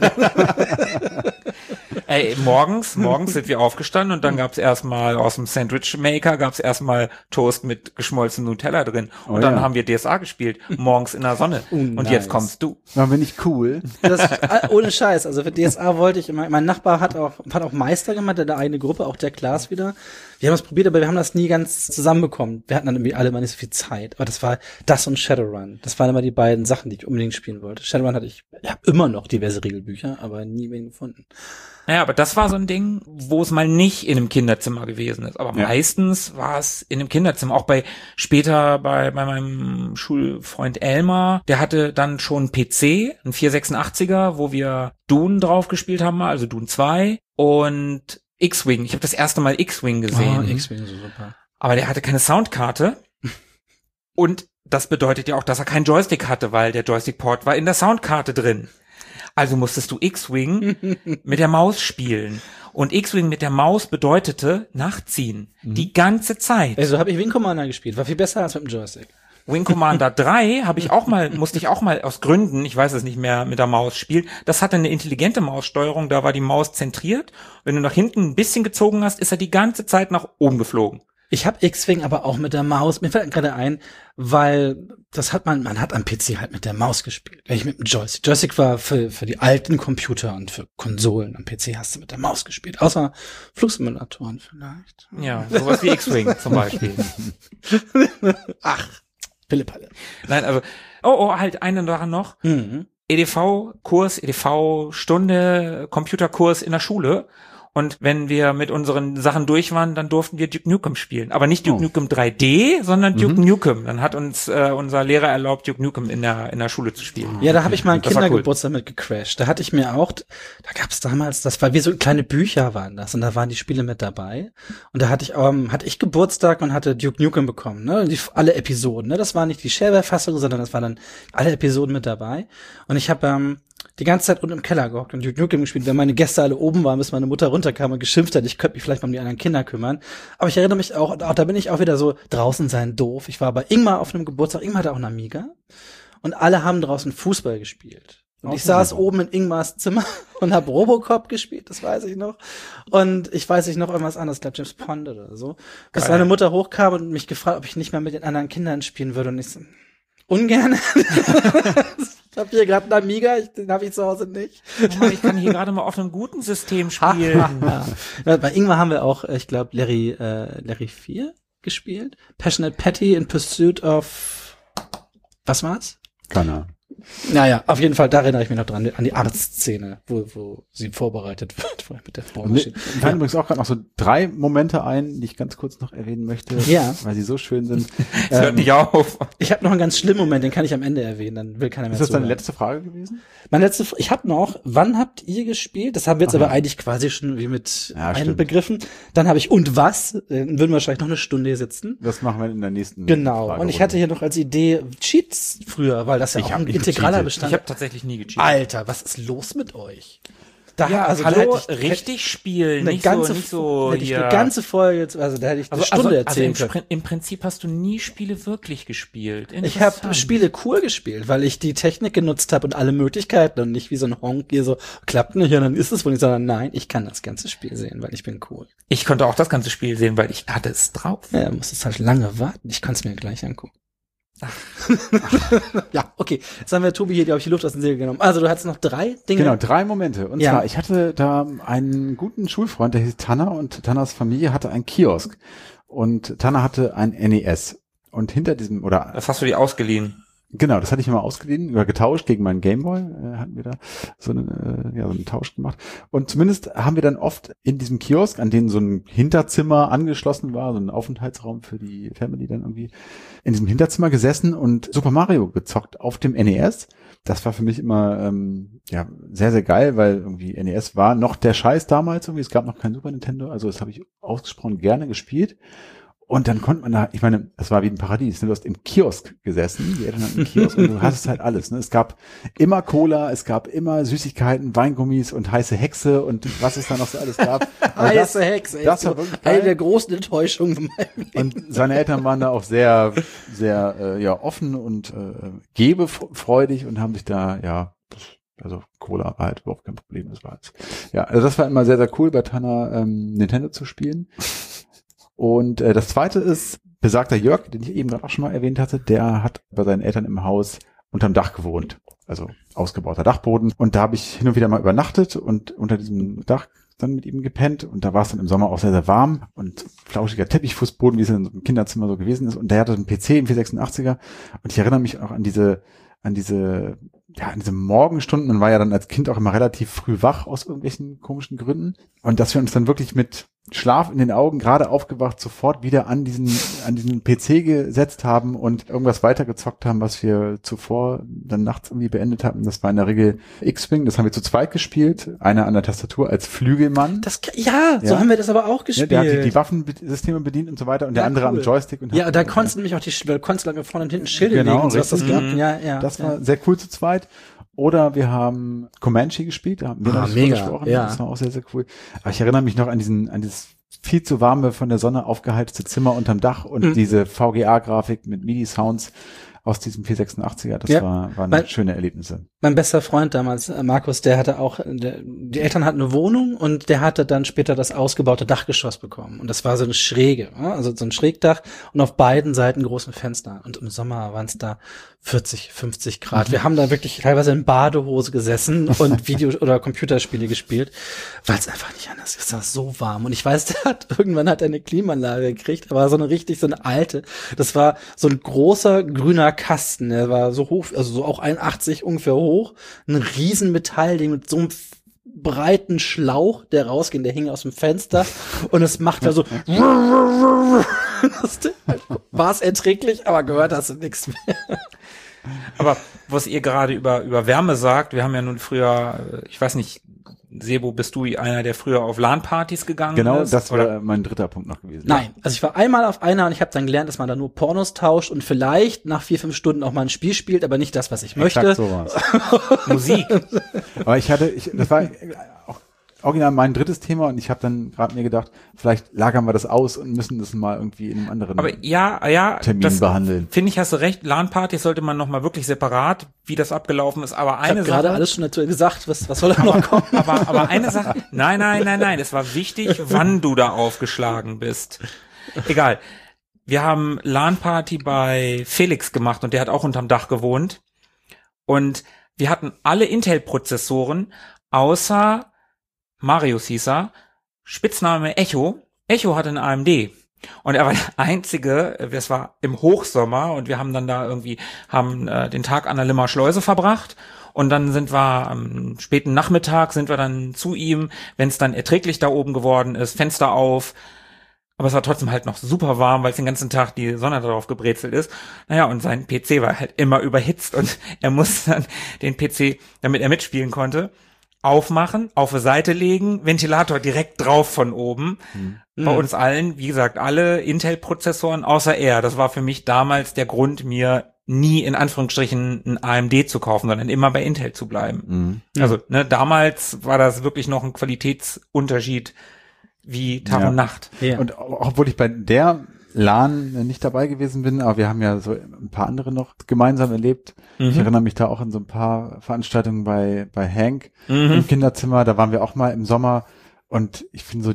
Ey, morgens sind wir aufgestanden und dann gab's erstmal aus dem Sandwich Maker erstmal Toast mit geschmolzenem Nutella drin. Und dann haben wir DSA gespielt. Morgens in der Sonne. Und jetzt kommst du.
War mir nicht cool.
Ohne Scheiß. Also für DSA wollte ich immer, mein Nachbar hat auch Meister gemacht, der eine Gruppe, auch der Klaas wieder. Wir haben es probiert, aber wir haben das nie ganz zusammenbekommen. Wir hatten dann irgendwie alle mal nicht so viel Zeit. Aber das war das und Shadowrun. Das waren immer die beiden Sachen, die ich unbedingt spielen wollte. Shadowrun ich habe immer noch diverse Regelbücher, aber nie wen gefunden.
Naja, aber das war so ein Ding, wo es mal nicht in einem Kinderzimmer gewesen ist. Aber meistens war es in einem Kinderzimmer. Auch später bei meinem Schulfreund Elmar, der hatte dann schon einen PC, einen 486er, wo wir Dune drauf gespielt haben, also Dune 2 und X-Wing. Ich habe das erste Mal X-Wing gesehen.
Oh, X-Wing, so super.
Aber der hatte keine Soundkarte. Und das bedeutet ja auch, dass er keinen Joystick hatte, weil der Joystick-Port war in der Soundkarte drin. Also musstest du X-Wing mit der Maus spielen. Und X-Wing mit der Maus bedeutete nachziehen. Die ganze Zeit.
Also habe ich Wing Commander gespielt. War viel besser als mit dem Joystick.
Wing Commander 3 musste ich auch mal aus Gründen, ich weiß es nicht mehr, mit der Maus spielen. Das hatte eine intelligente Maussteuerung, da war die Maus zentriert. Wenn du nach hinten ein bisschen gezogen hast, ist er die ganze Zeit nach oben geflogen.
Ich habe X-Wing aber auch mit der Maus, mir fällt gerade ein, weil man hat am PC halt mit der Maus gespielt. Wenn ich mit dem Joystick. Joystick war für die alten Computer und für Konsolen. Am PC hast du mit der Maus gespielt. Außer Flugsimulatoren vielleicht.
Ja, sowas wie X-Wing zum Beispiel.
Ach, Pillepalle.
Nein, also, halt eine Sache noch.
Mhm.
EDV-Kurs, EDV-Stunde, Computerkurs in der Schule. Und wenn wir mit unseren Sachen durch waren, dann durften wir Duke Nukem spielen. Aber nicht Duke Nukem 3D, sondern Duke Nukem. Dann hat uns unser Lehrer erlaubt, Duke Nukem in der Schule zu spielen.
Ja, da habe ich mal einen
Das war
Kindergeburtstag mit gecrashed. Da hatte ich mir auch, da gab's damals, das war wie so kleine Bücher waren das und da waren die Spiele mit dabei. Und da hatte ich Geburtstag und hatte Duke Nukem bekommen, ne? Alle Episoden, ne? Das war nicht die Shareware-Fassung, sondern das waren dann alle Episoden mit dabei. Und ich habe die ganze Zeit unten im Keller gehockt und Duke Nukem gespielt. Wenn meine Gäste alle oben waren, bis meine Mutter runterkam und geschimpft hat, ich könnte mich vielleicht mal um die anderen Kinder kümmern. Aber ich erinnere mich auch, da bin ich auch wieder so, draußen sein doof. Ich war bei Ingmar auf einem Geburtstag, Ingmar hatte auch einen Amiga. Und alle haben draußen Fußball gespielt. Und ich saß oben in Ingmars Zimmer und habe Robocop gespielt, das weiß ich noch. Und ich weiß nicht noch irgendwas anderes, ich glaube James Bond oder so. Bis meine Mutter hochkam und mich gefragt, ob ich nicht mehr mit den anderen Kindern spielen würde. Und ich so, ungern. Ich habe hier gerade einen Amiga, den habe ich zu Hause nicht.
Oh Mann, ich kann hier gerade mal auf einem guten System spielen.
Bei Ingmar haben wir auch, ich glaube, Larry 4 gespielt. Passionate Patty in Pursuit of, was war's?
Keine Ahnung.
Naja, auf jeden Fall, da erinnere ich mich noch dran, an die Arztszene, wo sie vorbereitet wird vorher mit der Frau.
Mir fallen übrigens auch gerade noch so 3 Momente ein, die ich ganz kurz noch erwähnen möchte, weil sie so schön sind.
Das hört nicht auf.
Ich habe noch einen ganz schlimmen Moment, den kann ich am Ende erwähnen, dann will keiner mehr
Ist das
zuhören.
deine letzte Frage gewesen?
Ich habe noch, wann habt ihr gespielt? Das haben wir jetzt aber eigentlich quasi schon wie mit einbegriffen. Dann habe ich, und was? Dann würden wir wahrscheinlich noch eine Stunde hier sitzen.
Das machen wir in der nächsten
Genau.
Fragerunde.
Und ich hatte hier noch als Idee Cheats früher, weil das ja auch ein integraler Bestand.
Ich habe tatsächlich nie gecheatet.
Alter, was ist los mit euch? Da,
Ja,
also
hallo,
da hätte ich
richtig spielen,
eine
nicht
so hätte ich
hier.
eine ganze Folge, also da hätte ich eine Stunde erzählen können.
Im Prinzip hast du nie Spiele wirklich gespielt.
Ich habe Spiele cool gespielt, weil ich die Technik genutzt habe und alle Möglichkeiten und nicht wie so ein Honk hier so, klappt nicht und dann ist es wohl nicht, sondern nein, ich kann das ganze Spiel sehen, weil ich bin cool.
Ich konnte auch das ganze Spiel sehen, weil ich hatte es drauf.
Ja, muss es halt lange warten. Ich kann es mir gleich angucken. Ja, okay. Jetzt haben wir Tobi hier, glaube ich, die Luft aus den Segeln genommen. Also du hattest noch 3 Dinge.
Genau, 3 Momente. Und zwar, ich hatte da einen guten Schulfreund, der hieß Tanner, und Tanners Familie hatte einen Kiosk. Und Tanner hatte ein NES. Und hinter diesem, oder...
Das hast du dir ausgeliehen.
Genau, das hatte ich immer ausgeliehen oder getauscht gegen meinen Gameboy, hatten wir da so einen Tausch gemacht. Und zumindest haben wir dann oft in diesem Kiosk, an den so ein Hinterzimmer angeschlossen war, so ein Aufenthaltsraum für die Family dann irgendwie, in diesem Hinterzimmer gesessen und Super Mario gezockt auf dem NES. Das war für mich immer sehr, sehr geil, weil irgendwie NES war noch der Scheiß damals irgendwie. Es gab noch kein Super Nintendo, also das habe ich ausgesprochen gerne gespielt. Und dann konnte man da, ich meine, es war wie ein Paradies. Du hast im Kiosk gesessen, die Eltern hatten einen Kiosk und du hattest halt alles. Ne? Es gab immer Cola, es gab immer Süßigkeiten, Weingummis und heiße Hexe und was es da noch so alles gab.
Heiße Hexe, ey,
das war wirklich geil.
eine der großen Enttäuschungen von meinem Leben.
Und seine Eltern waren da auch sehr, sehr offen und gebefreudig und haben sich da, also Cola war halt überhaupt kein Problem. Das war halt, also das war immer sehr, sehr cool, bei Tanner Nintendo zu spielen. Und das zweite ist, besagter Jörg, den ich eben gerade auch schon mal erwähnt hatte, der hat bei seinen Eltern im Haus unterm Dach gewohnt. Also ausgebauter Dachboden. Und da habe ich hin und wieder mal übernachtet und unter diesem Dach dann mit ihm gepennt. Und da war es dann im Sommer auch sehr, sehr warm und flauschiger Teppichfußboden, wie es in so einem Kinderzimmer so gewesen ist. Und der hatte einen PC, einen 486er. Und ich erinnere mich auch an diese ja, in diesen Morgenstunden, man war ja dann als Kind auch immer relativ früh wach aus irgendwelchen komischen Gründen. Und dass wir uns dann wirklich mit Schlaf in den Augen, gerade aufgewacht, sofort wieder an diesen PC gesetzt haben und irgendwas weitergezockt haben, was wir zuvor dann nachts irgendwie beendet hatten. Das war in der Regel X-Wing, das haben wir zu zweit gespielt. Einer an der Tastatur als Flügelmann.
So haben wir das aber auch gespielt.
Der hat die Waffensysteme bedient und so weiter und der andere am Joystick. Und
ja, da konntest du nämlich auch konntest du vorne und hinten Schilde legen und so hast das gehabt. Ja.
Das war sehr cool zu zweit. Oder wir haben Comanche gespielt, da haben wir noch
mega,
gesprochen.
ja.
Das war auch sehr, sehr cool. Aber ich erinnere mich noch an dieses viel zu warme, von der Sonne aufgeheizte Zimmer unterm Dach und diese VGA-Grafik mit MIDI-Sounds aus diesem 486er. Das waren schöne Erlebnisse.
Mein bester Freund damals, Markus, der hatte auch, die Eltern hatten eine Wohnung und der hatte dann später das ausgebaute Dachgeschoss bekommen. Und das war so eine Schräge, also so ein Schrägdach und auf beiden Seiten großen Fenster. Und im Sommer waren es da 40, 50 Grad. Wir haben da wirklich teilweise in Badehose gesessen und Video- oder Computerspiele gespielt, weil es einfach nicht anders ist. Es war so warm. Und ich weiß, irgendwann hat er eine Klimaanlage gekriegt, aber so eine alte. Das war so ein großer grüner Kasten. Der war so hoch, also so auch 1,80 ungefähr hoch. Ein riesen Metallding mit so einem breiten Schlauch, der rausgeht, der hing aus dem Fenster und es macht da so war es erträglich, aber gehört hast du nichts mehr.
Aber was ihr gerade über Wärme sagt, wir haben ja nun früher, ich weiß nicht, Sebo, bist du einer, der früher auf LAN-Partys gegangen ist?
Genau, das war mein dritter Punkt noch gewesen.
Nein, also ich war einmal auf einer und ich habe dann gelernt, dass man da nur Pornos tauscht und vielleicht nach 4-5 Stunden auch mal ein Spiel spielt, aber nicht das, was ich möchte.
Exakt sowas.
Musik.
Aber das war auch original mein drittes Thema und ich habe dann gerade mir gedacht, vielleicht lagern wir das aus und müssen das mal irgendwie in einem anderen Termin behandeln.
Finde ich, hast du recht, LAN-Partys sollte man nochmal wirklich separat, wie das abgelaufen ist, aber eine Sache.
Ich habe gerade alles schon dazu gesagt, was soll da noch kommen?
Aber eine Sache, nein, es war wichtig, wann du da aufgeschlagen bist. Egal. Wir haben LAN-Party bei Felix gemacht und der hat auch unterm Dach gewohnt und wir hatten alle Intel-Prozessoren, außer Marius hieß er, Spitzname Echo. Echo hatte eine AMD. Und er war der Einzige, das war im Hochsommer und wir haben dann da den Tag an der Limmer Schleuse verbracht und dann sind wir am späten Nachmittag dann zu ihm, wenn es dann erträglich da oben geworden ist, Fenster auf, aber es war trotzdem halt noch super warm, weil es den ganzen Tag die Sonne darauf gebrezelt ist. Naja, und sein PC war halt immer überhitzt und er musste dann den PC, damit er mitspielen konnte, aufmachen, auf die Seite legen, Ventilator direkt drauf von oben. Bei uns allen, wie gesagt, alle Intel-Prozessoren außer er. Das war für mich damals der Grund, mir nie in Anführungsstrichen ein AMD zu kaufen, sondern immer bei Intel zu bleiben. Also damals war das wirklich noch ein Qualitätsunterschied wie Tag und Nacht.
Ja.
Und obwohl ich bei der LAN nicht dabei gewesen bin, aber wir haben ja so ein paar andere noch gemeinsam erlebt. Ich erinnere mich da auch an so ein paar Veranstaltungen bei Hank im Kinderzimmer. Da waren wir auch mal im Sommer und ich finde so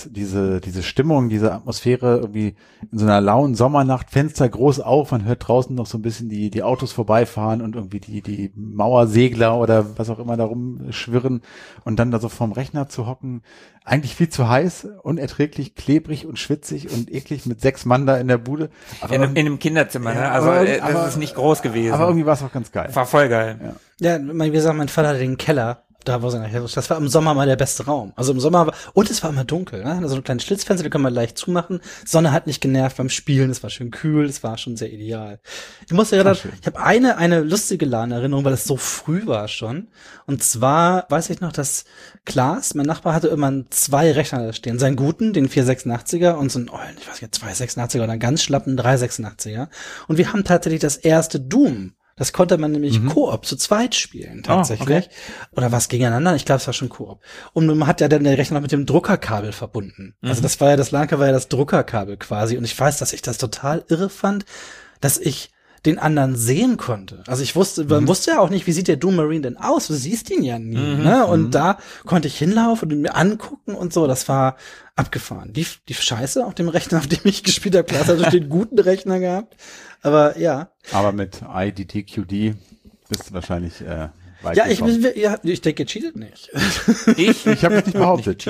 diese Stimmung, diese Atmosphäre irgendwie in so einer lauen Sommernacht, Fenster groß auf, man hört draußen noch so ein bisschen die Autos vorbeifahren und irgendwie die Mauersegler oder was auch immer da rumschwirren und dann da so vorm Rechner zu hocken. Eigentlich viel zu heiß, unerträglich, klebrig und schwitzig und eklig mit 6 Mann da in der Bude.
Aber in einem Kinderzimmer, ne? Also das ist nicht groß gewesen.
Aber irgendwie war es auch ganz geil.
War voll geil.
Ja, wie gesagt, mein Vater hatte den Keller. Da war das war im Sommer mal der beste Raum. Also im Sommer und es war immer dunkel, ne? Also ein kleines Schlitzfenster, die kann man leicht zumachen. Sonne hat nicht genervt beim Spielen, es war schön kühl, es war schon sehr ideal. Ich muss ja gerade, ich habe eine lustige LAN-Erinnerung, weil es so früh war schon. Und zwar weiß ich noch, dass Klaas, mein Nachbar, hatte immer 2 Rechner da stehen. Seinen guten, den 486er und so einen, ich weiß nicht, 286er oder einen ganz schlappen 386er. Und wir haben tatsächlich das erste Doom. Das konnte man nämlich Koop zu zweit spielen, tatsächlich.
Okay.
Oder was gegeneinander? Ich glaube, es war schon Koop. Und man hat ja dann den Rechner noch mit dem Druckerkabel verbunden. Also das LAN-Kabel war ja das Druckerkabel quasi. Und ich weiß, dass ich das total irre fand, dass ich den anderen sehen konnte. Also man wusste ja auch nicht, wie sieht der Doom Marine denn aus? Du siehst ihn ja nie, ne? Und da konnte ich hinlaufen und mir angucken und so. Das war abgefahren. Die Scheiße auf dem Rechner, auf dem ich gespielt habe, klar, also den guten Rechner gehabt. Aber ja.
Aber mit IDTQD bist du wahrscheinlich weit
Ja, ich denke, ihr cheatet nicht.
Ich habe es nicht behauptet.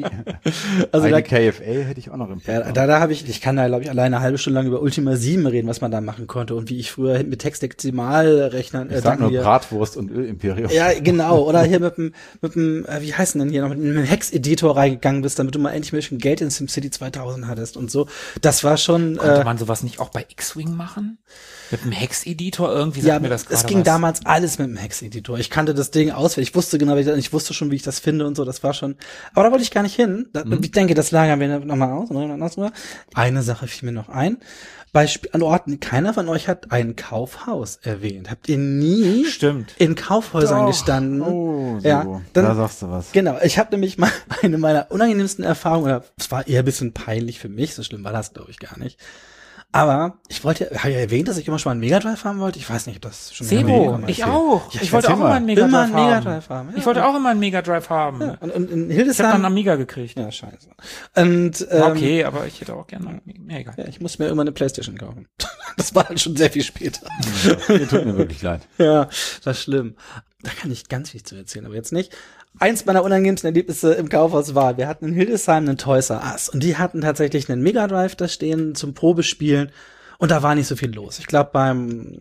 Also
eine
da,
KFA hätte ich auch noch im
ja, da habe ich kann da, glaube ich, alleine eine halbe Stunde lang über Ultima 7 reden, was man da machen konnte und wie ich früher mit Textdezimalrechnern
Ich sag nur Bratwurst und Ölimperium.
Ja, genau. Oder hier mit dem, wie heißt denn hier noch, mit einem Hex-Editor reingegangen bist, damit du mal endlich ein bisschen Geld in SimCity 2000 hattest und so. Das war schon.
Konnte man sowas nicht auch bei X-Wing machen? Mit dem Hex-Editor irgendwie?
Ja,
sagt mir das gerade
es ging
was.
damals alles mit dem Hex-Editor. Ich kannte das Ding auswendig. Ich wusste genau, ich wusste schon, wie ich das finde und so. Das war schon. Aber da wollte ich gar nicht hin. Ich denke, das lagern wir nochmal aus. Eine Sache fiel mir noch ein. An Orten, keiner von euch hat ein Kaufhaus erwähnt. Habt ihr nie
Stimmt.
in Kaufhäusern
Doch.
gestanden?
Oh, so.
Ja, dann,
Da sagst du was.
Genau, ich habe nämlich mal eine meiner unangenehmsten Erfahrungen, oder es war eher ein bisschen peinlich für mich, so schlimm war das, glaube ich, gar nicht. Aber ich habe ja erwähnt, dass ich immer schon mal einen Mega Drive haben wollte. Ich weiß nicht, ob das schon
Sebo, ich auch.
Ja,
ich wollte auch
erzähl
immer einen Mega
Immer
Drive
einen Mega
haben.
Drive haben. Ja.
Ich wollte auch immer einen Mega Drive haben.
Ja, und in
Ich habe dann
Hildesheim.
einen Amiga gekriegt.
Ja, scheiße. Und
Okay, aber ich hätte auch gerne mehr egal.
ja, ich musste mir irgendwann eine PlayStation kaufen. Das war dann schon sehr viel später.
Mir tut mir wirklich leid.
Ja, das ist schlimm. Da kann ich ganz viel zu erzählen, aber jetzt nicht. Eins meiner unangenehmsten Erlebnisse im Kaufhaus war, wir hatten in Hildesheim einen Toys R Us und die hatten tatsächlich einen Mega Drive da stehen zum Probespielen und da war nicht so viel los. Ich glaube beim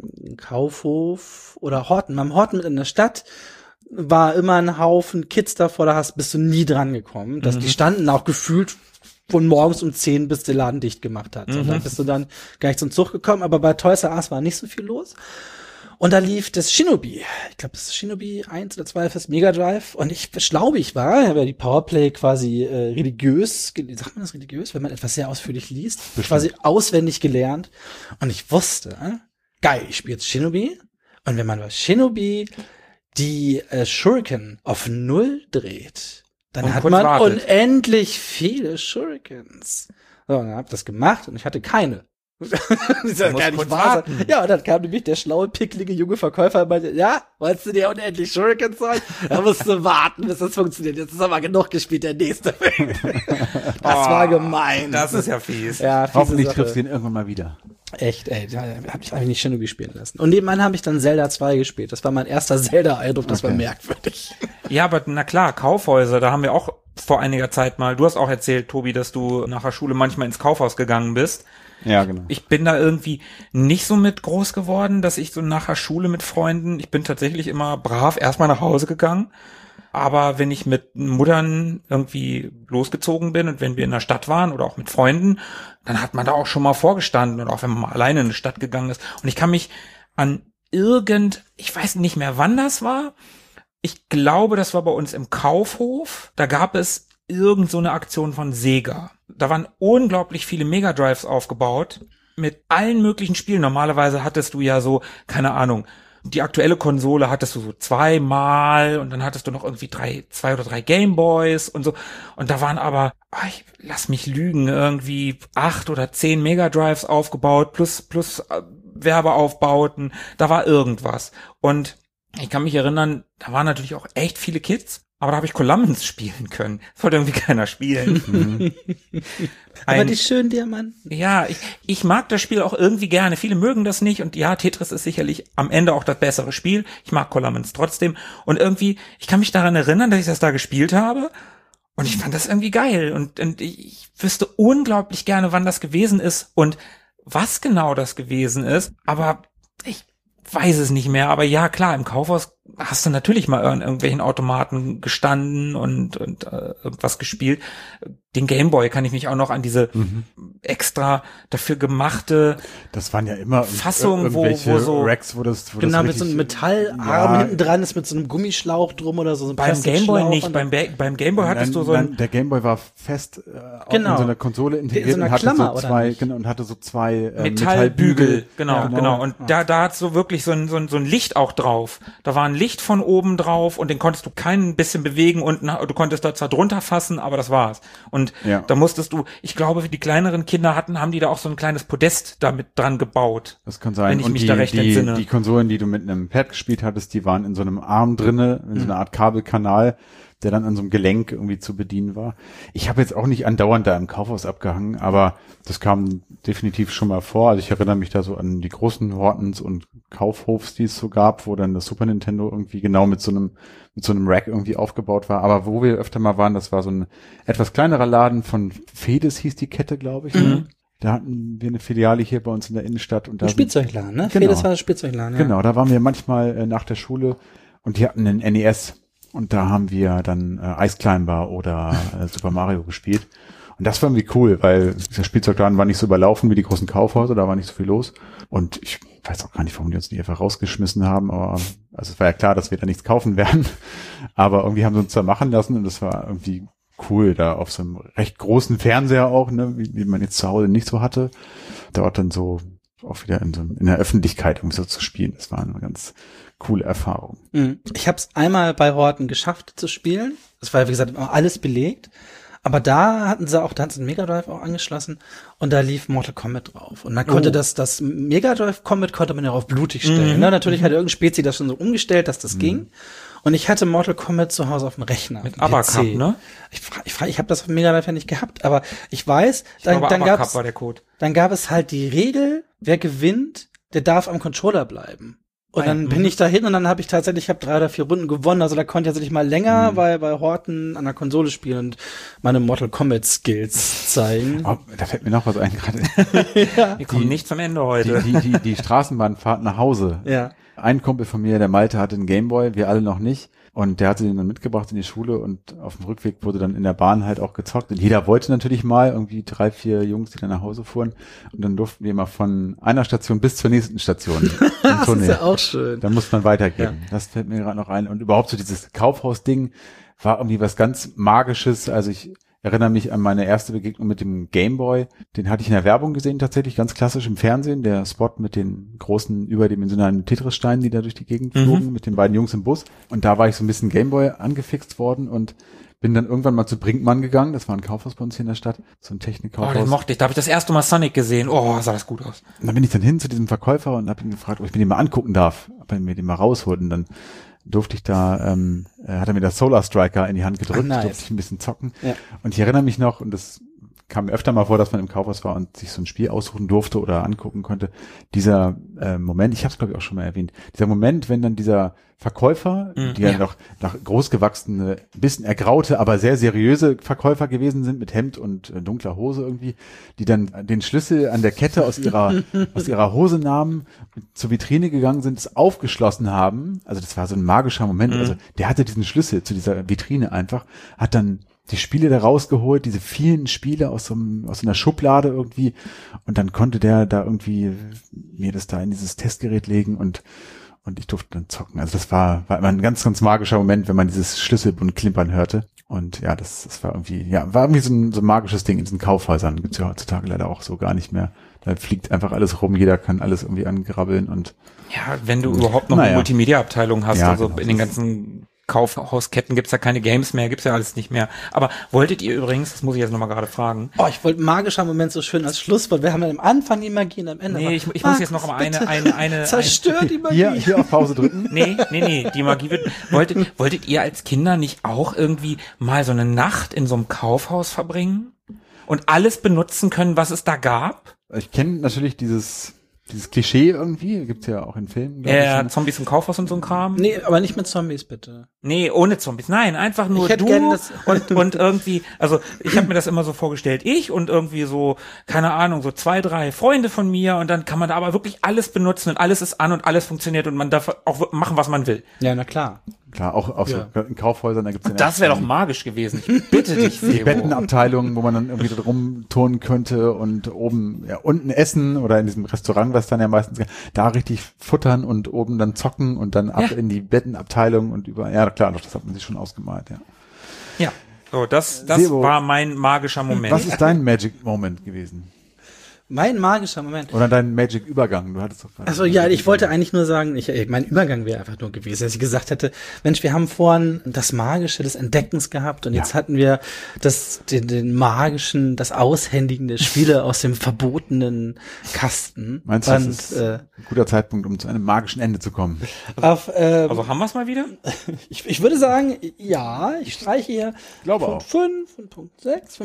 Kaufhof oder Horten, beim Horten mit in der Stadt war immer ein Haufen Kids davor, da bist du nie dran gekommen. Die standen auch gefühlt von morgens um 10 bis der Laden dicht gemacht hat. Und dann bist du dann gar nicht zum Zug gekommen, aber bei Toys R Us war nicht so viel los. Und da lief das Shinobi. Ich glaube, das ist Shinobi 1 oder 2 fürs Mega Drive. Und ich schlaubig war, ich habe ja die Powerplay quasi religiös, sagt man das religiös, wenn man etwas sehr ausführlich liest, quasi auswendig gelernt. Und ich wusste, geil, ich spiele jetzt Shinobi. Und wenn man bei Shinobi die Shuriken auf 0 dreht, dann
Und
hat
kurz
man
wartet.
unendlich viele Shurikens. So, und dann hab ich das gemacht und ich hatte keine. Das kann
musst
nicht
kurz
wahr sein.
warten.
Ja, und dann kam nämlich der schlaue, picklige junge Verkäufer und meinte, ja, wolltest du dir unendlich Shurikens holen? Da musst du warten, bis das funktioniert. Jetzt ist aber genug gespielt, der nächste. Das war gemein.
Das ist ja fies.
Ja, fiese
Hoffentlich
Sache.
triffst du ihn irgendwann mal wieder.
Echt, ey, da hab ich eigentlich nicht Shinobi spielen lassen. Und nebenan habe ich dann Zelda 2 gespielt. Das war mein erster Zelda-Eindruck, das war
Okay.
merkwürdig.
Ja, aber na klar, Kaufhäuser, da haben wir auch vor einiger Zeit mal, du hast auch erzählt, Tobi, dass du nach der Schule manchmal ins Kaufhaus gegangen bist.
Ja, genau.
Ich bin da irgendwie nicht so mit groß geworden, dass ich so nach der Schule mit Freunden, ich bin tatsächlich immer brav erstmal nach Hause gegangen. Aber wenn ich mit Muttern irgendwie losgezogen bin und wenn wir in der Stadt waren oder auch mit Freunden, dann hat man da auch schon mal vorgestanden und auch wenn man mal alleine in die Stadt gegangen ist. Und ich kann mich an ich weiß nicht mehr, wann das war. Ich glaube, das war bei uns im Kaufhof. Da gab es irgend so eine Aktion von Sega. Da waren unglaublich viele Mega Drives aufgebaut mit allen möglichen Spielen. Normalerweise hattest du ja so, keine Ahnung, die aktuelle Konsole hattest du so 2-mal und dann hattest du noch irgendwie 2 oder 3 Gameboys und so. Und da waren aber, lass mich lügen, irgendwie 8 oder 10 Mega Drives aufgebaut plus Werbeaufbauten. Da war irgendwas. Und ich kann mich erinnern, da waren natürlich auch echt viele Kids. Aber da habe ich Columbus spielen können. Das wollte irgendwie keiner spielen.
Aber die schönen Diamanten.
Ja, ich mag das Spiel auch irgendwie gerne. Viele mögen das nicht. Und ja, Tetris ist sicherlich am Ende auch das bessere Spiel. Ich mag Columbus trotzdem. Und irgendwie, ich kann mich daran erinnern, dass ich das da gespielt habe. Und ich fand das irgendwie geil. Und ich wüsste unglaublich gerne, wann das gewesen ist und was genau das gewesen ist. Aber ich weiß es nicht mehr, aber ja, klar, im Kaufhaus hast du natürlich mal in irgendwelchen Automaten gestanden und irgendwas gespielt. Den Gameboy kann ich mich auch noch an diese extra dafür gemachte
Das waren ja immer
Fassung, wo
irgendwelche
so
Racks, wo das
Genau, mit
richtig,
so einem Metallarm hinten dran ist, mit so einem Gummischlauch drum oder so.
beim Gameboy nicht. Beim Gameboy hattest du so ein
der Gameboy war fest
Genau.
in so einer Konsole integriert
In so einer
und hatte
Klammer,
so
oder
zwei,
nicht?
genau, und hatte so zwei
Metallbügel,
Ja,
genau. Und da hat so wirklich so ein Licht auch drauf. Da war ein Licht von oben drauf und den konntest du kein bisschen bewegen und du konntest da zwar drunter fassen, aber das war's. Und
Ja.
da musstest du, ich glaube, die kleineren Kinder haben die da auch so ein kleines Podest damit dran gebaut.
Das kann sein.
Wenn ich
und
mich da recht entsinne.
die Konsolen, die du mit einem Pad gespielt hattest, die waren in so einem Arm drinne, in so einer Art Kabelkanal, der dann an so einem Gelenk irgendwie zu bedienen war. Ich habe jetzt auch nicht andauernd da im Kaufhaus abgehangen, aber das kam definitiv schon mal vor. Also ich erinnere mich da so an die großen Hortons und Kaufhofs, die es so gab, wo dann das Super Nintendo irgendwie genau mit so einem Rack irgendwie aufgebaut war. Aber wo wir öfter mal waren, das war so ein etwas kleinerer Laden von Fedes hieß die Kette, glaube ich.
Mhm.
Da hatten wir eine Filiale hier bei uns in der Innenstadt. Und da
Ein Spielzeugladen, ne?
Genau.
Fedes war das Spielzeugladen, ja.
Genau, da waren wir manchmal nach der Schule und die hatten einen NES und da haben wir dann Ice Climber oder Super Mario gespielt. Und das war irgendwie cool, weil der Spielzeugladen war nicht so überlaufen wie die großen Kaufhäuser, da war nicht so viel los. Und ich weiß auch gar nicht, warum die uns nicht einfach rausgeschmissen haben, aber also es war ja klar, dass wir da nichts kaufen werden. Aber irgendwie haben sie uns da machen lassen und das war irgendwie cool, da auf so einem recht großen Fernseher auch, ne, wie man jetzt zu Hause nicht so hatte. Dort dann so auch wieder in der Öffentlichkeit irgendwie so zu spielen. Das war eine ganz coole Erfahrung.
Ich habe es einmal bei Horten geschafft zu spielen. Das war, wie gesagt, alles belegt. Aber da hatten sie einen Mega Drive auch angeschlossen und da lief Mortal Kombat drauf. Und man konnte das Mega Drive Kombat konnte man ja auf blutig stellen. Ne? Natürlich hat irgendein Spezi das schon so umgestellt, dass das ging. Und ich hatte Mortal Kombat zu Hause auf dem Rechner.
Mit Abacup, ne?
Ich habe das auf dem Mega Drive ja nicht gehabt, aber ich weiß, dann gab es halt die Regel, wer gewinnt, der darf am Controller bleiben. Und dann bin ich da hin und dann habe ich 3 oder 4 Runden gewonnen. Also da konnte ich tatsächlich mal länger bei Horten an der Konsole spielen und meine Mortal Kombat Skills zeigen.
Oh, da fällt mir noch was ein gerade.
Ja. Wir kommen nicht zum Ende heute.
Die Straßenbahnfahrt nach Hause.
Ja.
Ein Kumpel von mir, der Malte, hatte einen Gameboy, wir alle noch nicht. Und der hatte den dann mitgebracht in die Schule und auf dem Rückweg wurde dann in der Bahn halt auch gezockt. Und jeder wollte natürlich mal, irgendwie 3, 4 Jungs, die dann nach Hause fuhren. Und dann durften wir mal von einer Station bis zur nächsten Station.
Das ist ja auch schön.
Dann muss man weitergehen. Ja. Das fällt mir gerade noch ein. Und überhaupt so dieses Kaufhaus-Ding war irgendwie was ganz Magisches. Also ich erinnere mich an meine erste Begegnung mit dem Gameboy. Den hatte ich in der Werbung gesehen tatsächlich, ganz klassisch im Fernsehen. Der Spot mit den großen überdimensionalen Tetris-Steinen, die da durch die Gegend flogen, mit den beiden Jungs im Bus. Und da war ich so ein bisschen Gameboy angefixt worden und bin dann irgendwann mal zu Brinkmann gegangen. Das war ein Kaufhaus bei uns hier in der Stadt, so ein Technikkaufhaus.
Oh, den mochte ich. Da habe ich das erste Mal Sonic gesehen. Oh, sah das gut aus.
Und dann bin ich dann hin zu diesem Verkäufer und habe ihn gefragt, ob ich mir den mal angucken darf, ob er mir den mal rausholt. Und dann durfte ich da, hat er mir das Solar Striker in die Hand gedrückt,
nice.
durfte ich ein bisschen zocken.
Ja.
Und ich erinnere mich noch, und das kam mir öfter mal vor, dass man im Kaufhaus war und sich so ein Spiel aussuchen durfte oder angucken konnte. Dieser Moment, ich habe es glaube ich auch schon mal erwähnt, dieser Moment, wenn dann dieser Verkäufer, die ja noch großgewachsene, ein bisschen ergraute, aber sehr seriöse Verkäufer gewesen sind mit Hemd und dunkler Hose irgendwie, die dann den Schlüssel an der Kette aus ihrer Hose nahmen, zur Vitrine gegangen sind, es aufgeschlossen haben. Also das war so ein magischer Moment. Also der hatte diesen Schlüssel zu dieser Vitrine einfach, hat dann die Spiele da rausgeholt, diese vielen Spiele aus einer Schublade irgendwie, und dann konnte der da irgendwie mir das da in dieses Testgerät legen und ich durfte dann zocken. Also das war immer ein ganz, ganz magischer Moment, wenn man dieses Schlüsselbund klimpern hörte. Und ja, das war irgendwie so ein magisches Ding in diesen Kaufhäusern. Gibt's ja heutzutage leider auch so gar nicht mehr. Da fliegt einfach alles rum, jeder kann alles irgendwie angrabbeln und.
Ja, wenn du überhaupt noch eine Multimedia-Abteilung hast,
ja,
also
genau,
in den ganzen Kaufhausketten gibt's ja keine Games mehr, gibt's ja alles nicht mehr. Aber wolltet ihr übrigens, das muss ich jetzt nochmal gerade fragen.
Oh, ich wollte magischer Moment so schön als Schlusswort. Wir haben ja am Anfang die Magie und am Ende.
Nee, ich muss jetzt noch mal eine
zerstört die Magie.
Hier auf Pause drücken.
Nee, die Magie wird. Wolltet ihr als Kinder nicht auch irgendwie mal so eine Nacht in so einem Kaufhaus verbringen? Und alles benutzen können, was es da gab?
Ich kenne natürlich dieses Klischee irgendwie, gibt's ja auch in Filmen.
Ja, Zombies im Kaufhaus und so ein Kram.
Nee, aber nicht mit Zombies, bitte.
Nee, ohne Zombies. Nein, einfach nur
du
und irgendwie, also ich habe mir das immer so vorgestellt, ich und irgendwie so, keine Ahnung, so 2, 3 Freunde von mir und dann kann man da aber wirklich alles benutzen und alles ist an und alles funktioniert und man darf auch machen, was man will.
Ja, na klar.
Klar, auch so in Kaufhäusern, da gibt's ja.
Das wäre doch magisch gewesen. Ich bitte dich,
die Bettenabteilungen, wo man dann irgendwie da rumturnen könnte und oben, ja, unten essen oder in diesem Restaurant, was dann ja meistens, da richtig futtern und oben dann zocken und dann ab in die Bettenabteilung und über, ja klar, doch, das hat man sich schon ausgemalt, ja.
Ja, so, das
Sebo,
war mein magischer Moment.
Was ist dein Magic Moment gewesen?
Mein magischer Moment.
Oder dein Magic-Übergang. Du hattest doch gerade.
Also ja, ich wollte eigentlich nur sagen, mein Übergang wäre einfach nur gewesen, dass ich gesagt hätte, Mensch, wir haben vorhin das Magische des Entdeckens gehabt und jetzt hatten wir den magischen, das Aushändigen der Spiele aus dem verbotenen Kasten.
Meinst du, das ist ein guter Zeitpunkt, um zu einem magischen Ende zu kommen?
Also haben wir es mal wieder?
Ich würde sagen, ja, ich streiche hier
Glaube
Punkt
auch.
5 und Punkt 6.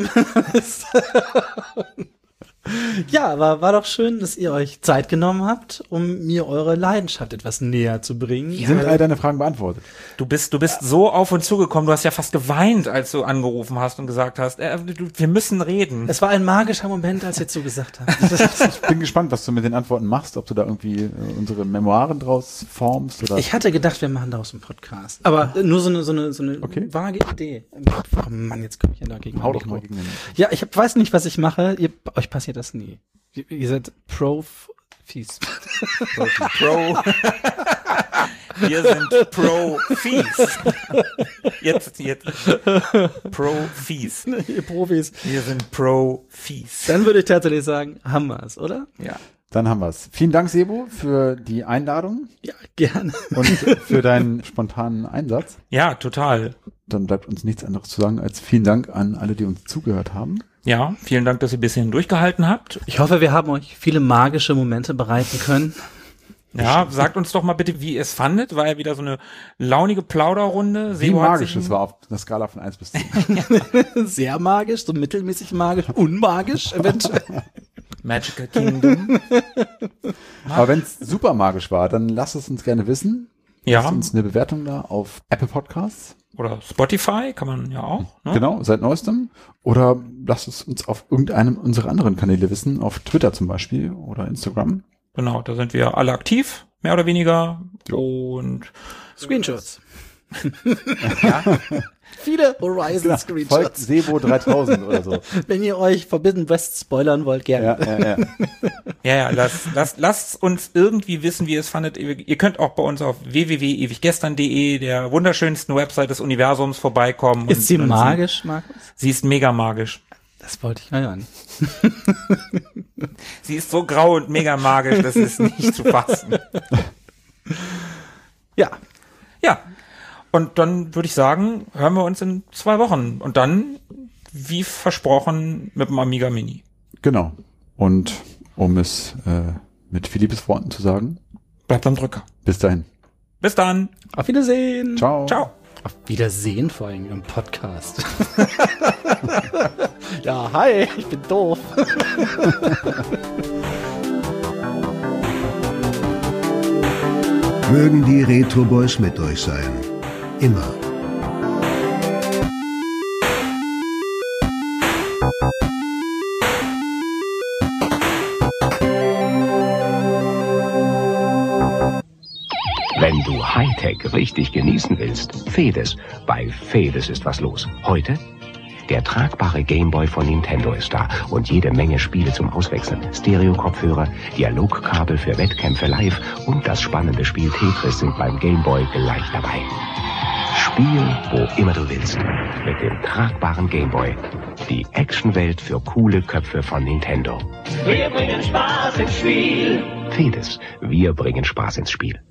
Ja, aber war doch schön, dass ihr euch Zeit genommen habt, um mir eure Leidenschaft etwas näher zu bringen.
Sind all deine Fragen beantwortet?
Du bist so auf uns zugekommen, du hast ja fast geweint, als du angerufen hast und gesagt hast, wir müssen reden.
Es war ein magischer Moment, als ihr zugesagt habt.
Ich bin gespannt, was du mit den Antworten machst, ob du da irgendwie unsere Memoiren draus formst oder.
Ich hatte gedacht, wir machen daraus einen Podcast. Aber nur so eine
Okay.
vage Idee. Oh Mann, jetzt komme ich ja dagegen.
Hau doch mal gegen den.
Ja, ich weiß nicht, was ich mache. Euch passiert das nie. Ihr seid Pro-Fies.
Wir sind Pro-Fies. Jetzt. Pro-Fies.
Ihr Profis.
Wir sind Pro-Fies.
Dann würde ich tatsächlich sagen, haben wir es, oder?
Ja.
Dann haben wir's. Vielen Dank, Sebo, für die Einladung
Ja, gerne.
und für deinen spontanen Einsatz.
Ja, total.
Dann bleibt uns nichts anderes zu sagen als vielen Dank an alle, die uns zugehört haben.
Ja, vielen Dank, dass ihr bis hierhin durchgehalten habt.
Ich hoffe, wir haben euch viele magische Momente bereiten können.
Ja, sagt uns doch mal bitte, wie ihr es fandet. War ja wieder so eine launige Plauderrunde.
Wie
Sebo hat
magisch
sich
es war auf einer Skala von 1 bis 10.
Sehr magisch, so mittelmäßig magisch, unmagisch eventuell.
Magical Kingdom.
Aber wenn es super magisch war, dann lasst es uns gerne wissen.
Ja.
Lasst uns eine Bewertung da auf Apple Podcasts.
Oder Spotify kann man ja auch. Ne?
Genau, seit neuestem. Oder lasst es uns auf irgendeinem unserer anderen Kanäle wissen, auf Twitter zum Beispiel oder Instagram.
Genau, da sind wir alle aktiv, mehr oder weniger. Und
Screenshots.
ja,
Viele Horizon
Folgt
Screenshots.
Sebo 3000 oder so.
Wenn ihr euch Forbidden West spoilern wollt, gerne.
Ja.
lasst uns irgendwie wissen, wie ihr es fandet. Ihr könnt auch bei uns auf www.ewiggestern.de, der wunderschönsten Website des Universums, vorbeikommen.
Ist sie
und
magisch, Markus?
Sie ist mega magisch.
Das wollte ich mal hören.
Sie ist so grau und mega magisch, das ist nicht zu fassen.
Ja.
Ja. Und dann würde ich sagen, hören wir uns in 2 Wochen. Und dann, wie versprochen, mit dem Amiga Mini.
Genau. Und um es mit Philippes Worten zu sagen,
Bleibt am Drücker.
bis dahin.
Bis dann.
Auf Wiedersehen.
Ciao.
Ciao.
Auf Wiedersehen vor allem im Podcast. Ja, hi, ich bin doof.
Mögen die Retro Boys mit euch sein. Immer.
Wenn du Hightech richtig genießen willst, Fedes. Bei Fedes ist was los. Heute? Der tragbare Gameboy von Nintendo ist da und jede Menge Spiele zum Auswechseln. Stereo-Kopfhörer, Dialogkabel für Wettkämpfe live und das spannende Spiel Tetris sind beim Gameboy gleich dabei. Spiel, wo immer du willst. Mit dem tragbaren Gameboy. Die Actionwelt für coole Köpfe von Nintendo.
Wir bringen Spaß ins Spiel.
Fedes. Wir bringen Spaß ins Spiel.